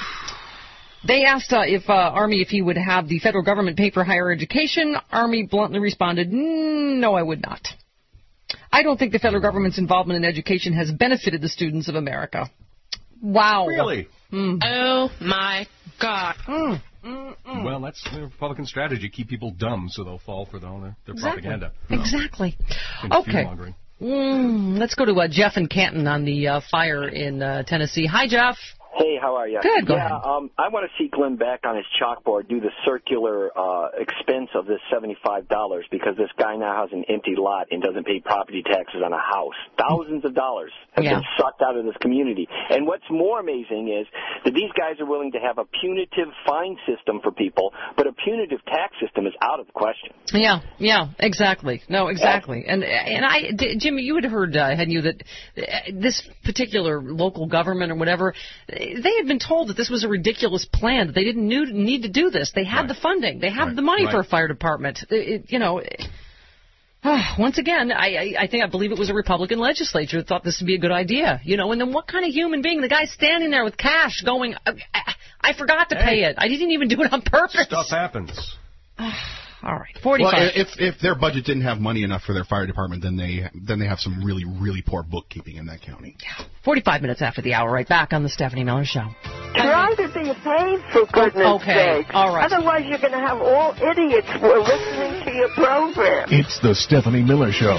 They asked uh, if uh, Armey if he would have the federal government pay for higher education. Armey bluntly responded, no, I would not. I don't think the federal government's involvement in education has benefited the students of America. Wow. Really? Mm. Oh, my God. Mm. Mm, mm. Well, that's the Republican strategy. Keep people dumb so they'll fall for their, their exactly. propaganda. You know. Exactly. And okay. Mm, let's go to uh, Jeff in Canton on the uh, fire in uh, Tennessee. Hi, Jeff. Hey, how are you? Good, go yeah, ahead. Um, I want to see Glenn Beck on his chalkboard do the circular uh, expense of this seventy-five dollars because this guy now has an empty lot and doesn't pay property taxes on a house. Thousands of dollars have yeah. been sucked out of this community. And what's more amazing is that these guys are willing to have a punitive fine system for people, but a punitive tax system is out of the question. Yeah, yeah, exactly. No, exactly. And and I, d- Jimmy, you had heard, uh, hadn't you, that this particular local government or whatever, they had been told that this was a ridiculous plan, that they didn't need to do this. They had right. the funding. They had right. the money right. for a fire department. It, you know, uh, once again, I, I, I think I believe it was a Republican legislature that thought this would be a good idea. You know, and then what kind of human being? The guy's standing there with cash going, I, I forgot to hey. pay it. I didn't even do it on purpose. Stuff happens. All right, forty-five. Well, if if their budget didn't have money enough for their fire department, then they then they have some really really poor bookkeeping in that county. Yeah. Forty-five minutes after the hour, right back on the Stephanie Miller Show. Try to be paid, for goodness okay. sake. All right. Otherwise, you're going to have all idiots who are listening to your program. It's the Stephanie Miller Show.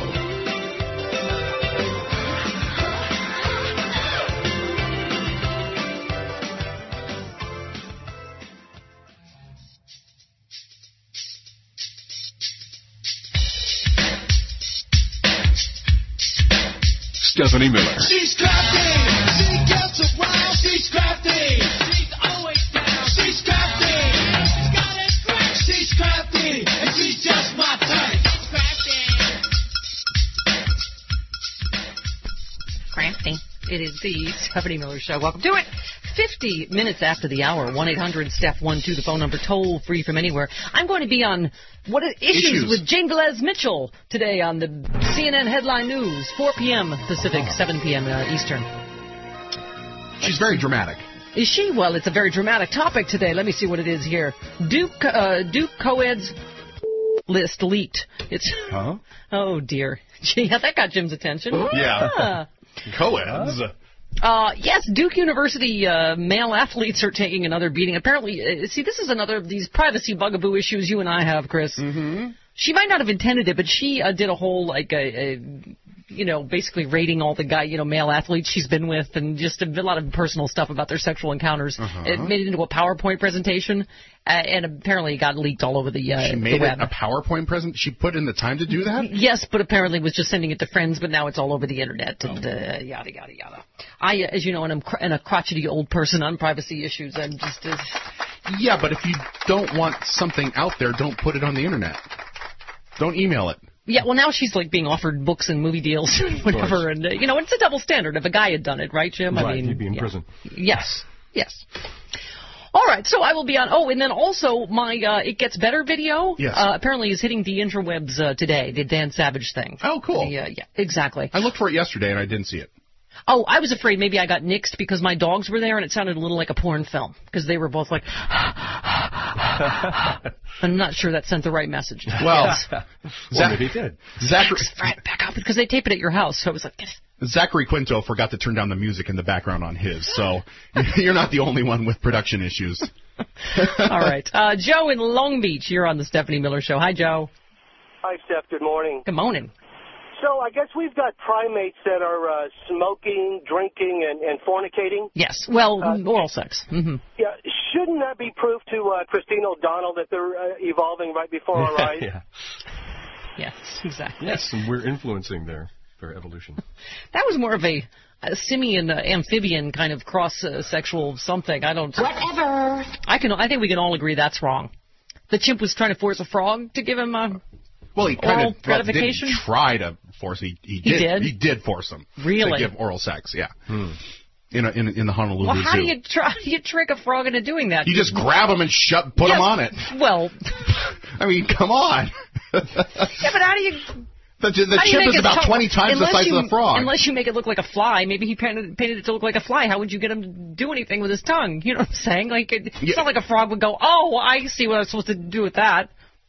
Stephanie Miller. She's crafty. She gets around. She's crafty. She's always down. She's crafty. She's got it great. She's crafty. And she's just my type. She's crafty. Crafty. It is the Stephanie Miller Show. Welcome to it. fifty minutes after the hour, one eight hundred Steph one two, the phone number, toll free from anywhere. I'm going to be on what are issues, issues. with Jingles Mitchell today on the C N N Headline News, four p.m. Pacific, seven p.m. Uh, Eastern. She's very dramatic. Is she? Well, it's a very dramatic topic today. Let me see what it is here. Duke uh, Duke Coed's list leaked. It's huh? Oh dear. Gee, that got Jim's attention. Yeah. yeah. Co-eds. Uh, yes, Duke University uh, male athletes are taking another beating. Apparently, uh, see, this is another of these privacy bugaboo issues you and I have, Chris. Mm-hmm. She might not have intended it, but she uh, did a whole, like, a, a, you know, basically rating all the guy, you know, male athletes she's been with and just a, a lot of personal stuff about their sexual encounters. Uh-huh. It made it into a PowerPoint presentation, uh, and apparently it got leaked all over the, uh, she made the web. It a PowerPoint present? She put in the time to do that? Yes, but apparently was just sending it to friends, but now it's all over the internet and uh, yada, yada, yada. I, uh, as you know, and I'm, cr- and a crotchety old person on privacy issues. I'm just... Uh, yeah, but if you don't want something out there, don't put it on the internet. Don't email it. Yeah, well, now she's like being offered books and movie deals and whatever, and uh, you know, it's a double standard. If a guy had done it, right, Jim? Right, I mean, he'd be in yeah. prison. Yes, yes. All right, so I will be on. Oh, and then also my uh, It Gets Better video. Yes. Uh, apparently is hitting the interwebs uh, today. The Dan Savage thing. Oh, cool. The, uh, yeah, exactly. I looked for it yesterday and I didn't see it. Oh, I was afraid maybe I got nixed because my dogs were there and it sounded a little like a porn film because they were both like, I'm not sure that sent the right message. Well, well maybe it did. Zachary, back up because they tape it at your house. So I was like, Zachary Quinto forgot to turn down the music in the background on his, so you're not the only one with production issues. All right. Uh, Joe in Long Beach, you're on the Stephanie Miller Show. Hi, Joe. Hi, Steph. Good morning. Good morning. So I guess we've got primates that are uh, smoking, drinking, and, and fornicating. Yes. Well, uh, oral sex. Mm-hmm. Yeah. Shouldn't that be proof to uh, Christine O'Donnell that they're uh, evolving right before our eyes? Yeah. Yes, exactly. Yes, and we're influencing their, their evolution. That was more of a, a simian, uh, amphibian kind of cross-sexual uh, something. I don't... Whatever. I can. I think we can all agree that's wrong. The chimp was trying to force a frog to give him a... Well, he kind oral of well, gratification? didn't try to force. He, he, He did, did? He did force him Really? to give oral sex. Yeah, hmm. in a, in in the Honolulu Well, how Zoo. do you try? How do you trick a frog into doing that? You just grab him and shut, put Yes, him on it. Well, I mean, come on. yeah, but how do you? The, the how do you chimp make is it about so- twenty times the unless size you, of the frog. Unless you make it look like a fly. Maybe he painted, painted it to look like a fly. How would you get him to do anything with his tongue? You know what I'm saying? Like it, it's Yeah. not like a frog would go, "Oh, I see what I'm supposed to do with that."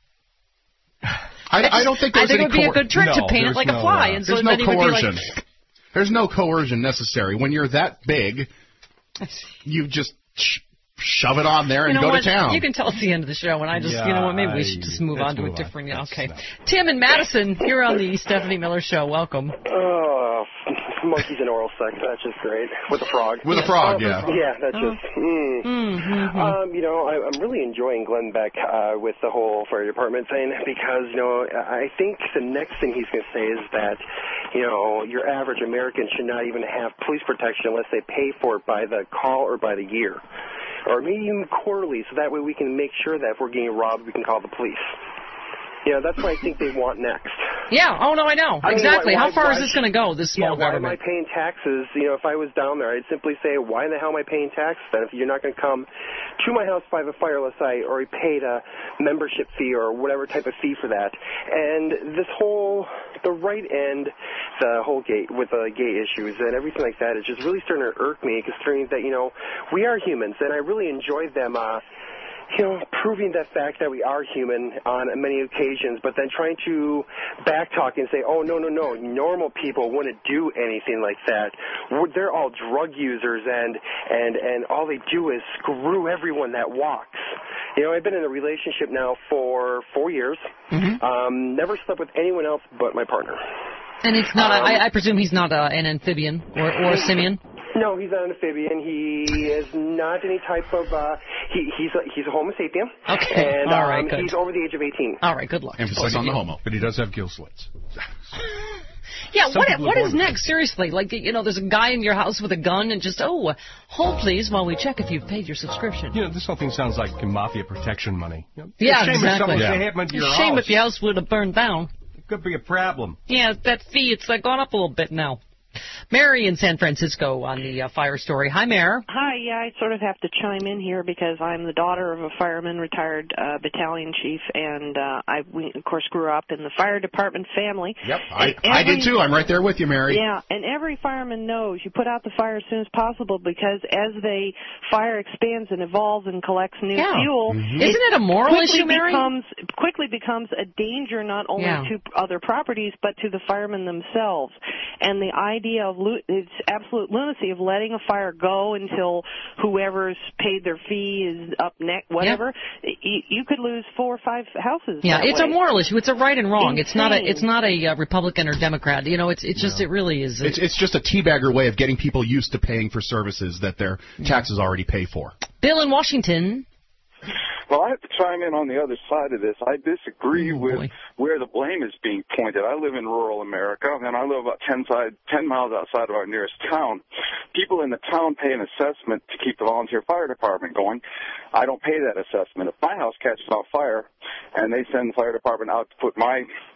I, I don't think there's I think any it would be a coer- good trick no, to paint it there's like no, a fly, uh, and so there's no then he would be coercion. like, There's no coercion necessary. When you're that big, you just sh- shove it on there and you know go what? to town. You can tell it's the end of the show, and I just, Yeah, you know what? Maybe I- we should just move let's on to move a on. different. Yeah, okay. Tim in Madison, you're on the Stephanie Miller Show. Welcome. Oh, monkeys and oral sex. That's just great. With a frog. With a frog, Uh, yeah. Yeah, that's just. Mm. Mm-hmm. Um, you know, I, I'm really enjoying Glenn Beck uh, with the whole fire department thing because, you know, I think the next thing he's going to say is that, you know, your average American should not even have police protection unless they pay for it by the call or by the year. Or maybe even quarterly, so that way we can make sure that if we're getting robbed, we can call the police. You know, that's what I think they want next. Yeah. Oh no, I know I mean, exactly. why- How why- far why is this should- going to go? This small yeah, government. why am I paying taxes? You know, if I was down there, I'd simply say, why the hell am I paying taxes then? If you're not going to come to my house if I have a wireless site or I paid a membership fee or whatever type of fee for that. And this whole, the right end, the whole gay, with the gay issues and everything like that is just really starting to irk me, considering that, you know, we are humans, and I really enjoyed them, uh, you know, proving that fact that we are human on many occasions, but then trying to backtalk and say, oh, no, no, no, normal people wouldn't do anything like that. They're all drug users, and, and, and all they do is screw everyone that walks. You know, I've been in a relationship now for four years. Mm-hmm. Um, never slept with anyone else but my partner. And it's not. Um, a, I, I presume he's not a, an amphibian or, or a simian. No, he's not an amphibian. He is not any type of. Uh, he, he's a, he's a Homo sapien. Okay. And All right, um, good. he's over the age of eighteen. All right. Good luck. Emphasis on the homo. But he does have gill slits. Yeah, Some what people what are is born with next? Seriously, like you know, there's a guy in your house with a gun and just oh, hold please while we check if you've paid your subscription. You know, this whole thing sounds like mafia protection money. You know, Yeah, shame exactly. if something Yeah. happened to your Shame house. if your house would have burned down. It could be a problem. Yeah, that fee it's uh, gone up a little bit now. Mary in San Francisco on the uh, fire story. Hi, Mare. Hi, yeah, I sort of have to chime in here because I'm the daughter of a fireman, retired uh, battalion chief, and uh, I, we, of course, grew up in the fire department family. Yep, I, And I did every- too. I'm right there with you, Mary. Yeah, and every fireman knows you put out the fire as soon as possible because as the fire expands and evolves and collects new Yeah. fuel, Mhm. Isn't it a moral quickly issue, Mary? Becomes, quickly becomes a danger not only Yeah. to other properties but to the firemen themselves. And the idea of lo- it's absolute lunacy of letting a fire go until whoever's paid their fee is up next, whatever. You, you could lose four or five houses. Yeah, that it's way. a moral issue. It's a right and wrong. It's not a Insane. it's not a uh, Republican or Democrat. You know, it's it's just it really is. It's it's just a teabagger way of getting people used to paying for services that their taxes already pay for. Bill in Washington. Well, I have to chime in on the other side of this. I disagree Oh, with boy. where the blame is being pointed. I live in rural America, and I live about ten, side, ten miles outside of our nearest town. People in the town pay an assessment to keep the volunteer fire department going. I don't pay that assessment. If my house catches on fire and they send the fire department out to put my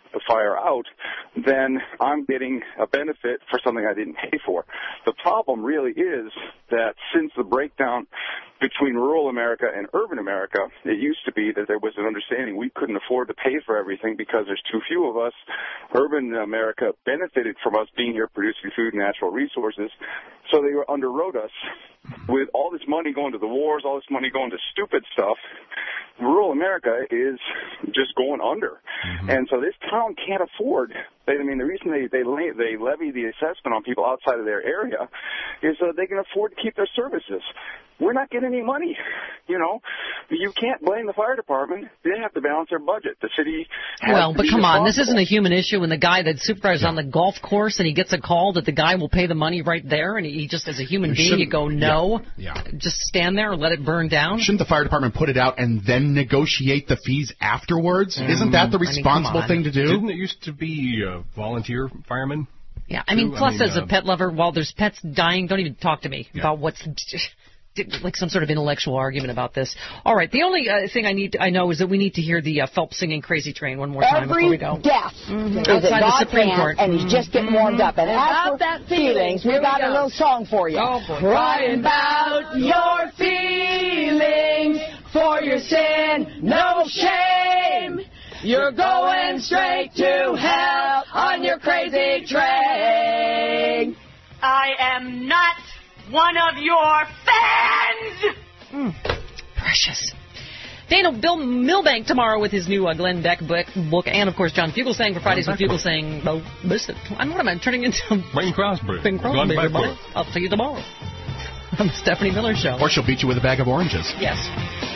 the fire out, then I'm getting a benefit for something I didn't pay for. The problem really is that since the breakdown between rural America and urban America, it used to be that there was an understanding we couldn't afford to pay for everything because there's too few of us. Urban America benefited from us being here producing food and natural resources, so they underwrote us with all this money going to the wars, all this money going to stupid stuff. Rural America is just going under. Mm-hmm. And so this town can't afford, they, I mean, the reason they, they, le- they levy the assessment on people outside of their area is so they can afford to keep their services. We're not getting any money. You know, you can't blame the fire department. They have to balance their budget. The city has Well, to but be come on, this responsible. isn't a human issue when the guy that supervises on the golf course and he gets a call that the guy will pay the money right there and he just, as a human being, you go, no, yeah, yeah. just stand there and let it burn down? Shouldn't the fire department put it out and then negotiate the fees afterwards? Mm. Isn't that the responsible I mean, thing to do? Didn't it used to be uh, volunteer firemen? Yeah, I mean, too? plus I mean, as uh, a pet lover, while there's pets dying, don't even talk to me yeah. about what's... like some sort of intellectual argument about this. All right, the only uh, thing I need to, I know is that we need to hear the uh, Phelps singing Crazy Train one more time Every before we go. death Mm-hmm. is Outside at the God's Supreme hand, Court. and he's just getting warmed up. And as for that feelings, we've got a little song for you. Oh, boy. Crying about your feelings for your sin, no shame. You're going straight to hell on your crazy train. I am not one of your fans! Mm, precious. Dana Bill Milbank tomorrow with his new uh, Glenn Beck book, book, and of course John Fugelsang for Fridays with Fugelsang. Oh, listen, I'm what am I turning into? Wayne Crosby. Bing Crosby. Glenn Beck book. I'll see you tomorrow on the Stephanie Miller Show. Or she'll beat you with a bag of oranges. Yes.